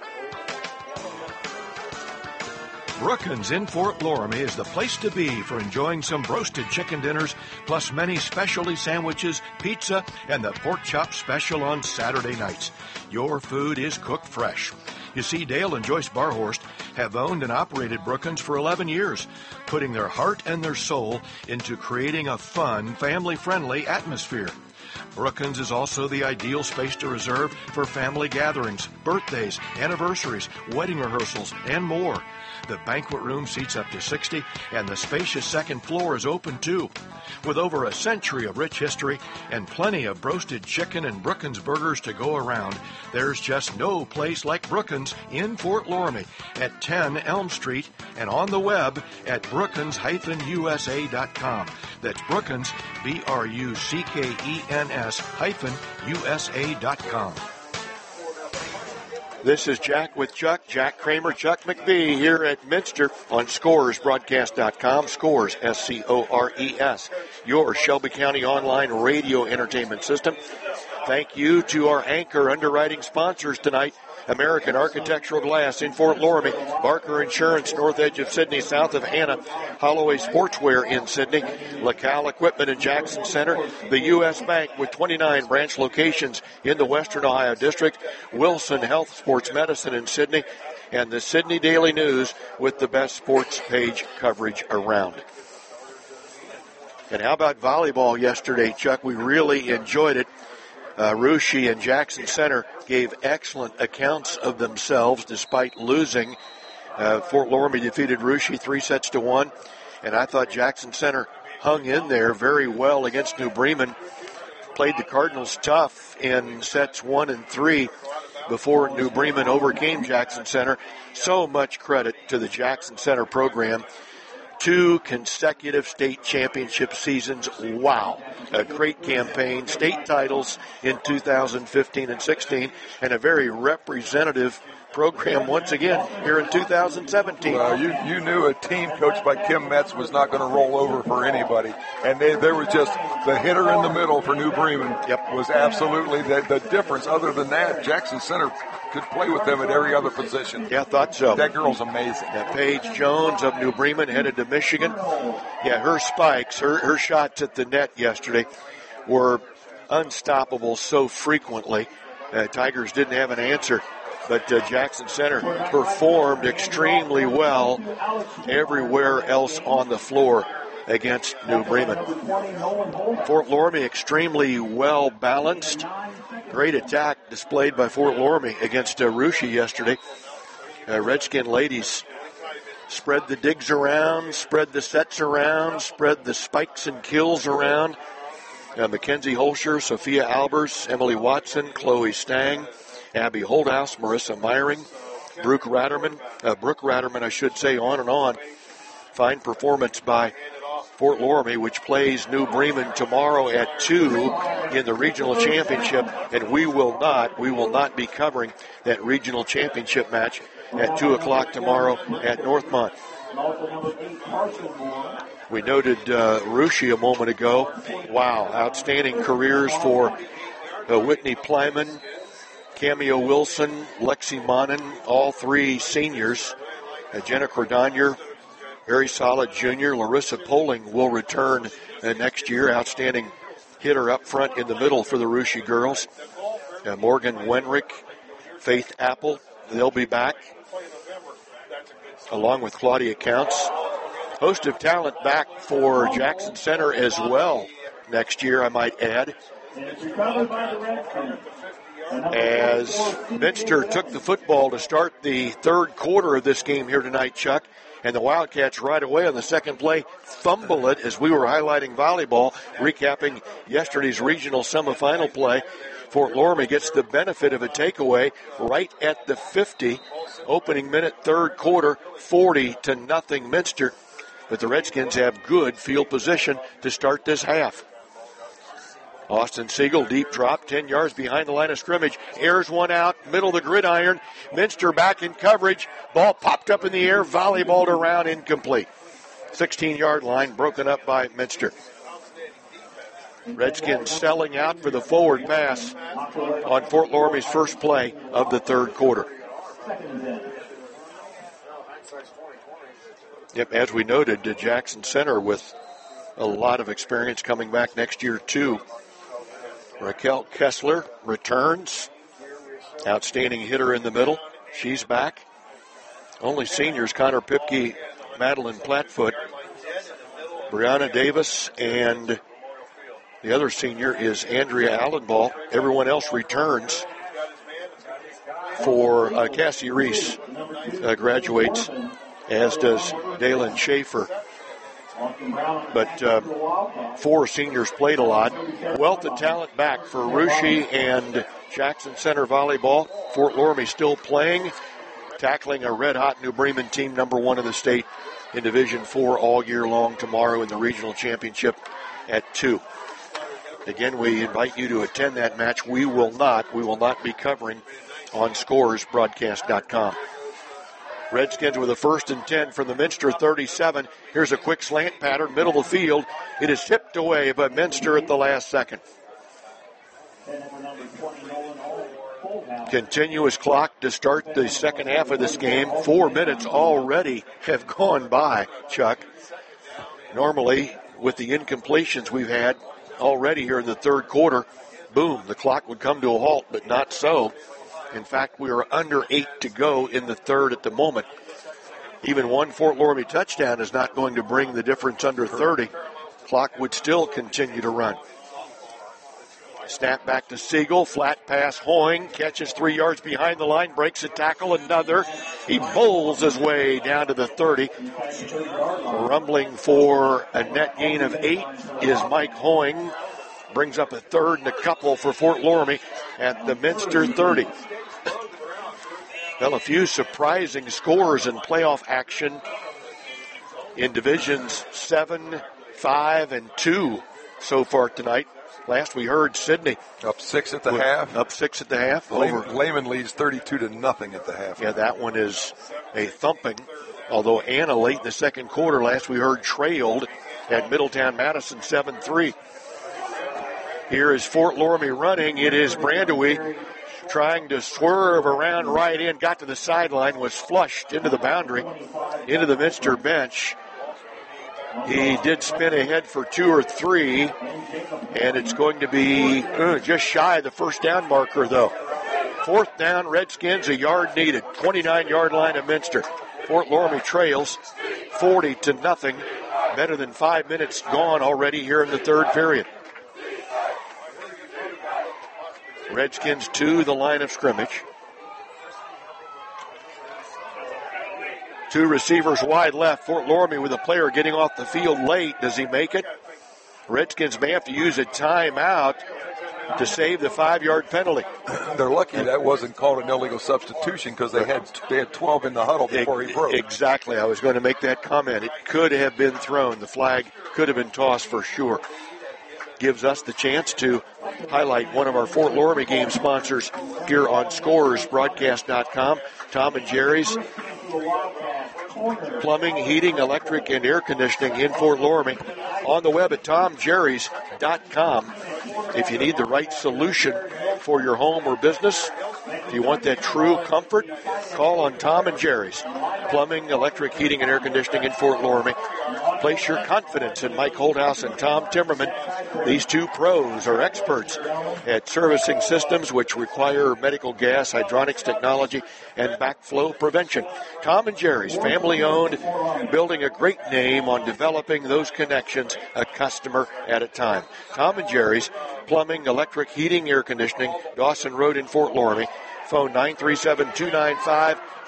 Brookins in Fort Loramie is the place to be for enjoying some roasted chicken dinners, plus many specialty sandwiches, pizza, and the pork chop special on Saturday nights. Your food is cooked fresh. You see, Dale and Joyce Barhorst have owned and operated Brookins for eleven years, putting their heart and their soul into creating a fun, family-friendly atmosphere. Brookins is also the ideal space to reserve for family gatherings, birthdays, anniversaries, wedding rehearsals, and more. The banquet room seats up to sixty, and the spacious second floor is open too. With over a century of rich history and plenty of roasted chicken and Brookins burgers to go around, there's just no place like Brookins in Fort Loramie at ten Elm Street and on the web at brookins dash U S A dot com. That's Brookins, B R U C K E N S hyphen U S A dot com. This is Jack with Chuck, Jack Kramer, Chuck McBee here at Minster on Scorers Broadcast dot com. Scores, S C O R E S, your Shelby County online radio entertainment system. Thank you to our anchor underwriting sponsors tonight. American Architectural Glass in Fort Loramie, Barker Insurance north edge of Sydney, south of Anna, Holloway Sportswear in Sydney, LaCal Equipment in Jackson Center, the U S Bank with twenty-nine branch locations in the Western Ohio District, Wilson Health Sports Medicine in Sydney, and the Sydney Daily News with the best sports page coverage around. And how about volleyball yesterday, Chuck? We really enjoyed it. Uh, Russia and Jackson Center gave excellent accounts of themselves despite losing. Uh, Fort Loramie defeated Russia three sets to one, and I thought Jackson Center hung in there very well against New Bremen. Played the Cardinals tough in sets one and three before New Bremen overcame Jackson Center. So much credit to the Jackson Center program. Two consecutive state championship seasons. Wow. A great campaign. State titles in two thousand fifteen and sixteen, and a very representative program once again here in two thousand seventeen. Well, you, you knew a team coached by Kim Metz was not going to roll over for anybody. And they, there was just the hitter in the middle for New Bremen. Yep. Was absolutely the, the difference. Other than that, Jackson Center could play with them at every other position. Yeah, I thought so. That girl's amazing. Yeah, Paige Jones of New Bremen headed to Michigan. Yeah, her spikes, her, her shots at the net yesterday were unstoppable so frequently. Uh, Tigers didn't have an answer. But uh, Jackson Center performed extremely well everywhere else on the floor against New Bremen. Fort Loramie extremely well balanced. Great attack displayed by Fort Loramie against uh, Russia yesterday. Uh, Redskin ladies spread the digs around, spread the sets around, spread the spikes and kills around. Uh, Mackenzie Holscher, Sophia Albers, Emily Watson, Chloe Stang, Abby Holdhouse, Marissa Meyering, Brooke Ratterman, uh, Brooke Ratterman, I should say, on and on. Fine performance by Fort Loramie, which plays New Bremen tomorrow at two in the regional championship, and we will not, we will not be covering that regional championship match at two o'clock tomorrow at Northmont. We noted uh, Russia a moment ago. Wow, outstanding careers for uh, Whitney Plyman, Cameo Wilson, Lexi Monin, all three seniors. Uh, Jenna Cordonier, very solid junior. Larissa Poling will return uh, next year. Outstanding hitter up front in the middle for the Russia girls. Uh, Morgan Wenrick, Faith Apple, they'll be back, along with Claudia Counts. Host of talent back for Jackson Center as well next year, I might add. As Minster took the football to start the third quarter of this game here tonight, Chuck, and the Wildcats right away on the second play fumble it as we were highlighting volleyball, recapping yesterday's regional semifinal play. Fort Loramie gets the benefit of a takeaway right at the fifty. Opening minute, third quarter, forty to nothing Minster. But the Redskins have good field position to start this half. Austin Siegel, deep drop, ten yards behind the line of scrimmage. Airs one out, middle of the gridiron. Minster back in coverage. Ball popped up in the air, volleyballed around, incomplete. sixteen-yard line broken up by Minster. Redskins selling out for the forward pass on Fort Loramie's first play of the third quarter. Yep, as we noted, the Jackson Center with a lot of experience coming back next year, too. Raquel Kessler returns. Outstanding hitter in the middle. She's back. Only seniors, Connor Pipke, Madeline Plattfoot, Brianna Davis, and the other senior is Andrea Allenball. Everyone else returns for uh, Cassie Reese uh, graduates, as does Dalen Schaefer. But uh, four seniors played a lot. Wealth of talent back for Russia and Jackson Center volleyball. Fort Loramie still playing, tackling a red-hot New Bremen team, number one in the state in Division four all year long tomorrow in the regional championship at two. Again, we invite you to attend that match. We will not. We will not be covering on scores broadcast dot com. Redskins with a first and ten from the Minster thirty-seven. Here's a quick slant pattern, middle of the field. It is tipped away by Minster at the last second. Continuous clock to start the second half of this game. Four minutes already have gone by, Chuck. Normally, with the incompletions we've had already here in the third quarter, boom, the clock would come to a halt, but not so. In fact, we are under eight to go in the third at the moment. Even one Fort Loramie touchdown is not going to bring the difference under thirty. Clock would still continue to run. Snap back to Siegel, flat pass, Hoying, catches three yards behind the line, breaks a tackle, another. He bowls his way down to the thirty. Rumbling for a net gain of eight is Mike Hoying. Brings up a third and a couple for Fort Loramie at the Minster thirty. Well, a few surprising scores in playoff action in Divisions seven, five, and two so far tonight. Last we heard Sydney. Up six at the half. Up six at the half. Lehman, Lehman leads thirty-two to nothing at the half. Yeah, that one is a thumping. Although Anna late in the second quarter, last we heard, trailed at Middletown Madison seven three. Here is Fort Loramie running. It is Brandewie trying to swerve around right in, got to the sideline, was flushed into the boundary, into the Minster bench. He did spin ahead for two or three, and it's going to be uh, just shy of the first down marker, though. Fourth down, Redskins, a yard needed. twenty-nine-yard line of Minster. Fort Loramie trails forty to nothing. Better than five minutes gone already here in the third period. Redskins to the line of scrimmage. Two receivers wide left. Fort Loramie with a player getting off the field late. Does he make it? Redskins may have to use a timeout to save the five-yard penalty. They're lucky that wasn't called an illegal substitution because they had they had twelve in the huddle before he broke. Exactly. I was going to make that comment. It could have been thrown. The flag could have been tossed for sure. Gives us the chance to highlight one of our Fort Loramie game sponsors here on scores broadcast dot com. Tom and Jerry's Plumbing, Heating, Electric, and Air Conditioning in Fort Loramie. On the web at tom jerrys dot com. If you need the right solution for your home or business, if you want that true comfort, call on Tom and Jerry's Plumbing, Electric, Heating, and Air Conditioning in Fort Loramie. Place your confidence in Mike Holdhouse and Tom Timmerman. These two pros are experts at servicing systems which require medical gas, hydronics technology, and backflow prevention. Tom and Jerry's, family-owned, building a great name on developing those connections a customer at a time. Tom and Jerry's, Plumbing, Electric, Heating, Air Conditioning, Dawson Road in Fort Loramie. Phone nine three seven, two nine five,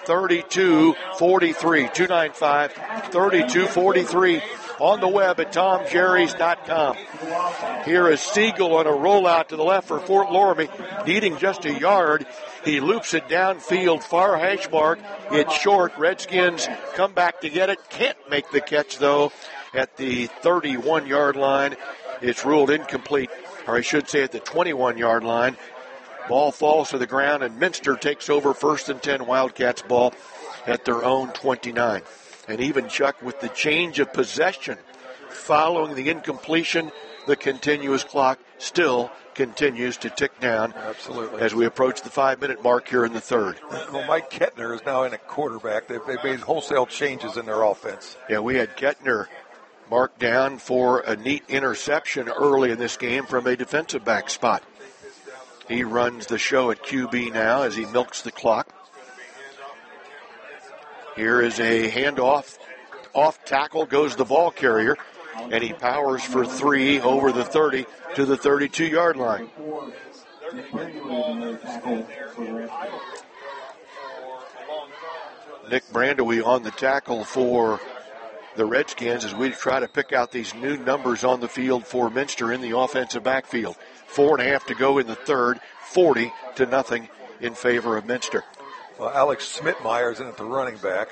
thirty-two forty-three. two nine five, thirty-two forty-three on the web at tom jerry's dot com. Here is Siegel on a rollout to the left for Fort Loramie, needing just a yard. He loops it downfield, far hash mark. It's short. Redskins come back to get it. Can't make the catch, though, at the thirty-one-yard line. It's ruled incomplete, or I should say at the twenty-one-yard line. Ball falls to the ground, and Minster takes over first and ten, Wildcats ball at their own twenty-nine. And even, Chuck, with the change of possession following the incompletion, the continuous clock still continues to tick down. Absolutely. As we approach the five-minute mark here in the third. Well, Mike Kettner is now in a quarterback. They've, they've made wholesale changes in their offense. Yeah, we had Kettner marked down for a neat interception early in this game from a defensive back spot. He runs the show at Q B now as he milks the clock. Here is a handoff. Off tackle goes the ball carrier, and he powers for three over the thirty to the thirty-two-yard line. Nick Brandewie on the tackle for the Redskins as we try to pick out these new numbers on the field for Minster in the offensive backfield. Four and a half to go in the third, forty to nothing in favor of Minster. Well, Alex Schmidtmeyer's in at the running back.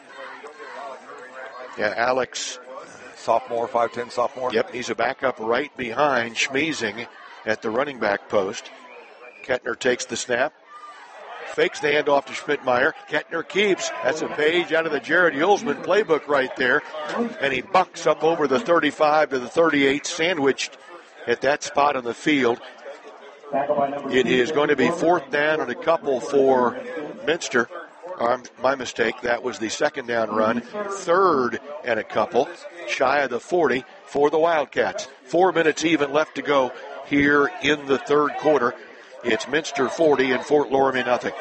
Yeah, Alex. Sophomore, five ten sophomore. Yep, he's a backup right behind Schmeezing at the running back post. Kettner takes the snap. Fakes the handoff to Schmidtmeyer. Kettner keeps. That's a page out of the Jared Yulsman playbook right there. And he bucks up over the thirty-five to the thirty-eight, sandwiched at that spot on the field. It is going to be fourth down and a couple for Minster. Um, my mistake, that was the second down run. Third and a couple, shy of the forty for the Wildcats. Four minutes even left to go here in the third quarter. It's Minster forty and Fort Loramie nothing.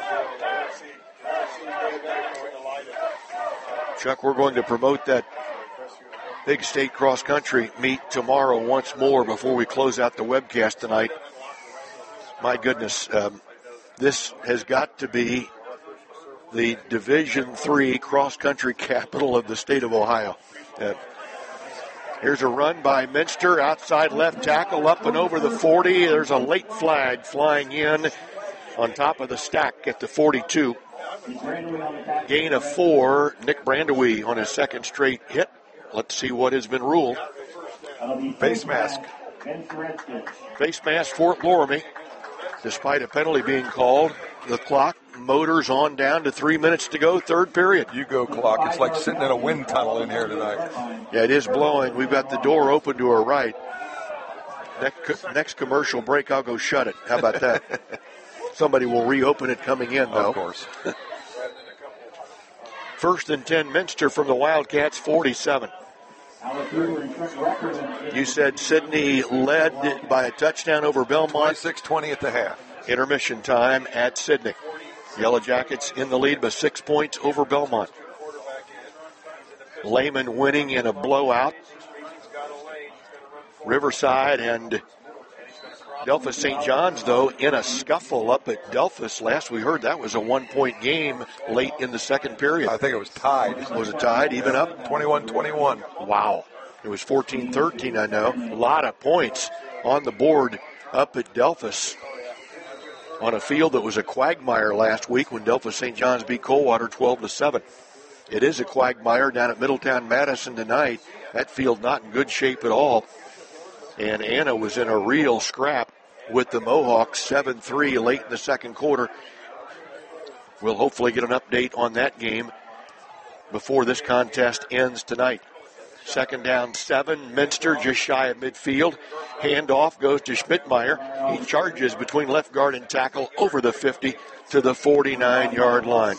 Chuck, we're going to promote that Big State Cross Country meet tomorrow once more before we close out the webcast tonight. My goodness, um, this has got to be the Division three cross-country capital of the state of Ohio. Uh, here's a run by Minster, outside left tackle, up and over the forty. There's a late flag flying in on top of the stack at the forty-two. Gain of four. Nick Brandewie on his second straight hit. Let's see what has been ruled. Face mask. Face mask, Fort Loramie. Despite a penalty being called, the clock motors on down to three minutes to go, third period. You go, clock. It's like sitting in a wind tunnel in here tonight. Yeah, it is blowing. We've got the door open to our right. Next, next commercial break, I'll go shut it. How about that? Somebody will reopen it coming in, though. Of course. First and ten, Minster from the Wildcats, forty-seven. You said Sydney led by a touchdown over Belmont. twenty-six twenty at the half. Intermission time at Sydney. Yellow Jackets in the lead by six points over Belmont. Lehman winning in a blowout. Riverside and Delphus Saint John's, though, in a scuffle up at Delphus. Last we heard that was a one-point game late in the second period. I think it was tied. Was it tied, even up? twenty-one twenty-one. Wow. It was fourteen thirteen, I know. A lot of points on the board up at Delphus on a field that was a quagmire last week when Delphus Saint John's beat Coldwater twelve to seven. It is a quagmire down at Middletown Madison tonight. That field not in good shape at all. And Anna was in a real scrap with the Mohawks, seven three late in the second quarter. We'll hopefully get an update on that game before this contest ends tonight. Second down, seven. Minster just shy of midfield. Handoff goes to Schmidtmeyer. He charges between left guard and tackle over the fifty to the forty-nine-yard line.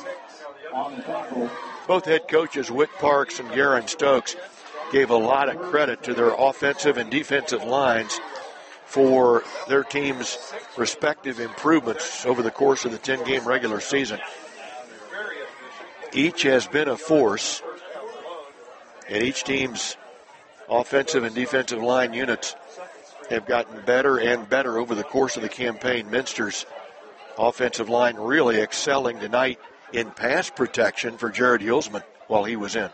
Both head coaches, Whit Parks and Garen Stokes, gave a lot of credit to their offensive and defensive lines for their team's respective improvements over the course of the ten-game regular season. Each has been a force, and each team's offensive and defensive line units have gotten better and better over the course of the campaign. Minster's offensive line really excelling tonight in pass protection for Jared Yulsman while he was in.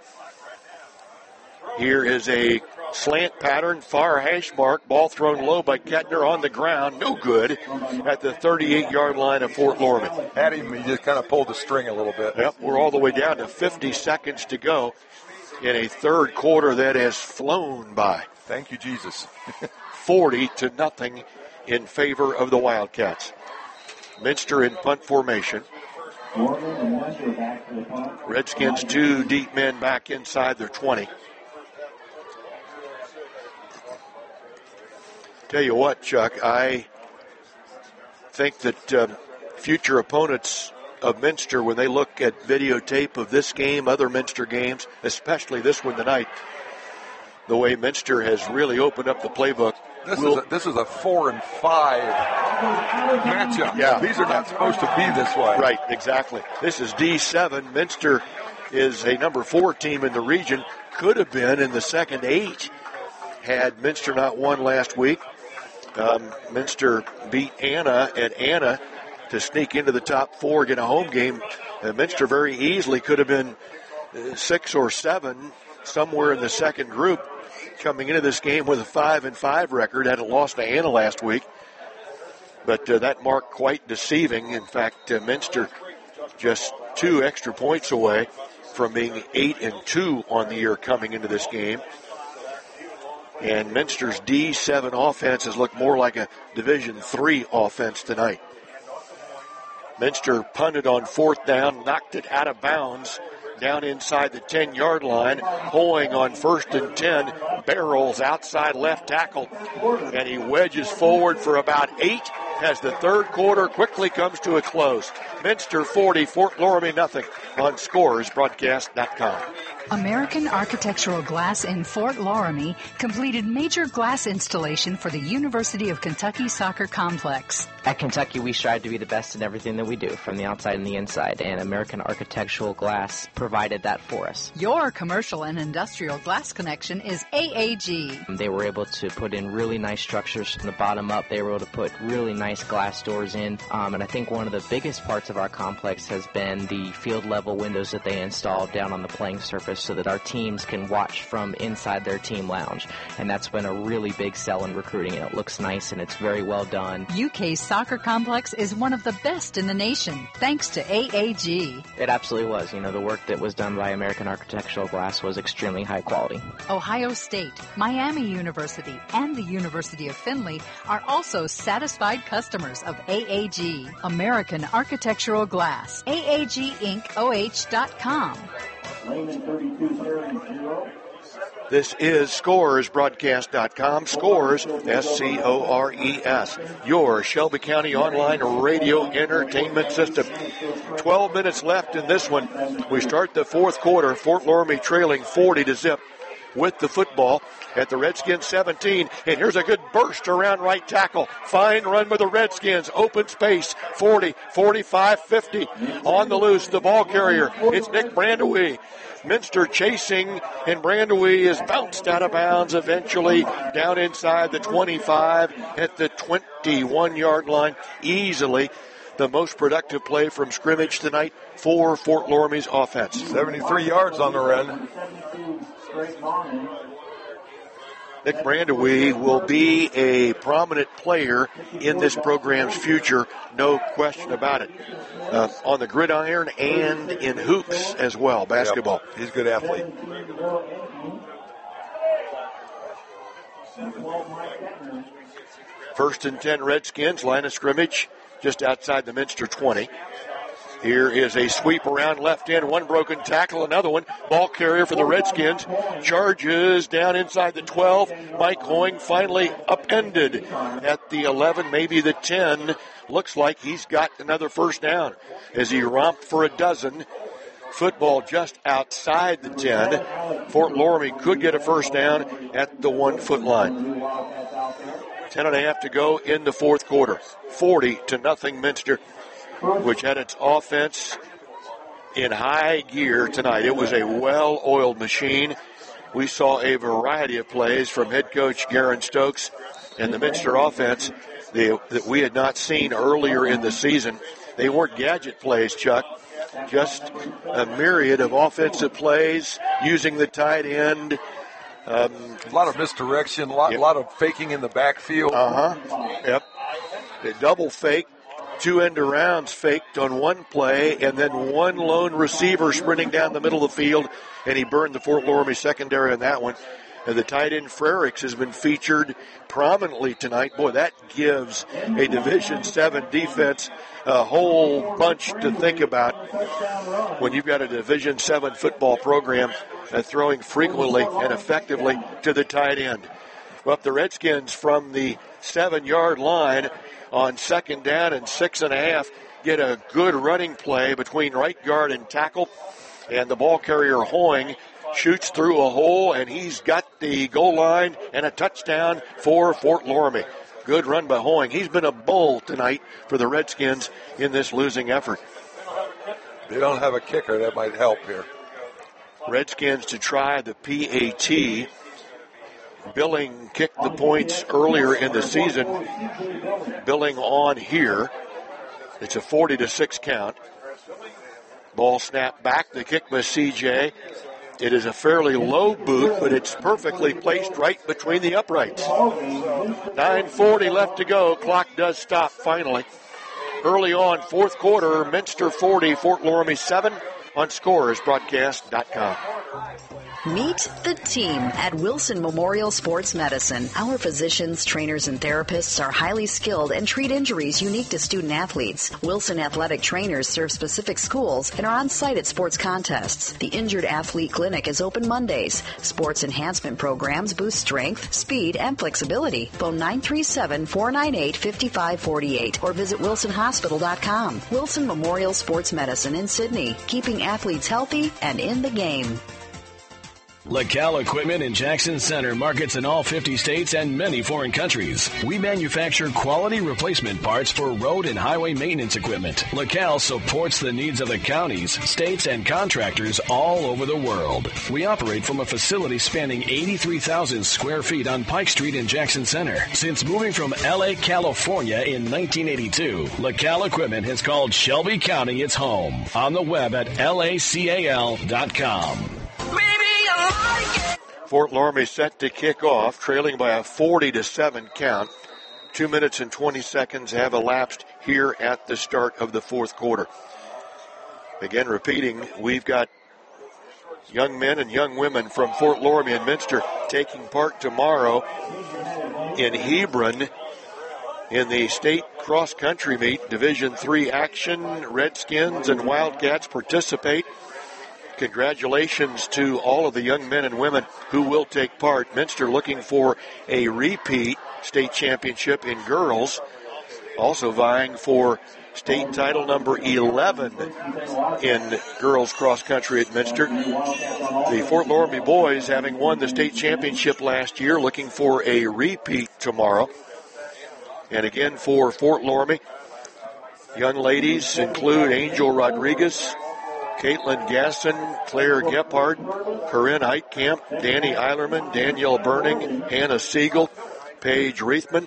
Here is a slant pattern, far hash mark, ball thrown low by Kettner on the ground, no good at the thirty-eight-yard line of Fort Loramie. Had him, he just kind of pulled the string a little bit. Yep, we're all the way down to fifty seconds to go in a third quarter that has flown by. Thank you, Jesus. forty to nothing in favor of the Wildcats. Minster in punt formation. Redskins two deep men back inside their twenty. Tell you what, Chuck, I think that um, future opponents of Minster, when they look at videotape of this game, other Minster games, especially this one tonight, the way Minster has really opened up the playbook. This, will, is, a, this is a four and five matchup. Yeah. These are not supposed to be this way. Right, exactly. This is D seven. Minster is a number four team in the region. Could have been in the second eight had Minster not won last week. Um, Minster beat Anna at Anna to sneak into the top four, get a home game. Uh, Minster very easily could have been uh, six or seven somewhere in the second group coming into this game with a five and five record. Hadn't lost to Anna last week, but uh, that marked quite deceiving. In fact, uh, Minster just two extra points away from being eight and two on the year coming into this game. And Minster's D seven offense has looked more like a Division three offense tonight. Minster punted on fourth down, knocked it out of bounds down inside the ten-yard line. Hoeing on first and ten, barrels outside left tackle, and he wedges forward for about eight as the third quarter quickly comes to a close. Minster forty, Fort Loramie nothing on scores broadcast dot com. American Architectural Glass in Fort Loramie completed major glass installation for the University of Kentucky Soccer Complex. At Kentucky, we strive to be the best in everything that we do, from the outside and the inside, and American Architectural Glass provided that for us. Your commercial and industrial glass connection is A A G. They were able to put in really nice structures from the bottom up. They were able to put really nice glass doors in, um, and I think one of the biggest parts of our complex has been the field-level windows that they installed down on the playing surface so that our teams can watch from inside their team lounge, and that's been a really big sell in recruiting, and it looks nice and it's very well done. U K's soccer complex is one of the best in the nation, thanks to A A G. It absolutely was. You know, the work that was done by American Architectural Glass was extremely high quality. Ohio State, Miami University, and the University of Findlay are also satisfied customers of A A G. American Architectural Glass. A A G Inc O H dot com. This is Scores broadcast dot com. Scores, S C O R E S. Your Shelby County online radio entertainment system. twelve minutes left in this one. We start the fourth quarter. Fort Loramie trailing forty to zip with the football at the Redskins seventeen. And here's a good burst around right tackle. Fine run with the Redskins. Open space. forty, forty-five, fifty. On the loose, the ball carrier. It's Nick Brandewee. Minster chasing, and Brandewee is bounced out of bounds eventually down inside the twenty-five at the twenty-one-yard line. Easily the most productive play from scrimmage tonight for Fort Loramie's offense. seventy-three yards on the run. Nick Brandewee will be a prominent player in this program's future, no question about it. Uh, on the gridiron and in hoops as well, basketball. Yep. He's a good athlete. First and ten Redskins, line of scrimmage just outside the Minster twenty. Here is a sweep around left end, one broken tackle, another one. Ball carrier for the Redskins. Charges down inside the twelve. Mike Hoeing finally upended at the eleven, maybe the ten. Looks like he's got another first down as he romped for a dozen. Football just outside the ten. Fort Loramie could get a first down at the one-foot line. Ten and a half to go in the fourth quarter. forty to nothing Minster, which had its offense in high gear tonight. It was a well-oiled machine. We saw a variety of plays from head coach Garen Stokes and the Minster offense that we had not seen earlier in the season. They weren't gadget plays, Chuck. just a myriad of offensive plays using the tight end. Um, a lot of misdirection, a lot, yep. lot of faking in the backfield. Uh-huh. Yep. They double fake, two end arounds faked on one play, and then one lone receiver sprinting down the middle of the field, and he burned the Fort Loramie secondary on that one. And the tight end Frericks has been featured prominently tonight. Boy, that gives a Division seven defense a whole bunch to think about when you've got a Division seven football program uh, throwing frequently and effectively to the tight end. Well, the Redskins from the seven-yard line on second down and six and a half get a good running play between right guard and tackle, and the ball carrier Hoying shoots through a hole, and he's got the goal line and a touchdown for Fort Loramie. Good run by Hoying. He's been a bull tonight for the Redskins in this losing effort. They don't have a kicker. That might help here. Redskins to try the P A T. Billing kicked the points earlier in the season. Billing on here. It's a forty to six count. Ball snapped back. The kick by C J. It is a fairly low boot, but it's perfectly placed right between the uprights. nine forty left to go. Clock does stop finally. Early on, fourth quarter, Minster forty, Fort Loramie seven on Scores Broadcast dot com. Meet the team at Wilson Memorial Sports Medicine. Our physicians, trainers, and therapists are highly skilled and treat injuries unique to student athletes. Wilson athletic trainers serve specific schools and are on site at sports contests. The Injured Athlete Clinic is open Mondays. Sports enhancement programs boost strength, speed, and flexibility. Phone nine three seven, four nine eight, five five four eight or visit wilson hospital dot com. Wilson Memorial Sports Medicine in Sydney, keeping athletes healthy and in the game. LaCal Equipment in Jackson Center markets in all fifty states and many foreign countries. We manufacture quality replacement parts for road and highway maintenance equipment. LaCal supports the needs of the counties, states, and contractors all over the world. We operate from a facility spanning eighty-three thousand square feet on Pike Street in Jackson Center. Since moving from L A, California in nineteen eighty-two, LaCal Equipment has called Shelby County its home. On the web at L A C A L dot com. Fort Loramie set to kick off, trailing by a forty to seven count. Two minutes and twenty seconds have elapsed here at the start of the fourth quarter. Again, repeating, we've got young men and young women from Fort Loramie and Minster taking part tomorrow in Hebron in the state cross-country meet, Division three action. Redskins and Wildcats participate. Congratulations to all of the young men and women who will take part. Minster looking for a repeat state championship in girls, also vying for state title number eleven in girls cross country at Minster. The Fort Loramie boys, having won the state championship last year, looking for a repeat tomorrow. And again for Fort Loramie, young ladies include Angel Rodriguez, Caitlin Gasson, Claire Gephardt, Corinne Heitkamp, Danny Eilerman, Danielle Burning, Hannah Siegel, Paige Reithman.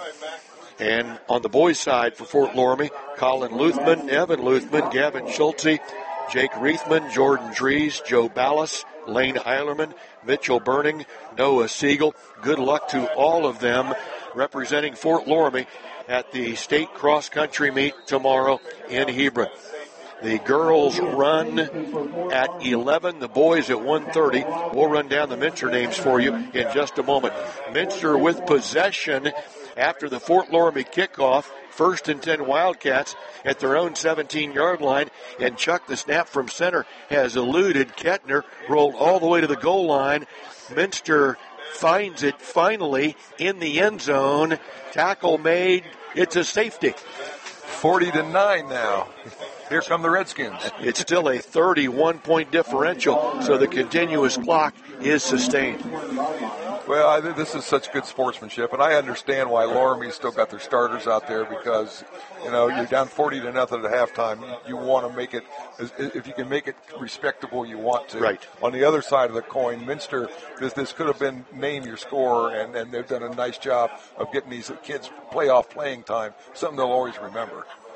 And on the boys' side for Fort Loramie, Colin Luthman, Evan Luthman, Gavin Schultze, Jake Reithman, Jordan Dries, Joe Ballas, Lane Eilerman, Mitchell Burning, Noah Siegel. Good luck to all of them representing Fort Loramie at the state cross-country meet tomorrow in Hebron. The girls run at eleven, the boys at one thirty. We'll run down the Minster names for you in just a moment. Minster with possession after the Fort Loramie kickoff. First and ten Wildcats at their own seventeen-yard line. And Chuck, the snap from center, has eluded Kettner, rolled all the way to the goal line. Minster finds it finally in the end zone. Tackle made. It's a safety. forty to nine now. Here come the Redskins. It's still a thirty-one point differential, so the continuous clock is sustained. Well, I think this is such good sportsmanship, and I understand why Loramie's still got their starters out there because, you know, you're down forty to nothing at halftime. You, you want to make it, if you can make it respectable, you want to. Right. On the other side of the coin, Minster, this, this could have been name your score, and, and they've done a nice job of getting these kids playoff playing time, something they'll always remember.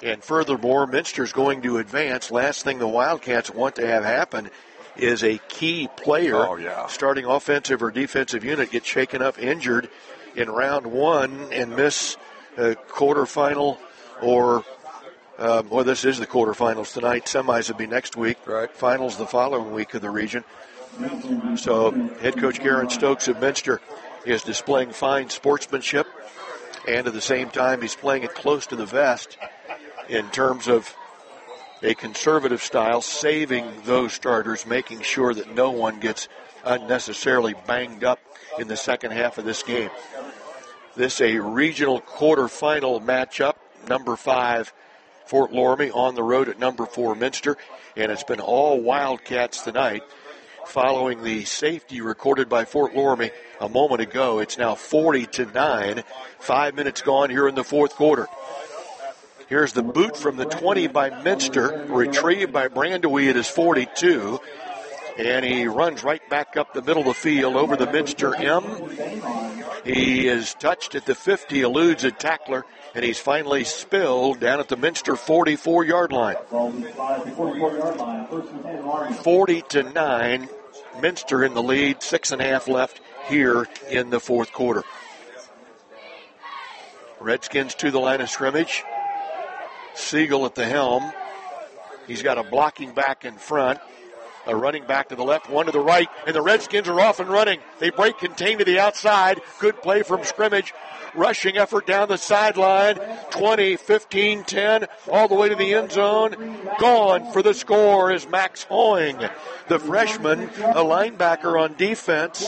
And furthermore, Minster's going to advance. Last thing the Wildcats want to have happen is a key player, oh, yeah. starting offensive or defensive unit, get shaken up, injured in round one and miss a quarterfinal or, um, well, this is the quarterfinals tonight. Semis will be next week. Right. Finals the following week of the region. So head coach Garen Stokes of Minster is displaying fine sportsmanship, and at the same time he's playing it close to the vest in terms of a conservative style, saving those starters, making sure that no one gets unnecessarily banged up in the second half of this game. This a regional quarterfinal matchup, number five Fort Loramie on the road at number four Minster, and it's been all Wildcats tonight. Following the safety recorded by Fort Loramie a moment ago, it's now forty to nine. Five minutes gone here in the fourth quarter. Here's the boot from the twenty by Minster, retrieved by Brandewie at his forty-two. And he runs right back up the middle of the field over the Minster M. He is touched at the fifty, eludes a tackler, and he's finally spilled down at the Minster forty-four-yard line. forty to nine, Minster in the lead, six and a half left here in the fourth quarter. Redskins to the line of scrimmage. Siegel at the helm. He's got a blocking back in front, a running back to the left, one to the right, and the Redskins are off and running. They break contain to the outside. Good play from scrimmage. Rushing effort down the sideline. twenty, fifteen, ten, all the way to the end zone. Gone for the score is Max Hoing, the freshman, a linebacker on defense.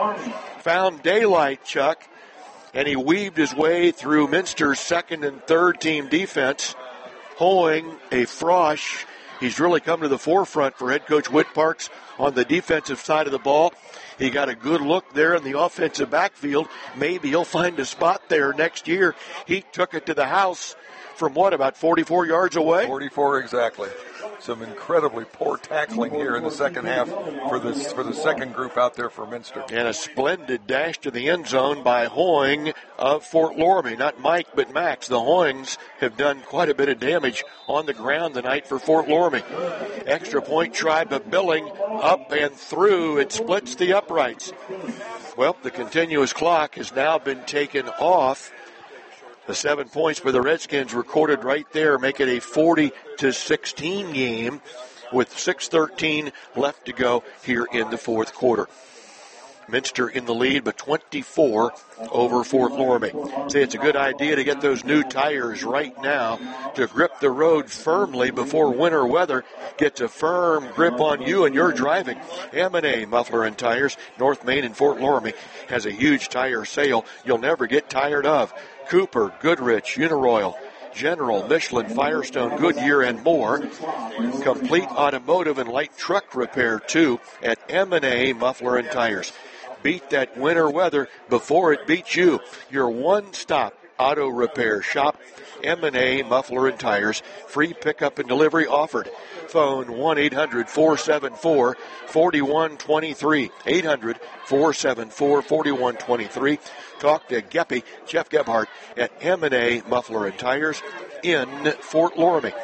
Found daylight, Chuck, and he weaved his way through Minster's second and third team defense. Hoing, a Frosh. He's really come to the forefront for head coach Whit Parks on the defensive side of the ball. He got a good look there in the offensive backfield. Maybe he'll find a spot there next year. He took it to the house from what, about forty-four yards away? forty-four exactly. Some incredibly poor tackling here in the second half for this for the second group out there for Minster. And a splendid dash to the end zone by Hoing of Fort Loramie. Not Mike, but Max. The Hoings have done quite a bit of damage on the ground tonight for Fort Loramie. Extra point try by Billing, up and through. It splits the uprights. Well, the continuous clock has now been taken off. The seven points for the Redskins recorded right there make it a forty to sixteen game with six thirteen left to go here in the fourth quarter. Minster in the lead, but twenty-four over Fort Loramie. Say it's a good idea to get those new tires right now to grip the road firmly before winter weather gets a firm grip on you and your driving. M and A Muffler and Tires, North Main and Fort Loramie, has a huge tire sale you'll never get tired of. Cooper, Goodrich, Uniroyal, General, Michelin, Firestone, Goodyear, and more. Complete automotive and light truck repair, too, at M and A Muffler and Tires. Beat that winter weather before it beats you. Your one-stop auto repair shop, M and A Muffler and Tires. Free pickup and delivery offered. Phone one eight hundred four seven four four one two three. eight hundred four seven four four one two three. Talk to Geppy, Jeff Gebhardt at M and A Muffler and Tires in Fort Loramie.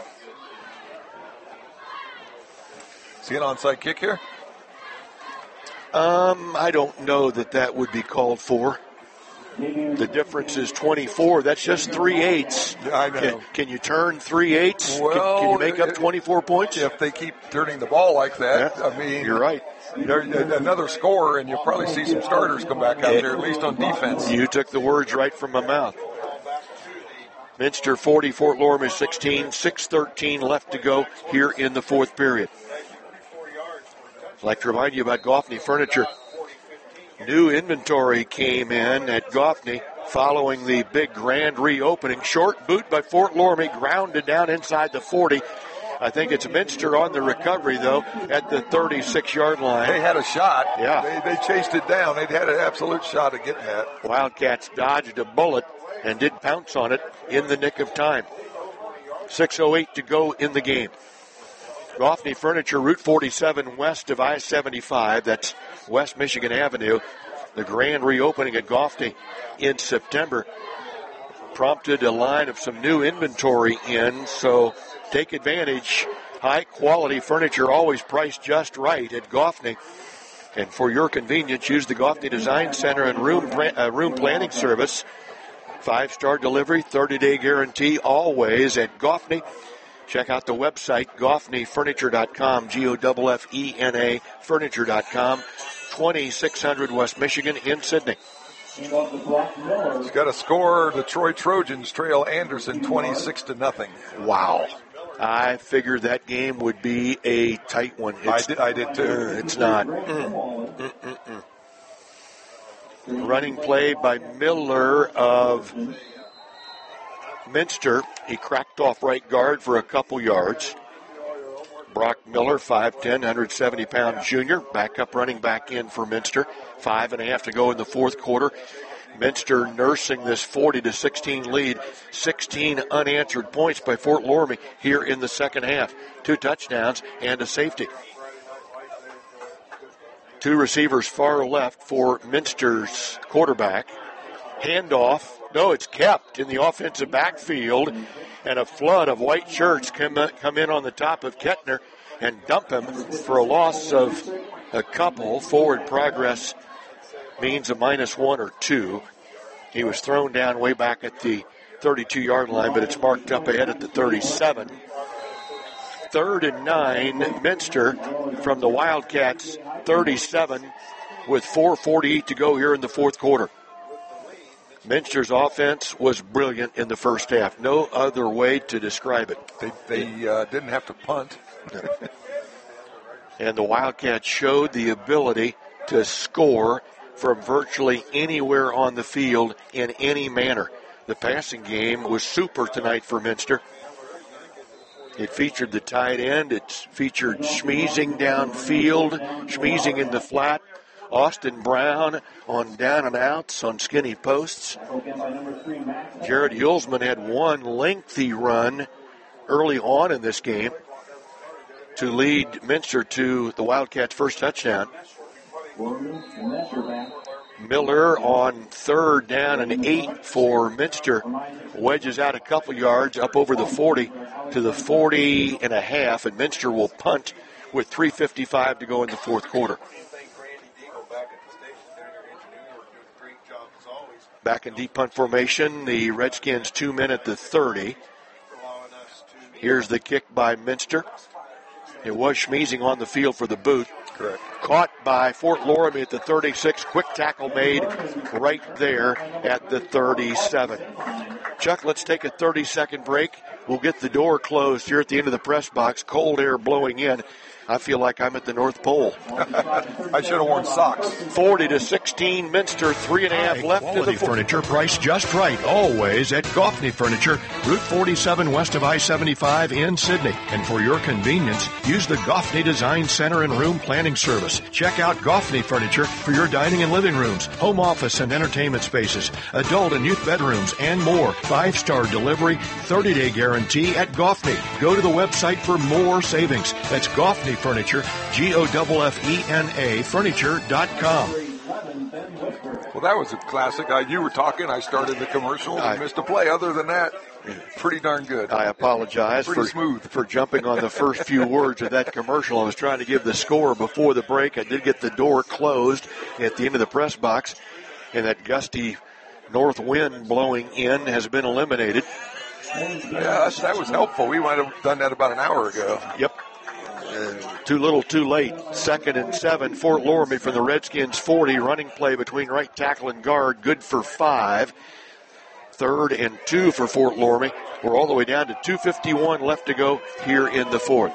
See an onside kick here? Um, I don't know that that would be called for. The difference is twenty-four. That's just three eighths. I know. Can, can you turn three eighths? Well, can, can you make up twenty-four points? If they keep turning the ball like that, yeah, I mean, you're right. Another score, and you'll probably see some starters come back out there, at least on defense. You took the words right from my mouth. Minster forty, Fort Loramie sixteen, six thirteen left to go here in the fourth period. I'd like to remind you about Goffney Furniture. New inventory came in at Goffney following the big grand reopening. Short boot by Fort Loramie, grounded down inside the forty. I think it's Minster on the recovery, though, at the thirty-six-yard line. They had a shot. Yeah. They, they chased it down. They had an absolute shot at getting that. Wildcats dodged a bullet and did pounce on it in the nick of time. six oh eight to go in the game. Goffney Furniture, Route forty-seven west of I seventy-five. That's West Michigan Avenue. The grand reopening at Goffney in September. prompted a line of some new inventory in, so take advantage. High-quality furniture, always priced just right at Goffney. And for your convenience, use the Goffney Design Center and Room, uh, room Planning Service. Five-star delivery, thirty-day guarantee, always at Goffney. Check out the website, goffney furniture dot com, G O F F E N A, furniture dot com, twenty-six hundred West Michigan in Sydney. He's got a score. The Troy Trojans trail Anderson twenty-six to nothing. Wow. I figured that game would be a tight one. It's, I did I did too. Uh, it's not. Mm. Mm, mm, mm. Running play by Miller of Minster. He cracked off right guard for a couple yards. Brock Miller, five ten, one seventy pound junior. Backup running back in for Minster. Five and a half to go in the fourth quarter. Minster nursing this forty to sixteen lead. sixteen unanswered points by Fort Loramie here in the second half. Two touchdowns and a safety. Two receivers far left for Minster's quarterback. Handoff. No, it's kept in the offensive backfield. And a flood of white shirts come, come in on the top of Kettner and dump him for a loss of a couple. Forward progress means a minus one or two. He was thrown down way back at the thirty-two-yard line, but it's marked up ahead at the thirty-seven. Third and nine, Minster from the Wildcats, thirty-seven, with four forty-eight to go here in the fourth quarter. Minster's offense was brilliant in the first half. No other way to describe it. They, they uh, didn't have to punt. And the Wildcats showed the ability to score from virtually anywhere on the field in any manner. The passing game was super tonight for Minster. It featured the tight end. It featured Schmeezing downfield, Schmeezing in the flat, Austin Brown on down and outs on skinny posts. Jared Hulsman had one lengthy run early on in this game to lead Minster to the Wildcats' first touchdown. Miller on third down and eight for Minster wedges out a couple yards up over the forty to the forty and a half, and Minster will punt with three fifty-five to go in the fourth quarter. Back in deep punt formation, the Redskins two men at the thirty. Here's the kick by Minster. It was Schmeezing on the field for the boot. Correct. Caught by Fort Loramie at the thirty-six. Quick tackle made right there at the thirty-seven. Chuck, let's take a thirty-second break. We'll get the door closed here at the end of the press box. Cold air blowing in. I feel like I'm at the North Pole. I should have worn socks. forty to sixteen, Minster, three and a half left in the fourth. Furniture priced just right, always at Goffney Furniture, Route forty-seven west of I seventy-five in Sydney. And for your convenience, use the Goffney Design Center and Room Planning Service. Check out Goffney Furniture for your dining and living rooms, home office and entertainment spaces, adult and youth bedrooms, and more. Five-star delivery, thirty-day guarantee at Goffney. Go to the website for more savings. That's Goffney Furniture, G O F F E N A, furniture dot com. Well, that was a classic. Uh, you were talking, I started the commercial and I missed a play. Other than that, pretty darn good. I apologize pretty for, smooth. for jumping on the first few words of that commercial. I was trying to give the score before the break. I did get the door closed at the end of the press box, and that gusty north wind blowing in has been eliminated. Yeah, that was helpful. We might have done that about an hour ago. Yep. Uh, too little, too late. Second and seven, Fort Loramie from the Redskins forty. Running play between right tackle and guard, good for five. Third and two for Fort Loramie. We're all the way down to two fifty-one left to go here in the fourth.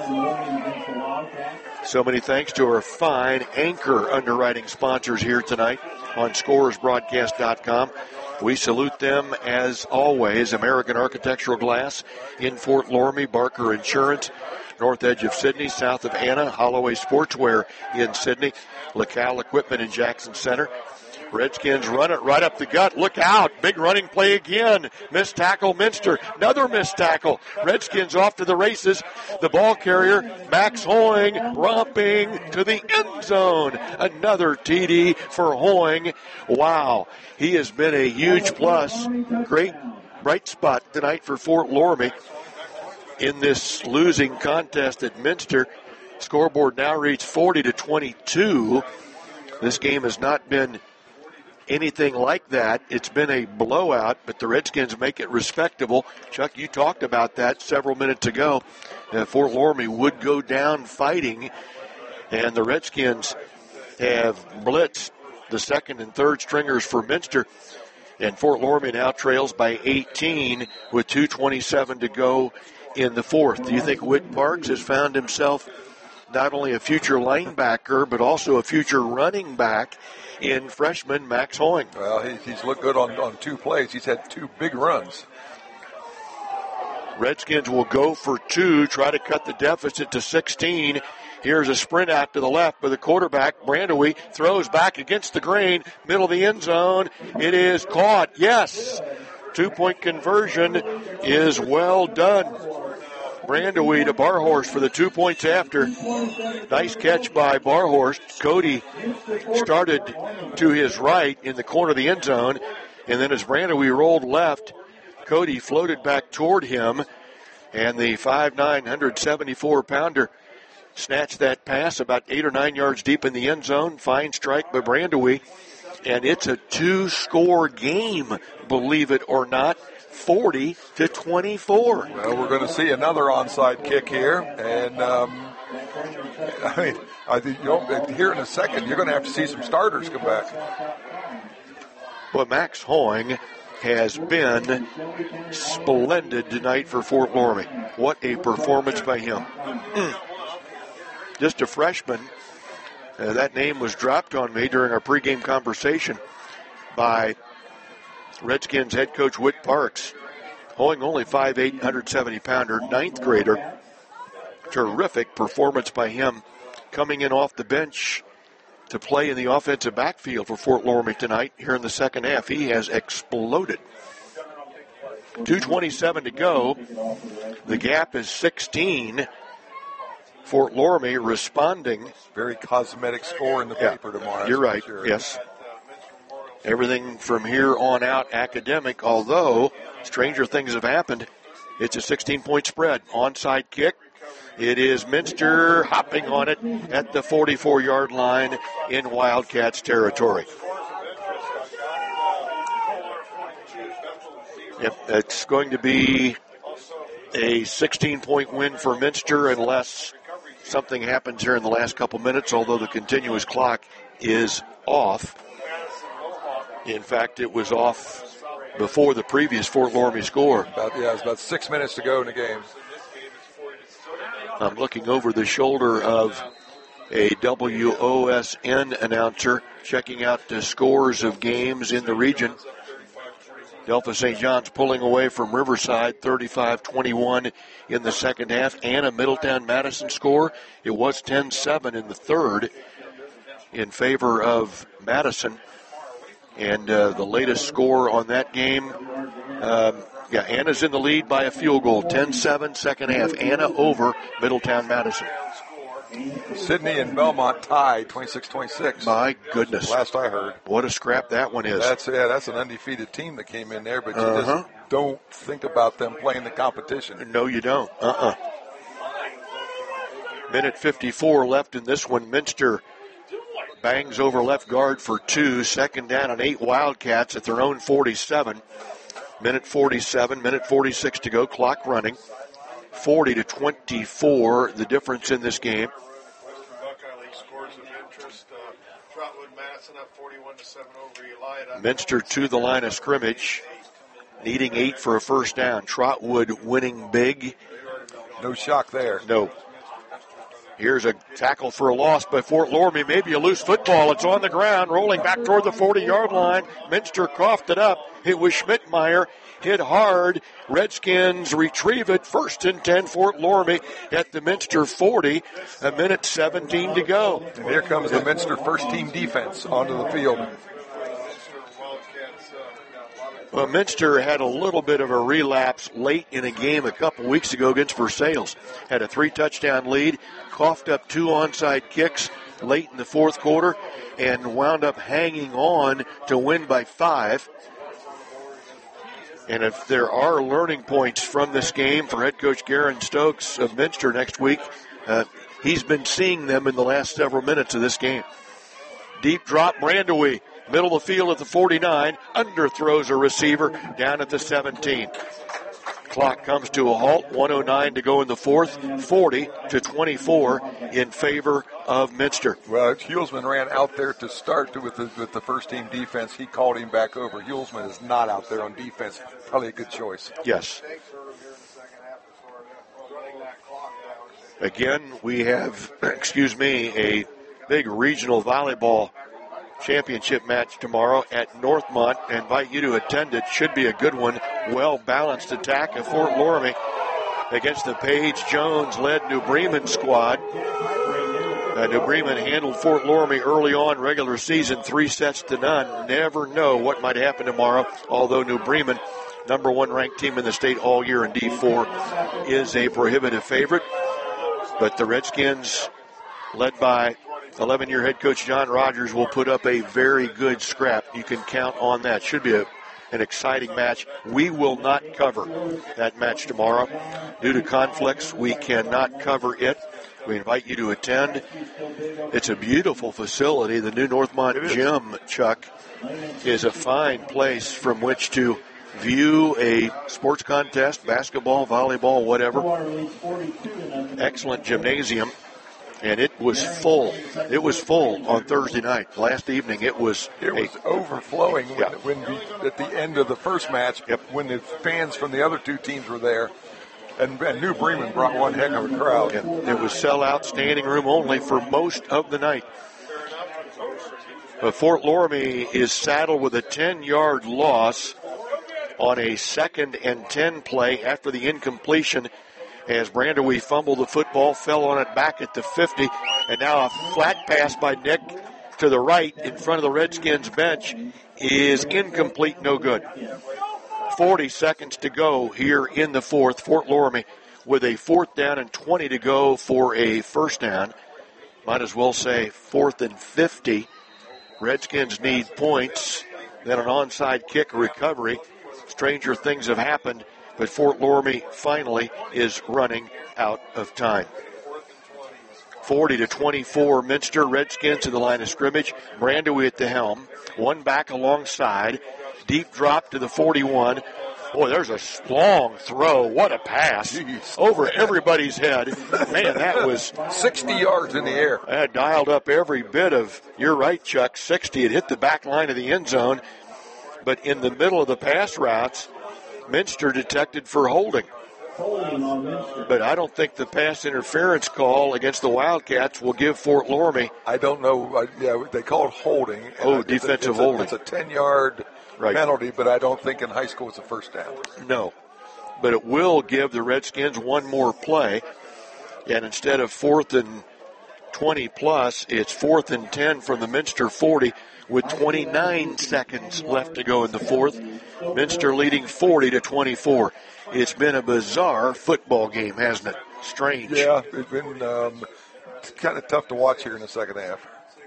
So many thanks to our fine Anchor underwriting sponsors here tonight on Scorers Broadcast dot com. We salute them as always. American Architectural Glass in Fort Loramie, Barker Insurance, north edge of Sydney, south of Anna, Holloway Sportswear in Sydney, LaCal Equipment in Jackson Center, Redskins run it right up the gut. Look out. Big running play again. Missed tackle, Minster. Another missed tackle. Redskins off to the races. The ball carrier, Max Hoying, romping to the end zone. Another T D for Hoying. Wow. He has been a huge plus. Great bright spot tonight for Fort Loramie in this losing contest at Minster. Scoreboard now reads forty to twenty-two. This game has not been anything like that. It's been a blowout, but the Redskins make it respectable. Chuck, you talked about that several minutes ago. Uh, Fort Loramie would go down fighting, and the Redskins have blitzed the second and third stringers for Minster, and Fort Loramie now trails by eighteen with two twenty-seven to go in the fourth. Do you think Whit Parks has found himself not only a future linebacker, but also a future running back in freshman Max Hoying? Well, he, he's looked good on, on two plays. He's had two big runs. Redskins will go for two, try to cut the deficit to sixteen. Here's a sprint out to the left by the quarterback. Brandewie throws back against the grain, middle of the end zone. It is caught. Yes. Two-point conversion is well done. Brandewie to Barhorst for the two points after. Nice catch by Barhorst. Cody started to his right in the corner of the end zone, and then as Brandewie rolled left, Cody floated back toward him, and the five nine, one seventy-four pounder snatched that pass about eight or nine yards deep in the end zone. Fine strike by Brandewie, and it's a two-score game, believe it or not. forty to twenty-four. Well, we're going to see another onside kick here, and um, I mean, I think, you know, here in a second, you're going to have to see some starters come back. Well, Max Hoying has been splendid tonight for Fort Loramie. What a performance by him. Mm. Just a freshman. Uh, that name was dropped on me during our pregame conversation by Redskins head coach Whit Parks. Hoying only five eight, one seventy pounder, ninth grader. Terrific performance by him, coming in off the bench to play in the offensive backfield for Fort Loramie tonight here in the second half. He has exploded. two twenty-seven to go. The gap is sixteen. Fort Loramie responding. Very cosmetic score in the yeah, paper tomorrow. You're right, sure. yes. Everything from here on out academic, although stranger things have happened. It's a sixteen-point spread. Onside kick. It is Minster hopping on it at the forty-four-yard line in Wildcats territory. Yep, it's going to be a sixteen-point win for Minster unless something happens here in the last couple minutes, although the continuous clock is off. In fact, it was off before the previous Fort Loramie score. About, yeah, it's about six minutes to go in the game. I'm looking over the shoulder of a W O S N announcer checking out the scores of games in the region. Delta Saint John's pulling away from Riverside, thirty-five twenty-one in the second half. Anna Middletown Madison score. It was ten seven in the third in favor of Madison. And uh, the latest score on that game, um, yeah, Anna's in the lead by a field goal, ten seven, second half. Anna over Middletown Madison. Sydney and Belmont tied twenty-six twenty-six. My goodness. Last I heard. What a scrap that one is. That's yeah, that's an undefeated team that came in there, but you uh-huh. just don't think about them playing the competition. No, you don't. Uh-uh. Minute fifty-four left in this one. Minster bangs over left guard for two. Second down and eight Wildcats at their own forty-seven. Minute forty-seven, minute forty-six to go. Clock running. forty to twenty-four, the difference in this game. Minster to the line of scrimmage, needing eight for a first down. Trotwood winning big. No shock there. No. Here's a tackle for a loss by Fort Loramie. Maybe a loose football. It's on the ground, rolling back toward the forty-yard line. Minster coughed it up. It was Schmidtmeyer. Hit hard. Redskins retrieve it. First and ten, Fort Loramie at the Minster forty. A minute seventeen to go. And here comes the Minster first-team defense onto the field. Well, Minster had a little bit of a relapse late in a game a couple weeks ago against Versailles. Had a three-touchdown lead, coughed up two onside kicks late in the fourth quarter, and wound up hanging on to win by five. And if there are learning points from this game for head coach Garen Stokes of Minster next week, uh, he's been seeing them in the last several minutes of this game. Deep drop, Brandewie. Middle of the field at the forty-nine. Underthrows a receiver down at the seventeen. Clock comes to a halt. one oh nine to go in the fourth. forty to twenty-four in favor of Minster. Well, Hulsman ran out there to start with the, with the first team defense. He called him back over. Hulsman is not out there on defense. Probably a good choice. Yes. Again, we have, excuse me, a big regional volleyball championship match tomorrow at Northmont. I invite you to attend it. Should be a good one. Well-balanced attack of Fort Loramie against the Paige Jones-led New Bremen squad. Uh, New Bremen handled Fort Loramie early on regular season, three sets to none. Never know what might happen tomorrow, although New Bremen, number one ranked team in the state all year in D four, is a prohibitive favorite. But the Redskins, led by eleven-year head coach John Rogers, will put up a very good scrap. You can count on that. Should be a, an exciting match. We will not cover that match tomorrow. Due to conflicts, we cannot cover it. We invite you to attend. It's a beautiful facility. The new Northmont Gym, Chuck, is a fine place from which to view a sports contest, basketball, volleyball, whatever. Excellent gymnasium. And it was full. It was full on Thursday night. Last evening, it was it was a, overflowing when, yeah. when the, at the end of the first match, yep. when the fans from the other two teams were there. And, and New Bremen brought one heck of a crowd. Yeah. It was sellout, standing room only for most of the night. But Fort Loramie is saddled with a ten-yard loss on a second and ten play after the incompletion, as Brandewie fumbled the football, fell on it back at the fifty, and now a flat pass by Nick to the right in front of the Redskins bench is incomplete, no good. forty seconds to go here in the fourth. Fort Loramie with a fourth down and twenty to go for a first down. Might as well say fourth and fifty. Redskins need points, then an onside kick recovery. Stranger things have happened, but Fort Loramie finally is running out of time. forty to twenty-four, Minster. Redskins to the line of scrimmage. Brandewie at the helm. One back alongside. Deep drop to the forty-one. Boy, there's a long throw. What a pass. Jeez. Over everybody's head. Man, that was sixty yards in the air. That dialed up every bit of, you're right, Chuck, sixty. It hit the back line of the end zone. But in the middle of the pass routes, Minster detected for holding. But I don't think the pass interference call against the Wildcats will give Fort Loramie. I don't know. Uh, yeah, they called holding. Oh, defensive it's a, holding. It's a ten-yard right. penalty, but I don't think in high school it's a first down. No. But it will give the Redskins one more play. And instead of fourth and twenty plus, it's fourth and ten from the Minster forty with twenty-nine seconds left to go in the fourth. Minster leading forty to twenty-four. It's been a bizarre football game, hasn't it? Strange. Yeah, it's been um, kind of tough to watch here in the second half.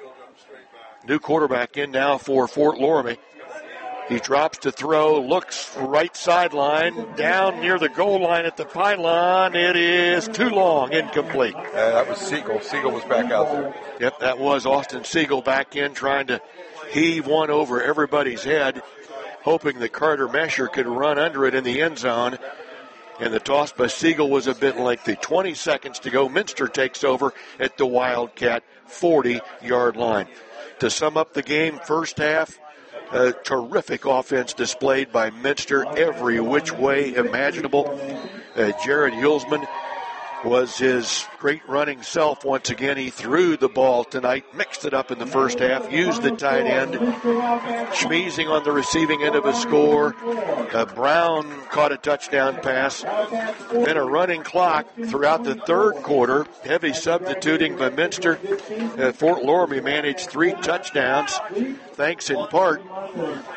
New quarterback in now for Fort Loramie. He drops to throw, looks right sideline, down near the goal line at the pylon. It is too long, incomplete. Uh, that was Siegel. Siegel was back out there. Yep, that was Austin Siegel back in, trying to heave one over everybody's head, hoping that Carter Mesher could run under it in the end zone. And the toss by Siegel was a bit lengthy. twenty seconds to go. Minster takes over at the Wildcat forty-yard line. To sum up the game, first half, a terrific offense displayed by Minster every which way imaginable. Uh, Jared Hulsman was his great running self once again. He threw the ball tonight, mixed it up in the first half, used the tight end. Schmeezing on the receiving end of a score. Uh, Brown caught a touchdown pass. Then a running clock throughout the third quarter. Heavy substituting by Minster. Uh, Fort Loramie managed three touchdowns, thanks in part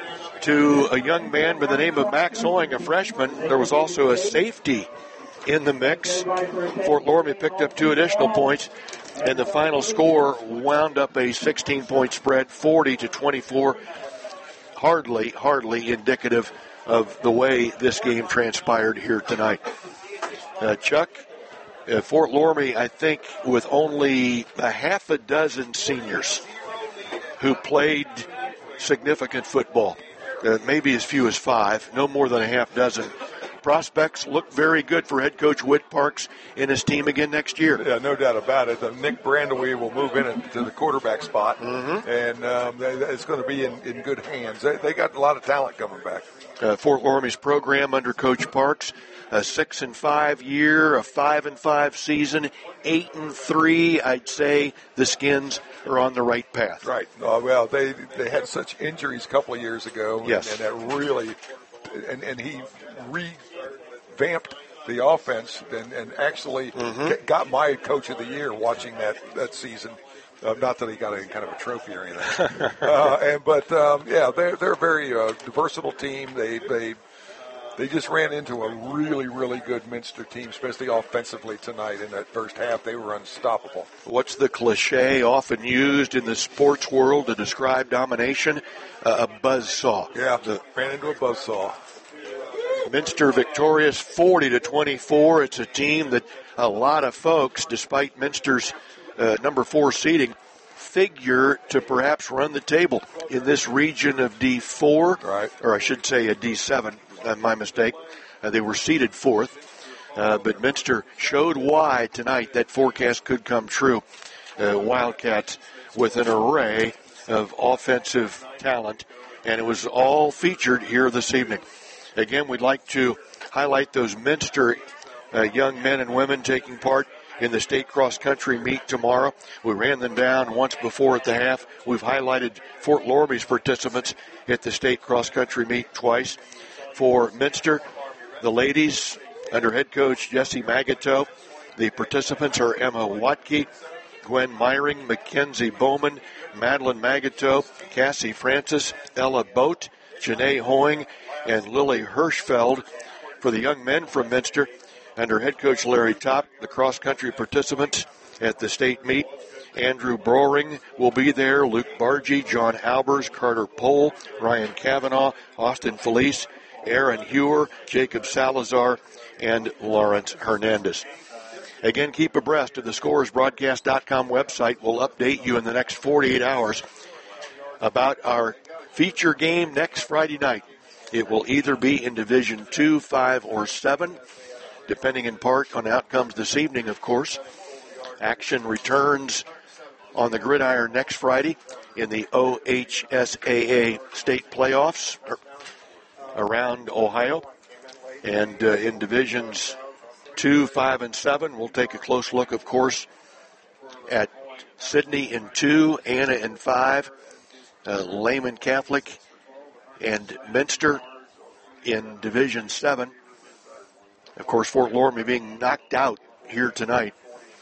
to a young man by the name of Max Owing, a freshman. There was also a safety in the mix. Fort Loramie picked up two additional points, and the final score wound up a sixteen-point spread, forty to twenty-four. Hardly, hardly indicative of the way this game transpired here tonight. Uh, Chuck, uh, Fort Loramie, I think, with only a half a dozen seniors who played significant football, uh, maybe as few as five, no more than a half dozen. Prospects look very good for head coach Whit Parks and his team again next year. Yeah, no doubt about it. Uh, Nick Brandewee will move in to the quarterback spot, mm-hmm. and um, they, it's going to be in, in good hands. They, they got a lot of talent coming back. Uh, Fort Loramie's program under Coach Parks, a six and five year, a five and five season, eight and three. I'd say the Skins are on the right path. Right. Uh, well, they they had such injuries a couple of years ago. Yes. And, and that really, and, and he revamped the offense and, and actually mm-hmm. got my coach of the year watching that, that season. Uh, not that he got any kind of a trophy or anything. uh, and but um, yeah, they're they're a very uh, versatile team. They they they just ran into a really really good Minster team, especially offensively tonight. In that first half, they were unstoppable. What's the cliche often used in the sports world to describe domination? Uh, a buzzsaw. Yeah, the, ran into a buzzsaw. Minster victorious forty to twenty-four. It's a team that a lot of folks, despite Minster's uh, number four seeding, figure to perhaps run the table in this region of D four, right. or I should say a D seven, uh, my mistake. Uh, they were seeded fourth, uh, but Minster showed why tonight that forecast could come true. Uh, Wildcats with an array of offensive talent, and it was all featured here this evening. Again, we'd like to highlight those Minster uh, young men and women taking part in the state cross-country meet tomorrow. We ran them down once before at the half. We've highlighted Fort Loramie's participants at the state cross-country meet twice. For Minster, the ladies under head coach Jesse Magato, the participants are Emma Watke, Gwen Myring, Mackenzie Bowman, Madeline Magato, Cassie Francis, Ella Boat, Janae Hoing, and Lily Hirschfeld. For the young men from Minster, under head coach Larry Topp, the cross-country participants at the state meet, Andrew Broering will be there, Luke Bargy, John Albers, Carter Pohl, Ryan Cavanaugh, Austin Felice, Aaron Hewer, Jacob Salazar, and Lawrence Hernandez. Again, keep abreast of the Scores Broadcast dot com website. We'll update you in the next forty-eight hours about our feature game next Friday night. It will either be in Division two, five, or seven, depending in part on outcomes this evening, of course. Action returns on the gridiron next Friday in the O H S A A state playoffs around Ohio. And uh, in Divisions two, five, and seven, we'll take a close look, of course, at Sidney in two, Anna in five, uh, Lehman Catholic, and Minster in Division seven. Of course, Fort Loramie being knocked out here tonight.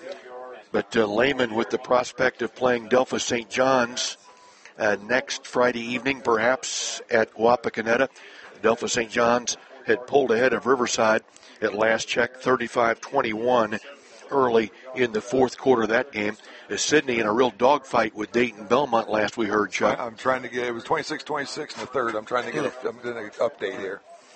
But uh, Lehman with the prospect of playing Delphos Saint John's uh, next Friday evening, perhaps at Wapakoneta. Delphos Saint John's had pulled ahead of Riverside at last check, thirty-five twenty-one, early in the fourth quarter of that game. As Sidney in a real dogfight with Dayton Belmont last we heard, Chuck. I'm trying to get, it was twenty-six twenty-six in the third. I'm trying to get a, I'm doing an update here.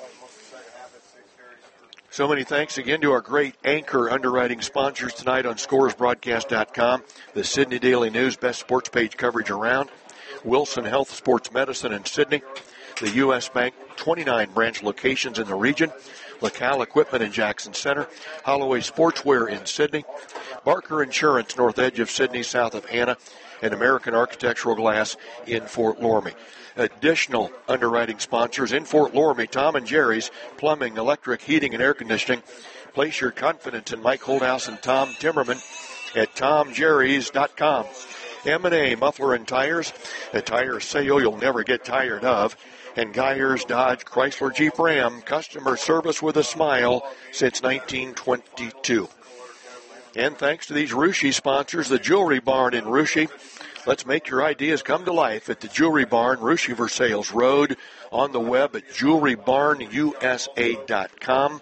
So many thanks again to our great anchor underwriting sponsors tonight on Scores Broadcast dot com, the Sidney Daily News, best sports page coverage around, Wilson Health Sports Medicine in Sidney, the U S Bank, twenty-nine branch locations in the region, LaCal Equipment in Jackson Center, Holloway Sportswear in Sidney, Barker Insurance, north edge of Sidney, south of Anna, and American Architectural Glass in Fort Loramie. Additional underwriting sponsors in Fort Loramie, Tom and Jerry's, plumbing, electric, heating, and air conditioning. Place your confidence in Mike Holdhouse and Tom Timmerman at tom jerrys dot com. M and A Muffler and Tires, a tire sale you'll never get tired of. And Geyers Dodge Chrysler Jeep Ram, customer service with a smile since nineteen twenty-two. And thanks to these Russia sponsors, the Jewelry Barn in Russia, Let's make your ideas come to life at the Jewelry Barn, Russia Versailles Road, on the web at jewelry barn u s a dot com.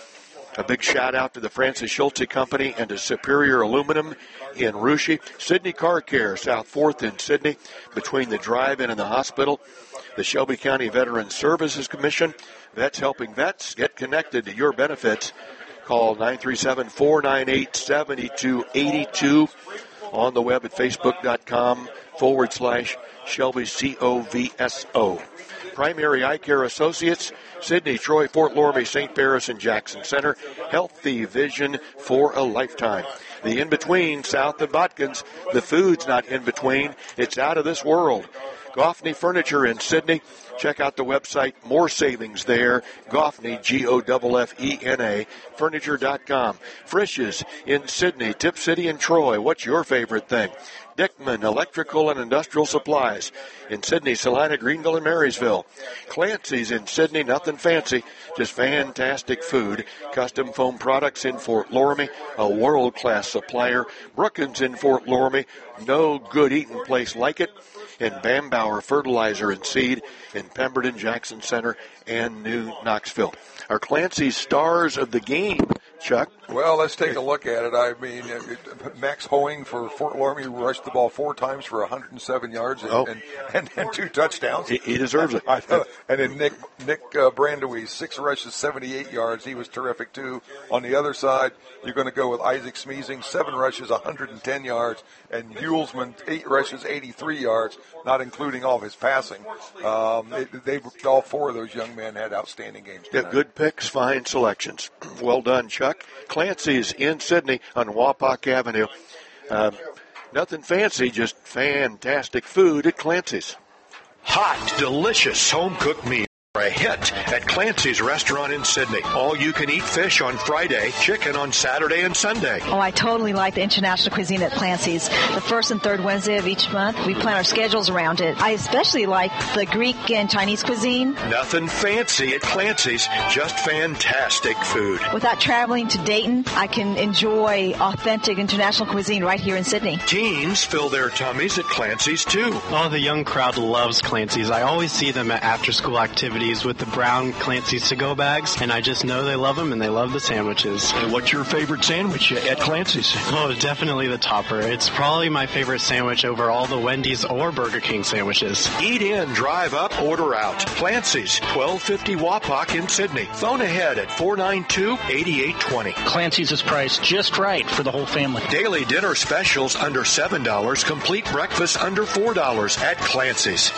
A big shout out to the Francis Schultze Company and to Superior Aluminum in Russia. Sydney Car Care, South fourth in Sydney, between the drive-in and the hospital. The Shelby County Veterans Services Commission. Vets Helping Vets. Get connected to your benefits. Call nine three seven, four nine eight, seven two eight two. On the web at facebook.com forward slash Shelby C O V S O. Primary Eye Care Associates, Sydney, Troy, Fort Loramie, Saint Paris, and Jackson Center. Healthy vision for a lifetime. The in-between, south of Botkins. The food's not in-between. It's out of this world. Goffney Furniture in Sydney. Check out the website. More savings there. Goffney, G O F F E N A, furniture dot com. Frisch's in Sydney, Tip City, and Troy. What's your favorite thing? Dickman Electrical and Industrial Supplies in Sydney, Salina, Greenville, and Marysville. Clancy's in Sydney, nothing fancy, just fantastic food. Custom foam products in Fort Loramie, a world-class supplier. Brookins in Fort Loramie, no good eating place like it. And Bambauer Fertilizer and Seed in Pemberton, Jackson Center, and New Knoxville. Are Clancy's stars of the game, Chuck? Well, let's take a look at it. I mean, Max Hoeing for Fort Loramie rushed the ball four times for one hundred seven yards and, oh. and, and, and two touchdowns. He, he deserves it. I know. And then Nick Nick uh, Brandewie, six rushes, seventy-eight yards. He was terrific, too. On the other side, you're going to go with Isaac Smeezing, seven rushes, one hundred ten yards, and Hulsman, eight rushes, eighty-three yards, not including all of his passing. Um, it, they all four of those young men had outstanding games tonight. Yeah, good picks, fine selections. Well done, Chuck. Clancy's in Sydney on Wapak Avenue. Uh, nothing fancy, just fantastic food at Clancy's. Hot, delicious home-cooked meat. A hit at Clancy's Restaurant in Sydney. All-you-can-eat fish on Friday, chicken on Saturday and Sunday. Oh, I totally like the international cuisine at Clancy's. The first and third Wednesday of each month, we plan our schedules around it. I especially like the Greek and Chinese cuisine. Nothing fancy at Clancy's, just fantastic food. Without traveling to Dayton, I can enjoy authentic international cuisine right here in Sydney. Teens fill their tummies at Clancy's, too. Oh, the young crowd loves Clancy's. I always see them at after-school activities with the brown Clancy's to-go bags, and I just know they love them and they love the sandwiches. And what's your favorite sandwich at Clancy's? Oh, definitely the topper. It's probably my favorite sandwich over all the Wendy's or Burger King sandwiches. Eat in, drive up, order out. Clancy's, twelve fifty Wapak in Sydney. Phone ahead at four nine two, eight eight two zero. Clancy's is priced just right for the whole family. Daily dinner specials under seven dollars. Complete breakfast under four dollars at Clancy's.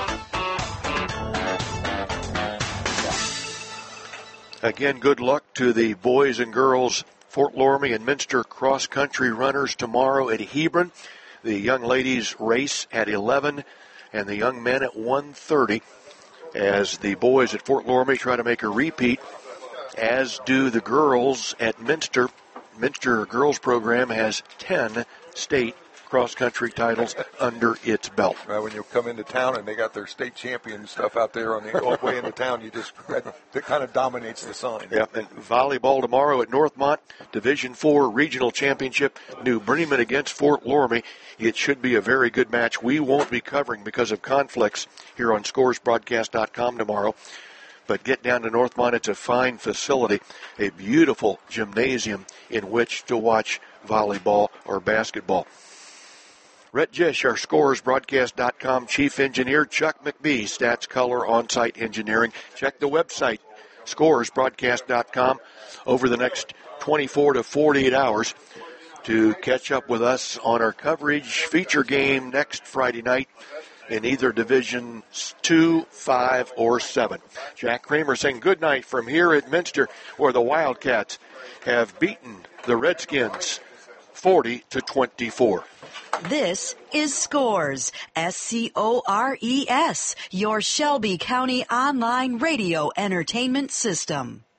Again, good luck to the boys and girls Fort Loramie and Minster cross-country runners tomorrow at Hebron. The young ladies race at eleven and the young men at one thirty as the boys at Fort Loramie try to make a repeat, as do the girls at Minster. Minster girls program has ten state cross-country titles under its belt. Right, when you come into town and they got their state champion stuff out there on the way into town, you just that kind of dominates the sign. Yep, and volleyball tomorrow at Northmont, Division Four Regional Championship, New Bremen against Fort Loramie. It should be a very good match. We won't be covering because of conflicts here on scores broadcast dot com tomorrow. But get down to Northmont. It's a fine facility, a beautiful gymnasium in which to watch volleyball or basketball. Rhett Jish, our scores broadcast dot com chief engineer. Chuck McBee, stats color on-site engineering. Check the website, scores broadcast dot com, over the next twenty-four to forty-eight hours to catch up with us on our coverage feature game next Friday night in either Division two, five, or seven. Jack Kramer saying good night from here at Minster, where the Wildcats have beaten the Redskins forty to twenty-four. This is Scores, S C O R E S, your Shelby County online radio entertainment system.